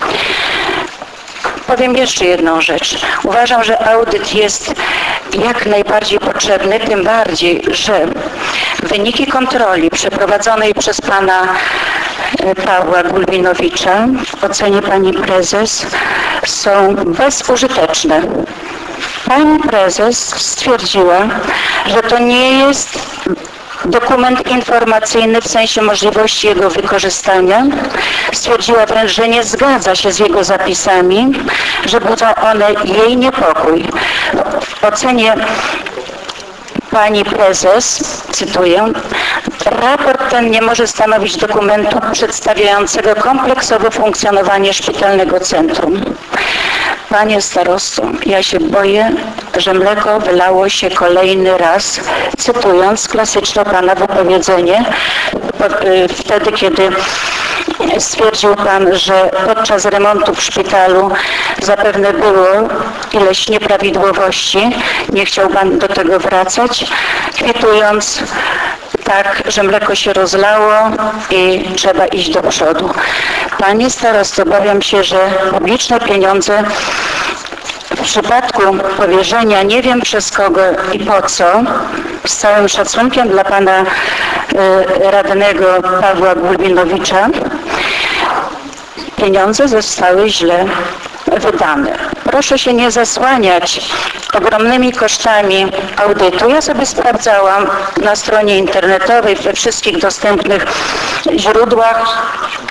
K: Powiem jeszcze jedną rzecz. Uważam, że audyt jest jak najbardziej potrzebny, tym bardziej, że wyniki kontroli przeprowadzonej przez Pana Pawła Gulbinowicza w ocenie Pani Prezes są bezużyteczne. Pani Prezes stwierdziła, że to nie jest dokument informacyjny w sensie możliwości jego wykorzystania. Stwierdziła wręcz, że nie zgadza się z jego zapisami, że budzą one jej niepokój. W ocenie Pani Prezes, cytuję, raport ten nie może stanowić dokumentu przedstawiającego kompleksowe funkcjonowanie szpitalnego centrum. Panie starosto, ja się boję, że mleko wylało się kolejny raz, cytując klasyczne Pana wypowiedzenie, wtedy kiedy stwierdził Pan, że podczas remontu w szpitalu zapewne było ileś nieprawidłowości. Nie chciał Pan do tego wracać, kwitując tak, że mleko się rozlało i trzeba iść do przodu. Panie starosto, obawiam się, że publiczne pieniądze w przypadku powierzenia, nie wiem przez kogo i po co, z całym szacunkiem dla Pana radnego Pawła Gulbinowicza, pieniądze zostały źle wydane. Proszę się nie zasłaniać ogromnymi kosztami audytu. Ja sobie sprawdzałam na stronie internetowej, we wszystkich dostępnych źródłach,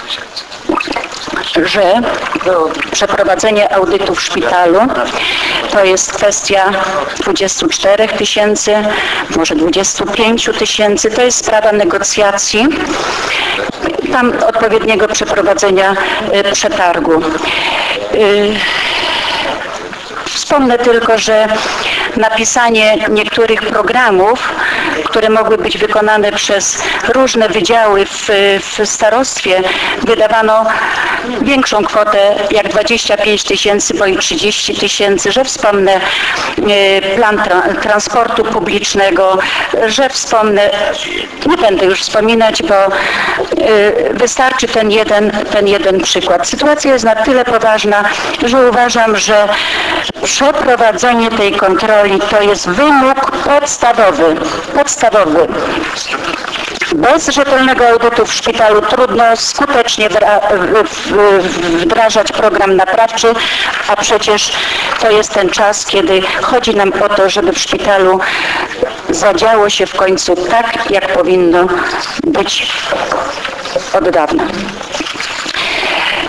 K: że przeprowadzenie audytu w szpitalu to jest kwestia 24 000, może 25 000. To jest sprawa negocjacji, tam odpowiedniego przeprowadzenia przetargu. Wspomnę tylko, że napisanie niektórych programów, które mogły być wykonane przez różne wydziały w starostwie, wydawano większą kwotę jak 25 000, bo i 30 000, że wspomnę plan transportu publicznego, że wspomnę, nie będę już wspominać, bo wystarczy ten jeden przykład. Sytuacja jest na tyle poważna, że uważam, że przeprowadzenie tej kontroli to jest wymóg podstawowy. Bez rzetelnego audytu w szpitalu trudno skutecznie wdrażać program naprawczy, a przecież to jest ten czas, kiedy chodzi nam o to, żeby w szpitalu zadziało się w końcu tak, jak powinno być od dawna.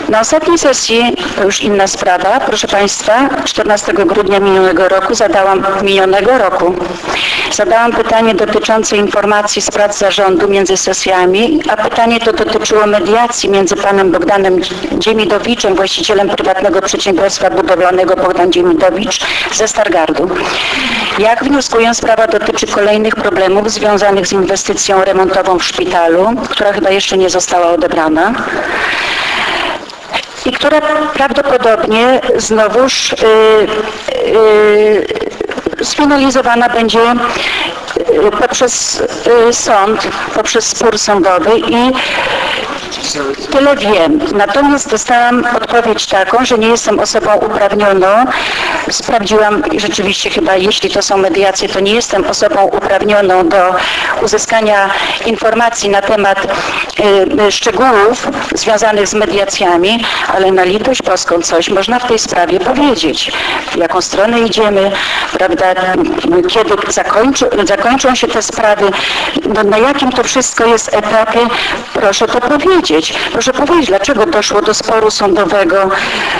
K: Na ostatniej sesji, to już inna sprawa, proszę Państwa, 14 grudnia minionego roku zadałam pytanie dotyczące informacji z prac zarządu między sesjami, a pytanie to dotyczyło mediacji między panem Bogdanem Dziemidowiczem, właścicielem prywatnego przedsiębiorstwa budowlanego Bogdan Dziemidowicz ze Stargardu. Jak wnioskuję, sprawa dotyczy kolejnych problemów związanych z inwestycją remontową w szpitalu, która chyba jeszcze nie została odebrana i która prawdopodobnie znowuż sfinalizowana będzie poprzez sąd, poprzez spór sądowy i tyle wiem. Natomiast dostałam odpowiedź taką, że nie jestem osobą uprawnioną. Sprawdziłam i rzeczywiście chyba, jeśli to są mediacje, to nie jestem osobą uprawnioną do uzyskania informacji na temat szczegółów związanych z mediacjami, ale na litość boską coś można w tej sprawie powiedzieć. W jaką stronę idziemy, prawda, kiedy zakończą się te sprawy, na jakim to wszystko jest etapie, proszę to powiedzieć. Proszę powiedzieć, dlaczego doszło do sporu sądowego,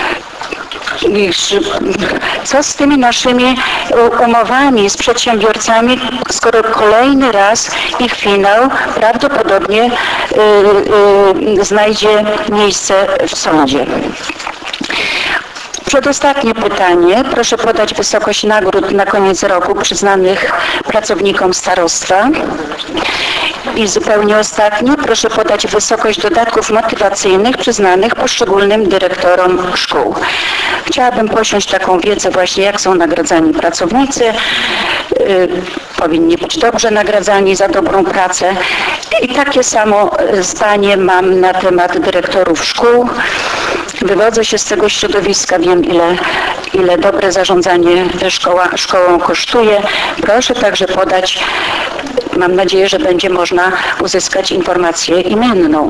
K: co z tymi naszymi umowami z przedsiębiorcami, skoro kolejny raz ich finał prawdopodobnie znajdzie miejsce w sądzie. Przedostatnie pytanie. Proszę podać wysokość nagród na koniec roku przyznanych pracownikom starostwa. I zupełnie ostatnie. Proszę podać wysokość dodatków motywacyjnych przyznanych poszczególnym dyrektorom szkół. Chciałabym posiąść taką wiedzę właśnie, jak są nagradzani pracownicy. Powinni być dobrze nagradzani za dobrą pracę. I takie samo zdanie mam na temat dyrektorów szkół. Wywodzę się z tego środowiska, wiem ile dobre zarządzanie szkołą kosztuje. Proszę także podać, mam nadzieję, że będzie można uzyskać informację imienną.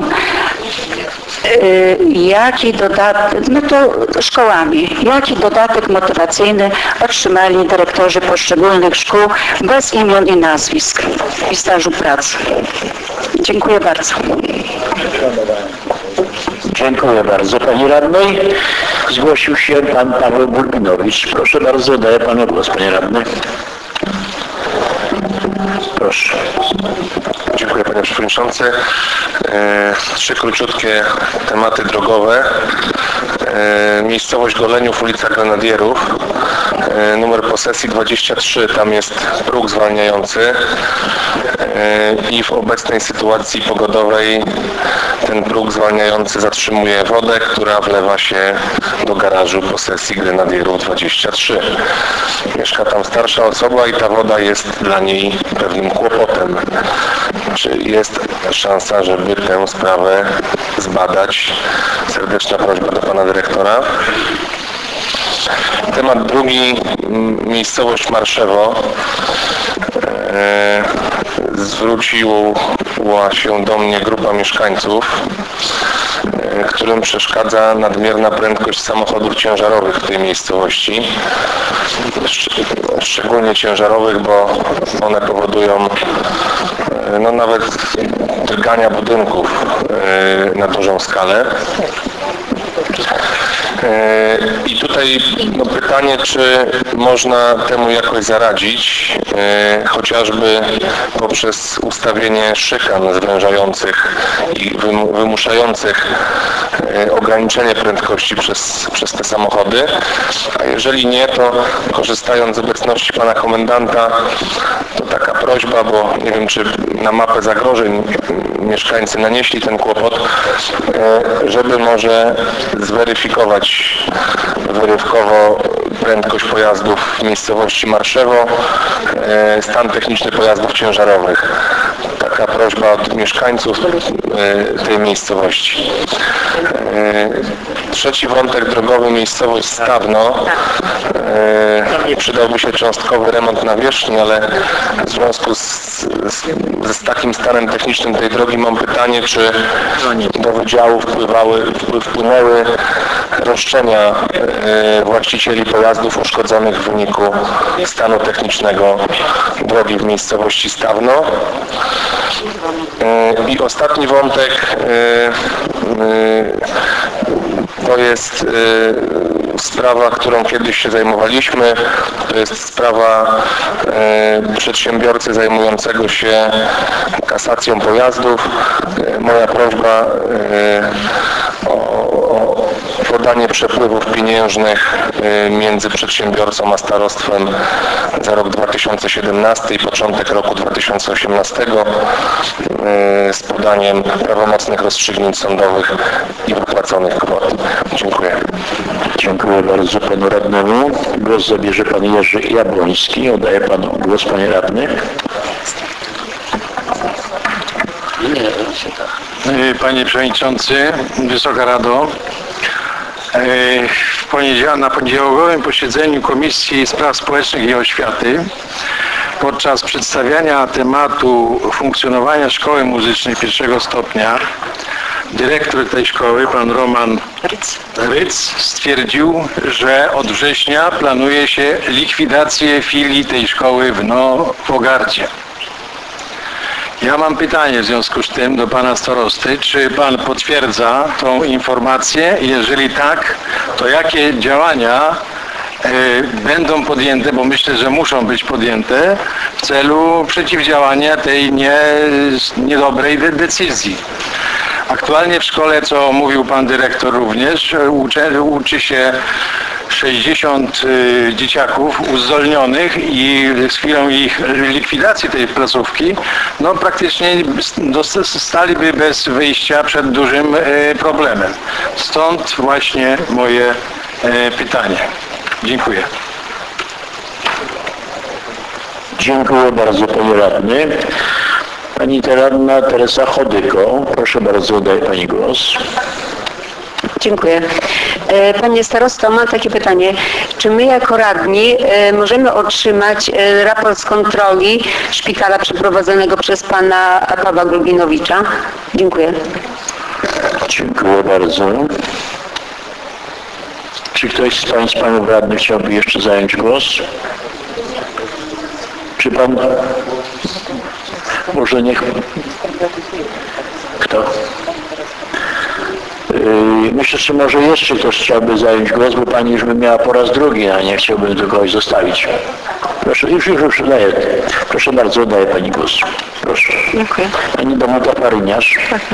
K: Jaki dodatek, no to szkołami, jaki dodatek motywacyjny otrzymali dyrektorzy poszczególnych szkół bez imion i nazwisk i stażu pracy. Dziękuję bardzo.
B: Dziękuję bardzo Pani Radnej. Zgłosił się Pan Paweł Bulbinowicz. Proszę bardzo, daję Panu głos, Panie Radny. Proszę.
D: Dziękuję Panie Przewodniczący. 3 króciutkie tematy drogowe. Miejscowość Goleniów, ulica Grenadierów. Numer posesji 23, tam jest próg zwalniający i w obecnej sytuacji pogodowej ten próg zwalniający zatrzymuje wodę, która wlewa się do garażu posesji Grenadierów 23. Mieszka tam starsza osoba i ta woda jest dla niej pewnym kłopotem. Czy jest szansa, żeby tę sprawę zbadać? Serdeczna prośba do Pana Dyrektora. Temat drugi, miejscowość Marszewo. Zwróciła się do mnie grupa mieszkańców, którym przeszkadza nadmierna prędkość samochodów ciężarowych w tej miejscowości. Szczególnie ciężarowych, bo one powodują no, nawet drgania budynków na dużą skalę. I tutaj no, pytanie, czy można temu jakoś zaradzić, chociażby poprzez ustawienie szykan zwężających i wymuszających ograniczenie prędkości przez te samochody, a jeżeli nie, to korzystając z obecności Pana Komendanta, to taka prośba, bo nie wiem, czy na mapę zagrożeń mieszkańcy nanieśli ten kłopot, żeby może zweryfikować wyrywkowo prędkość pojazdów w miejscowości Marszewo, stan techniczny pojazdów ciężarowych. Taka prośba od mieszkańców tej miejscowości. Trzeci wątek drogowy, miejscowość Stawno. Przydałby się cząstkowy remont nawierzchni, ale w związku z takim stanem technicznym tej drogi mam pytanie, czy do wydziału wpłynęły roszczenia właścicieli pojazdów uszkodzonych w wyniku stanu technicznego drogi w miejscowości Stawno. I ostatni wątek, To jest sprawa, którą kiedyś się zajmowaliśmy. To jest sprawa przedsiębiorcy zajmującego się kasacją pojazdów. Moja prośba o podanie przepływów pieniężnych między przedsiębiorcą a starostwem za rok 2017 i początek roku 2018 z podaniem prawomocnych rozstrzygnięć sądowych i wypłaconych kwot. Dziękuję.
B: Dziękuję bardzo panu radnemu. Głos zabierze pan Jerzy Jabłoński. Oddaję panu głos, panie radny.
I: Panie Przewodniczący, Wysoka Rado, na poniedziałkowym posiedzeniu Komisji Spraw Społecznych i Oświaty podczas przedstawiania tematu funkcjonowania szkoły muzycznej pierwszego stopnia dyrektor tej szkoły, pan Roman Ryc, stwierdził, że od września planuje się likwidację filii tej szkoły w Nowogardzie. Ja mam pytanie w związku z tym do pana starosty, czy pan potwierdza tą informację? Jeżeli tak, to jakie działania będą podjęte, bo myślę, że muszą być podjęte w celu przeciwdziałania tej niedobrej decyzji. Aktualnie w szkole, co mówił pan dyrektor również, uczy się 60 dzieciaków uzdolnionych i z chwilą ich likwidacji tej placówki, praktycznie staliby bez wyjścia przed dużym problemem. Stąd właśnie moje pytanie. Dziękuję.
B: Dziękuję bardzo, panie radny. Pani radna Teresa Chodyko, proszę bardzo, oddaję pani głos.
L: Dziękuję. Panie starosto, mam takie pytanie. Czy my jako radni możemy otrzymać raport z kontroli szpitala przeprowadzonego przez pana Pawła Grubinowicza? Dziękuję.
B: Dziękuję bardzo. Czy ktoś z pań, z panów radnych chciałby jeszcze zająć głos? Czy pan... Może niech... Kto? Myślę, że może jeszcze ktoś chciałby zająć głos, bo pani już by miała po raz drugi, a nie chciałbym do kogoś zostawić. Proszę, już daję. Proszę bardzo, oddaję pani głos. Proszę.
K: Dziękuję.
B: Pani Danuta Paryniarz.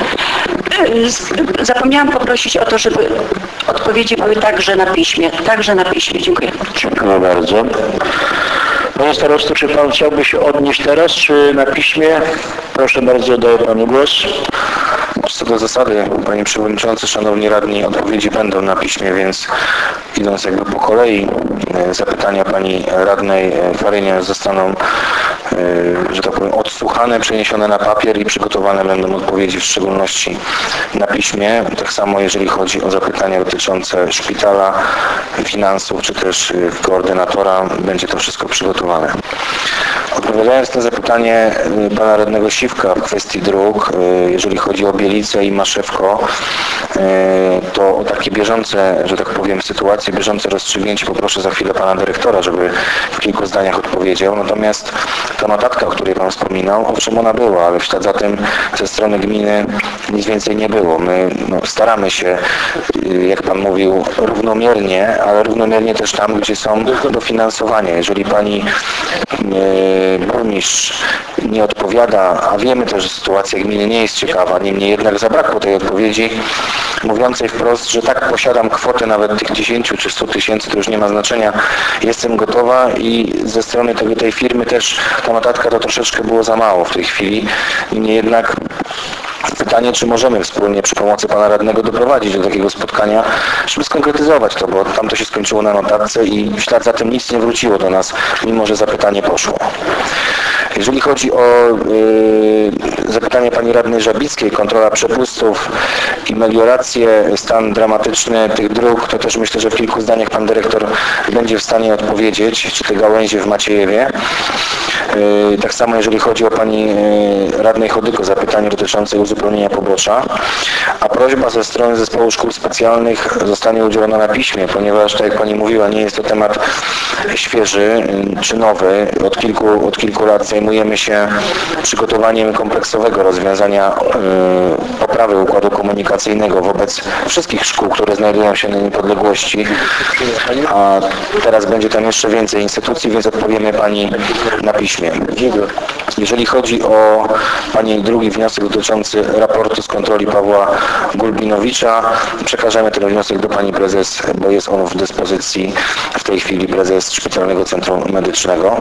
K: Zapomniałam poprosić o to, żeby odpowiedzi były także na piśmie. Także na piśmie. Dziękuję.
B: Dziękuję bardzo. Panie starosto, czy pan chciałby się odnieść teraz, czy na piśmie? Proszę bardzo, oddaję panu głos.
C: Co do zasady, panie przewodniczący, szanowni radni, odpowiedzi będą na piśmie, więc idąc jakby po kolei, zapytania pani radnej Faryniarz zostaną, że tak powiem, odsłuchane, przeniesione na papier i przygotowane będą odpowiedzi, w szczególności na piśmie. Tak samo jeżeli chodzi o zapytania dotyczące szpitala, finansów, czy też koordynatora, będzie to wszystko przygotowane. Odpowiadając na zapytanie pana radnego Siwka w kwestii dróg, jeżeli chodzi o Bielice i Maszewko, to o takie bieżące, że tak powiem, sytuacje, bieżące rozstrzygnięcie poproszę za chwilę pana dyrektora, żeby w kilku zdaniach odpowiedział. Natomiast ta notatka, o której pan wspominał, owszem, ona była, ale w ślad za tym ze strony gminy nic więcej nie było. My staramy się, jak pan mówił, równomiernie, ale równomiernie też tam, gdzie są dofinansowania. Jeżeli pani burmistrz nie odpowiada, a wiemy też, że sytuacja gminy nie jest ciekawa, niemniej jednak zabrakło tej odpowiedzi mówiącej wprost, że tak, posiadam kwotę nawet tych 10 czy 100 tysięcy, to już nie ma znaczenia, jestem gotowa i ze strony tej firmy też ta notatka to troszeczkę było za mało w tej chwili, niemniej jednak pytanie, czy możemy wspólnie przy pomocy pana radnego doprowadzić do takiego spotkania, żeby skonkretyzować to, bo tam to się skończyło na notatce i w ślad za tym nic nie wróciło do nas, mimo że zapytanie poszło. Jeżeli chodzi o zapytanie pani radnej Żabickiej, kontrola przepustów i meliorację, stan dramatyczny tych dróg, to też myślę, że w kilku zdaniach pan dyrektor będzie w stanie odpowiedzieć, czy te gałęzie w Maciejewie. Tak samo jeżeli chodzi o pani radnej Chodyko, zapytanie dotyczące uzupełnienia pobocza, a prośba ze strony Zespołu Szkół Specjalnych zostanie udzielona na piśmie, ponieważ, tak jak pani mówiła, nie jest to temat świeży czy nowy. Od kilku lat zajmujemy się przygotowaniem kompleksowego rozwiązania poprawy układu komunikacyjnego wobec wszystkich szkół, które znajdują się na niepodległości, a teraz będzie tam jeszcze więcej instytucji, więc odpowiemy pani na piśmie. Jeżeli chodzi o pani drugi wniosek dotyczący raportu z kontroli Pawła Gulbinowicza, przekażemy ten wniosek do pani prezes, bo jest on w dyspozycji w tej chwili prezes Szpitalnego Centrum Medycznego.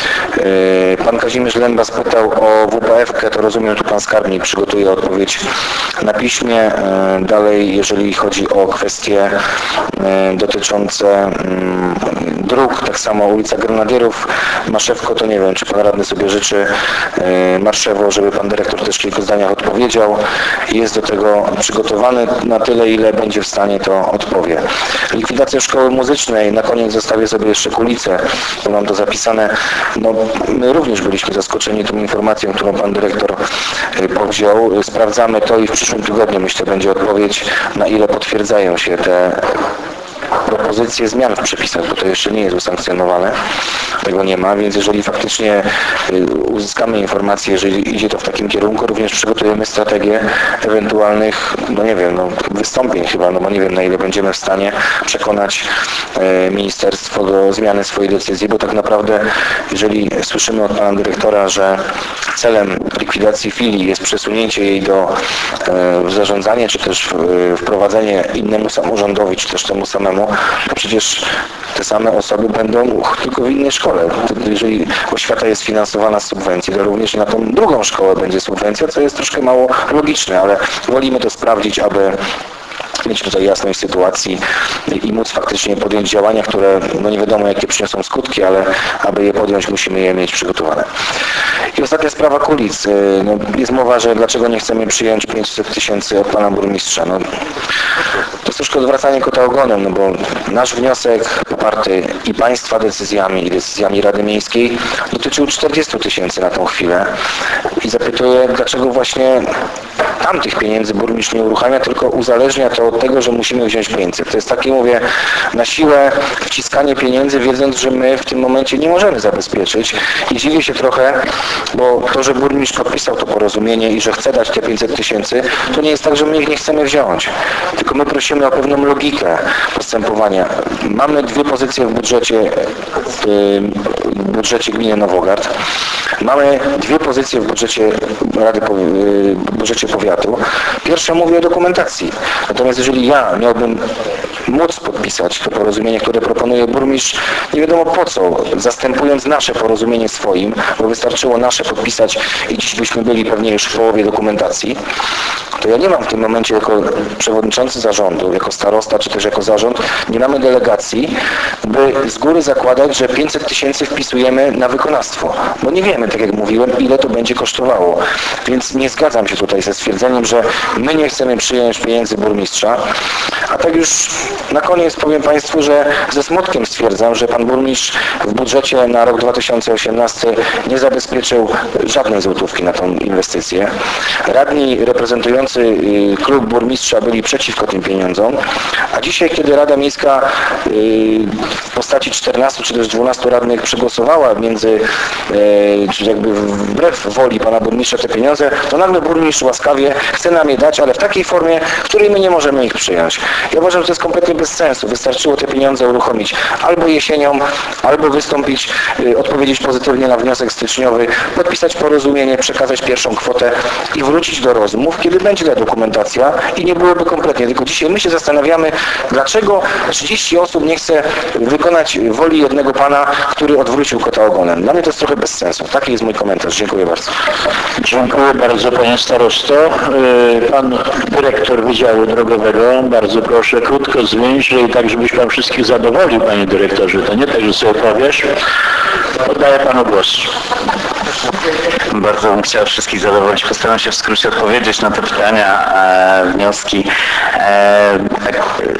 C: Pan Kazimierz Lęba spytał o WPF-kę, to rozumiem, tu pan skarbnik przygotuje odpowiedź na piśmie. Dalej, jeżeli chodzi o kwestie dotyczące dróg, tak samo ulica Grenadierów, Maszewko, to nie wiem, czy pan radny sobie życzy Marszewo, żeby pan dyrektor też w kilku zdaniach odpowiedział. Jest do tego przygotowany na tyle, ile będzie w stanie, to odpowie. Likwidacja szkoły muzycznej, na koniec zostawię sobie jeszcze Kulicę, bo mam to zapisane. No, my również byliśmy zaskoczeni tą informacją, którą pan dyrektor powziął. Sprawdzamy to i w przyszłym tygodniu, myślę, będzie odpowiedź, na ile potwierdzają się te propozycje zmian w przepisach, bo to jeszcze nie jest usankcjonowane, tego nie ma, więc jeżeli faktycznie uzyskamy informację, jeżeli idzie to w takim kierunku, również przygotujemy strategię ewentualnych, no nie wiem, no wystąpień chyba, no bo nie wiem, na ile będziemy w stanie przekonać ministerstwo do zmiany swojej decyzji, bo tak naprawdę, jeżeli słyszymy od pana dyrektora, że celem likwidacji filii jest przesunięcie jej do zarządzania, czy też wprowadzenie innemu samorządowi, czy też temu samemu, to przecież te same osoby będą tylko w innej szkole. Jeżeli oświata jest finansowana z subwencji, to również na tą drugą szkołę będzie subwencja, co jest troszkę mało logiczne, ale wolimy to sprawdzić, aby mieć tutaj jasność sytuacji i móc faktycznie podjąć działania, które no nie wiadomo jakie przyniosą skutki, ale aby je podjąć, musimy je mieć przygotowane. I ostatnia sprawa Kulic. No, jest mowa, że dlaczego nie chcemy przyjąć 500 000 od pana burmistrza. No, to jest troszkę odwracanie kota ogonem, no bo nasz wniosek poparty i państwa decyzjami, i decyzjami Rady Miejskiej dotyczył 40 000 na tą chwilę. I zapytuję, dlaczego właśnie tamtych pieniędzy burmistrz nie uruchamia, tylko uzależnia to od tego, że musimy wziąć 500. To jest takie, mówię, na siłę wciskanie pieniędzy, wiedząc, że my w tym momencie nie możemy zabezpieczyć. I dziwię się trochę, bo to, że burmistrz podpisał to porozumienie i że chce dać te 500 000, to nie jest tak, że my ich nie chcemy wziąć. Tylko my prosimy o pewną logikę postępowania. Mamy dwie pozycje w budżecie gminy Nowogard. Mamy dwie pozycje w budżecie budżecie powiatu. Pierwsza mówi o dokumentacji. Natomiast jeżeli ja miałbym móc podpisać to porozumienie, które proponuje burmistrz, nie wiadomo po co, zastępując nasze porozumienie swoim, bo wystarczyło nasze podpisać i dziś byśmy byli pewnie już w połowie dokumentacji, to ja nie mam w tym momencie jako przewodniczący zarządu, jako starosta, czy też jako zarząd, nie mamy delegacji, by z góry zakładać, że 500 000 wpisujemy na wykonawstwo. Bo nie wiemy, tak jak mówiłem, ile to będzie kosztowało. Więc nie zgadzam się tutaj ze stwierdzeniem, że my nie chcemy przyjąć pieniędzy burmistrza. A tak już na koniec powiem Państwu, że ze smutkiem stwierdzam, że pan burmistrz w budżecie na rok 2018 nie zabezpieczył żadnej złotówki na tą inwestycję. Radni reprezentujący klub burmistrza byli przeciwko tym pieniądzom, a dzisiaj, kiedy Rada Miejska w postaci 14 czy też 12 radnych przegłosowała czy jakby wbrew woli pana burmistrza te pieniądze, to nagle burmistrz łaskawie chce nam je dać, ale w takiej formie, w której my nie możemy ich przyjąć. Ja uważam, że to jest kompletnie bez sensu. Wystarczyło te pieniądze uruchomić albo jesienią, albo wystąpić, odpowiedzieć pozytywnie na wniosek styczniowy, podpisać porozumienie, przekazać pierwszą kwotę i wrócić do rozmów, kiedy będzie ta dokumentacja i nie byłoby kompletnie. Tylko dzisiaj my się zastanawiamy, dlaczego 30 osób nie chce wykonać woli jednego pana, który odwrócił kota ogonem. Dla mnie to jest trochę bez sensu. Taki jest mój komentarz. Dziękuję bardzo.
B: Dziękuję bardzo panie starosto. Pan dyrektor Wydziału Drogowego, bardzo proszę krótko, zwięźle i tak, żebyś pan wszystkich zadowolił, panie dyrektorze. To nie tak, że sobie powiesz. Oddaję panu głos.
H: Bardzo bym chciał wszystkich zadowolić. Postaram się w skrócie odpowiedzieć na te pytania, wnioski.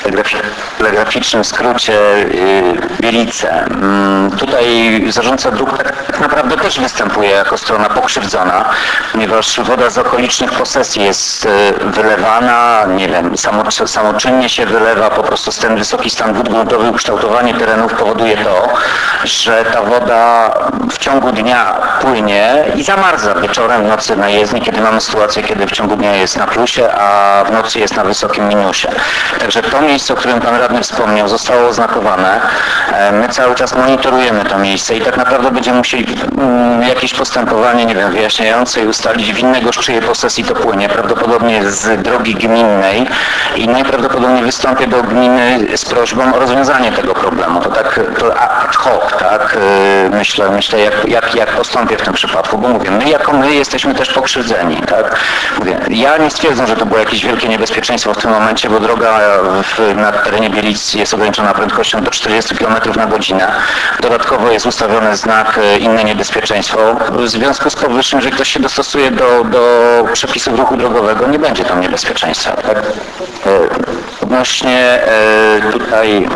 G: telegraficznym skrócie Bielice. Tutaj zarządca dróg tak naprawdę też występuje jako strona pokrzywdzona, ponieważ woda z okolicznych posesji jest wylewana, nie wiem, samoczynnie się wylewa, po prostu ten wysoki stan wód gruntowych, ukształtowanie terenów powoduje to, że ta woda w ciągu dnia płynie i zamarza wieczorem, w nocy na jezdni, kiedy mamy sytuację, kiedy w ciągu dnia jest na plusie, a w nocy jest na wysokim minusie. Także to miejsce, o którym pan radny wspomniał, zostało oznakowane. My cały czas monitorujemy to miejsce i tak naprawdę będziemy musieli jakieś postępowanie, nie wiem, wyjaśniające i ustalić winnego, z czyjej posesji to płynie, prawdopodobnie z drogi gminnej i najprawdopodobniej wystąpię do gminy z prośbą o rozwiązanie tego problemu. To tak to ad hoc, tak? Myślę jak postąpię w tym przypadku, bo mówię, my jesteśmy też pokrzywdzeni, tak? Mówię, ja nie stwierdzam, że to było jakieś wielkie niebezpieczeństwo w tym momencie, bo droga na terenie Bielic jest ograniczona prędkością do 40 km na godzinę. Dodatkowo jest ustawiony znak inne niebezpieczeństwo. W związku z powyższym, że ktoś się dostosuje do przepisów ruchu drogowego, nie będzie tam niebezpieczeństwa. Tak? Odnośnie tutaj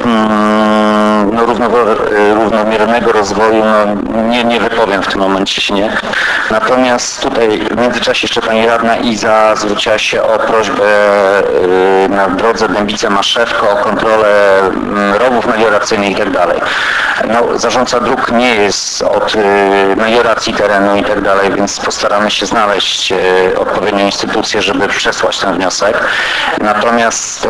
G: równomiernego rozwoju, nie wypowiem w tym momencie się nie. Natomiast tutaj w międzyczasie jeszcze pani radna Iza zwróciła się o prośbę na drodze Dębice-Maszewko o kontrolę rowów melioracyjnych i tak dalej. Zarządca dróg nie jest od melioracji terenu i tak dalej, więc postaramy się znaleźć odpowiednią instytucję, żeby przesłać ten wniosek. Natomiast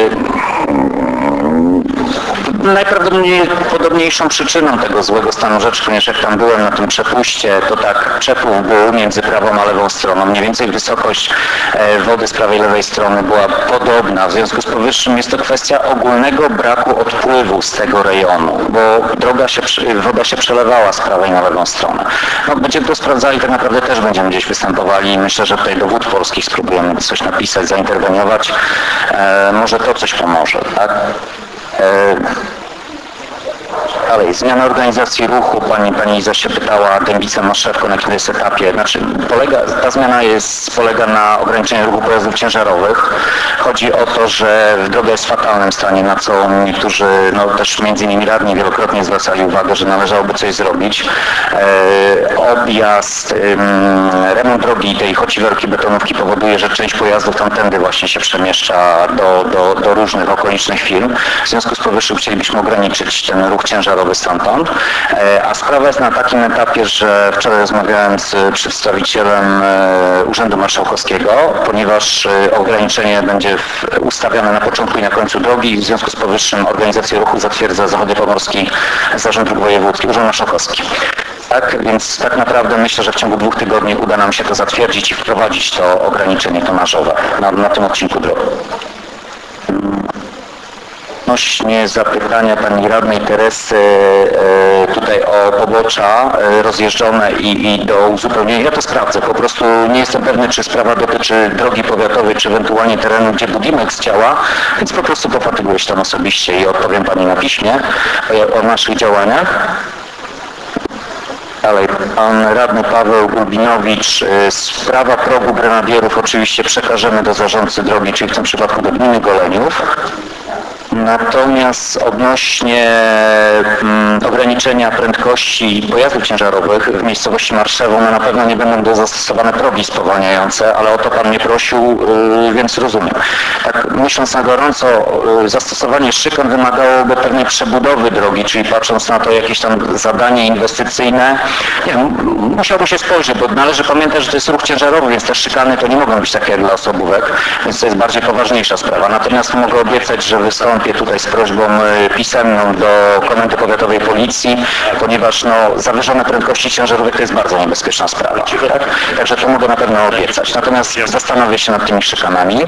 G: najprawdopodobniejszą przyczyną tego złego stanu rzeczy, ponieważ jak tam byłem na tym przepuście, to tak przepływ był między prawą a lewą stroną. Mniej więcej wysokość wody z prawej i lewej strony była podobna. W związku z powyższym jest to kwestia ogólnego braku odpływu z tego rejonu, bo woda się przelewała z prawej na lewą stronę. Będziemy to sprawdzali, tak naprawdę też będziemy gdzieś występowali i myślę, że tutaj do Wód Polskich spróbujemy coś napisać, zainterweniować. Może to coś pomoże, tak? Dalej, zmiana organizacji ruchu, pani Iza się pytała, Dębica-Maszewko, na jakim jest etapie. Ta zmiana polega na ograniczeniu ruchu pojazdów ciężarowych. Chodzi o to, że droga jest w fatalnym stanie, na co niektórzy, też między innymi radni wielokrotnie zwracali uwagę, że należałoby coś zrobić. Objazd, remont drogi tej chociwerki betonówki powoduje, że część pojazdów tamtędy właśnie się przemieszcza do różnych okolicznych firm. W związku z powyższym chcielibyśmy ograniczyć ten ruch ciężarowy stamtąd, a sprawa jest na takim etapie, że wczoraj rozmawiałem z przedstawicielem Urzędu Marszałkowskiego, ponieważ ograniczenie będzie ustawione na początku i na końcu drogi, w związku z powyższym organizację ruchu zatwierdza Zawody Pomorski Zarząd Dróg Wojewódzkich, Urząd Marszałkowski. Tak, więc tak naprawdę myślę, że w ciągu 2 tygodni uda nam się to zatwierdzić i wprowadzić to ograniczenie tonażowe na tym odcinku drogi. Odnośnie zapytania pani radnej Teresy tutaj o pobocza rozjeżdżone i do uzupełnienia, ja to sprawdzę, po prostu nie jestem pewny, czy sprawa dotyczy drogi powiatowej, czy ewentualnie terenu, gdzie Budimex działa, więc po prostu pofatyguję się tam osobiście i odpowiem pani na piśmie o naszych działaniach. Dalej, pan radny Paweł Gulbinowicz, sprawa progu grenadierów oczywiście przekażemy do zarządcy drogi, czyli w tym przypadku do gminy Goleniów. Natomiast odnośnie ograniczenia prędkości pojazdów ciężarowych w miejscowości Marszewo, na pewno nie będą zastosowane progi spowalniające, ale o to pan mnie prosił, więc rozumiem. Tak myśląc na gorąco, zastosowanie szykon wymagałoby pewnej przebudowy drogi, czyli patrząc na to jakieś tam zadanie inwestycyjne, nie wiem, musiałbym się spojrzeć, bo należy pamiętać, że to jest ruch ciężarowy, więc te szykany to nie mogą być takie jak dla osobówek, więc to jest bardziej poważniejsza sprawa. Natomiast mogę obiecać, że wystąpię tutaj z prośbą pisemną do Komendy Powiatowej Policji, ponieważ zawyżone prędkości ciężarowych to jest bardzo niebezpieczna sprawa. Tak? Także to mogę na pewno obiecać. Natomiast zastanowię się nad tymi szykanami.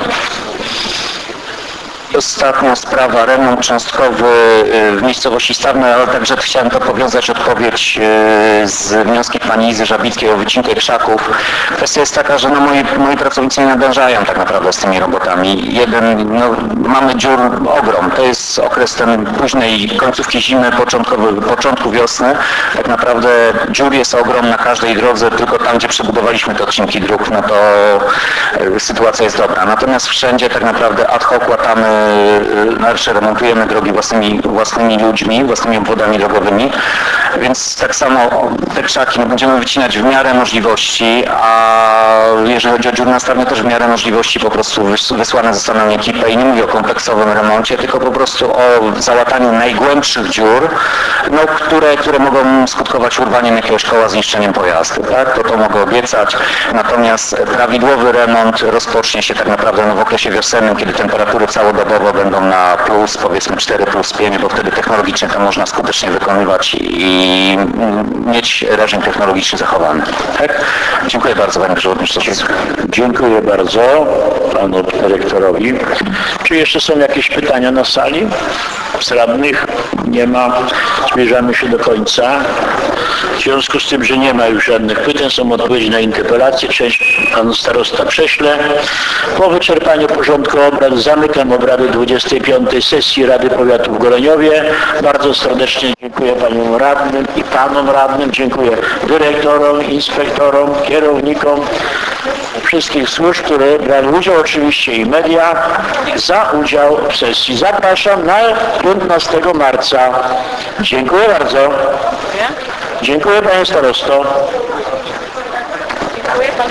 G: Ostatnia sprawa, remont cząstkowy w miejscowości Stawne, ale także chciałem to powiązać odpowiedź z wnioskiem pani Izy Żabickiej o wycinkę krzaków. Kwestia jest taka, że moi pracownicy nie nadążają tak naprawdę z tymi robotami. Mamy dziur ogrom, to jest okres ten późnej końcówki zimy, początku wiosny. Tak naprawdę dziur jest ogrom na każdej drodze, tylko tam, gdzie przebudowaliśmy te odcinki dróg, to sytuacja jest dobra. Natomiast wszędzie tak naprawdę ad hoc łatamy remontujemy drogi własnymi ludźmi, własnymi obwodami drogowymi, więc tak samo te krzaki będziemy wycinać w miarę możliwości, a jeżeli chodzi o dziury nastawne, też w miarę możliwości po prostu wysłane zostaną ekipę i nie mówię o kompleksowym remoncie, tylko po prostu o załataniu najgłębszych dziur, które mogą skutkować urwaniem jakiegoś koła, zniszczeniem pojazdu, tak? To mogę obiecać, natomiast prawidłowy remont rozpocznie się tak naprawdę w okresie wiosennym, kiedy temperatury całodobowo będą na plus, powiedzmy 4 plus 5, bo wtedy technologicznie to można skutecznie wykonywać i mieć reżim technologiczny zachowany. Tak? Dziękuję bardzo Panie Przewodniczący.
B: Dziękuję bardzo Panu Dyrektorowi. Czy jeszcze są jakieś pytania na sali? Z radnych? Nie ma. Zbliżamy się do końca. W związku z tym, że nie ma już żadnych pytań, są odpowiedzi na interpelacje. Część Pan Starosta prześle. Po wyczerpaniu porządku obrad zamykam obrady 25. sesji Rady Powiatu w Goleniowie. Bardzo serdecznie dziękuję Paniom Radnym i Panom Radnym. Dziękuję dyrektorom, inspektorom, kierownikom wszystkich służb, które brały udział, oczywiście i media, za udział w sesji. Zapraszam na 15 marca. Dziękuję bardzo. Dziękuję Panie Starosto.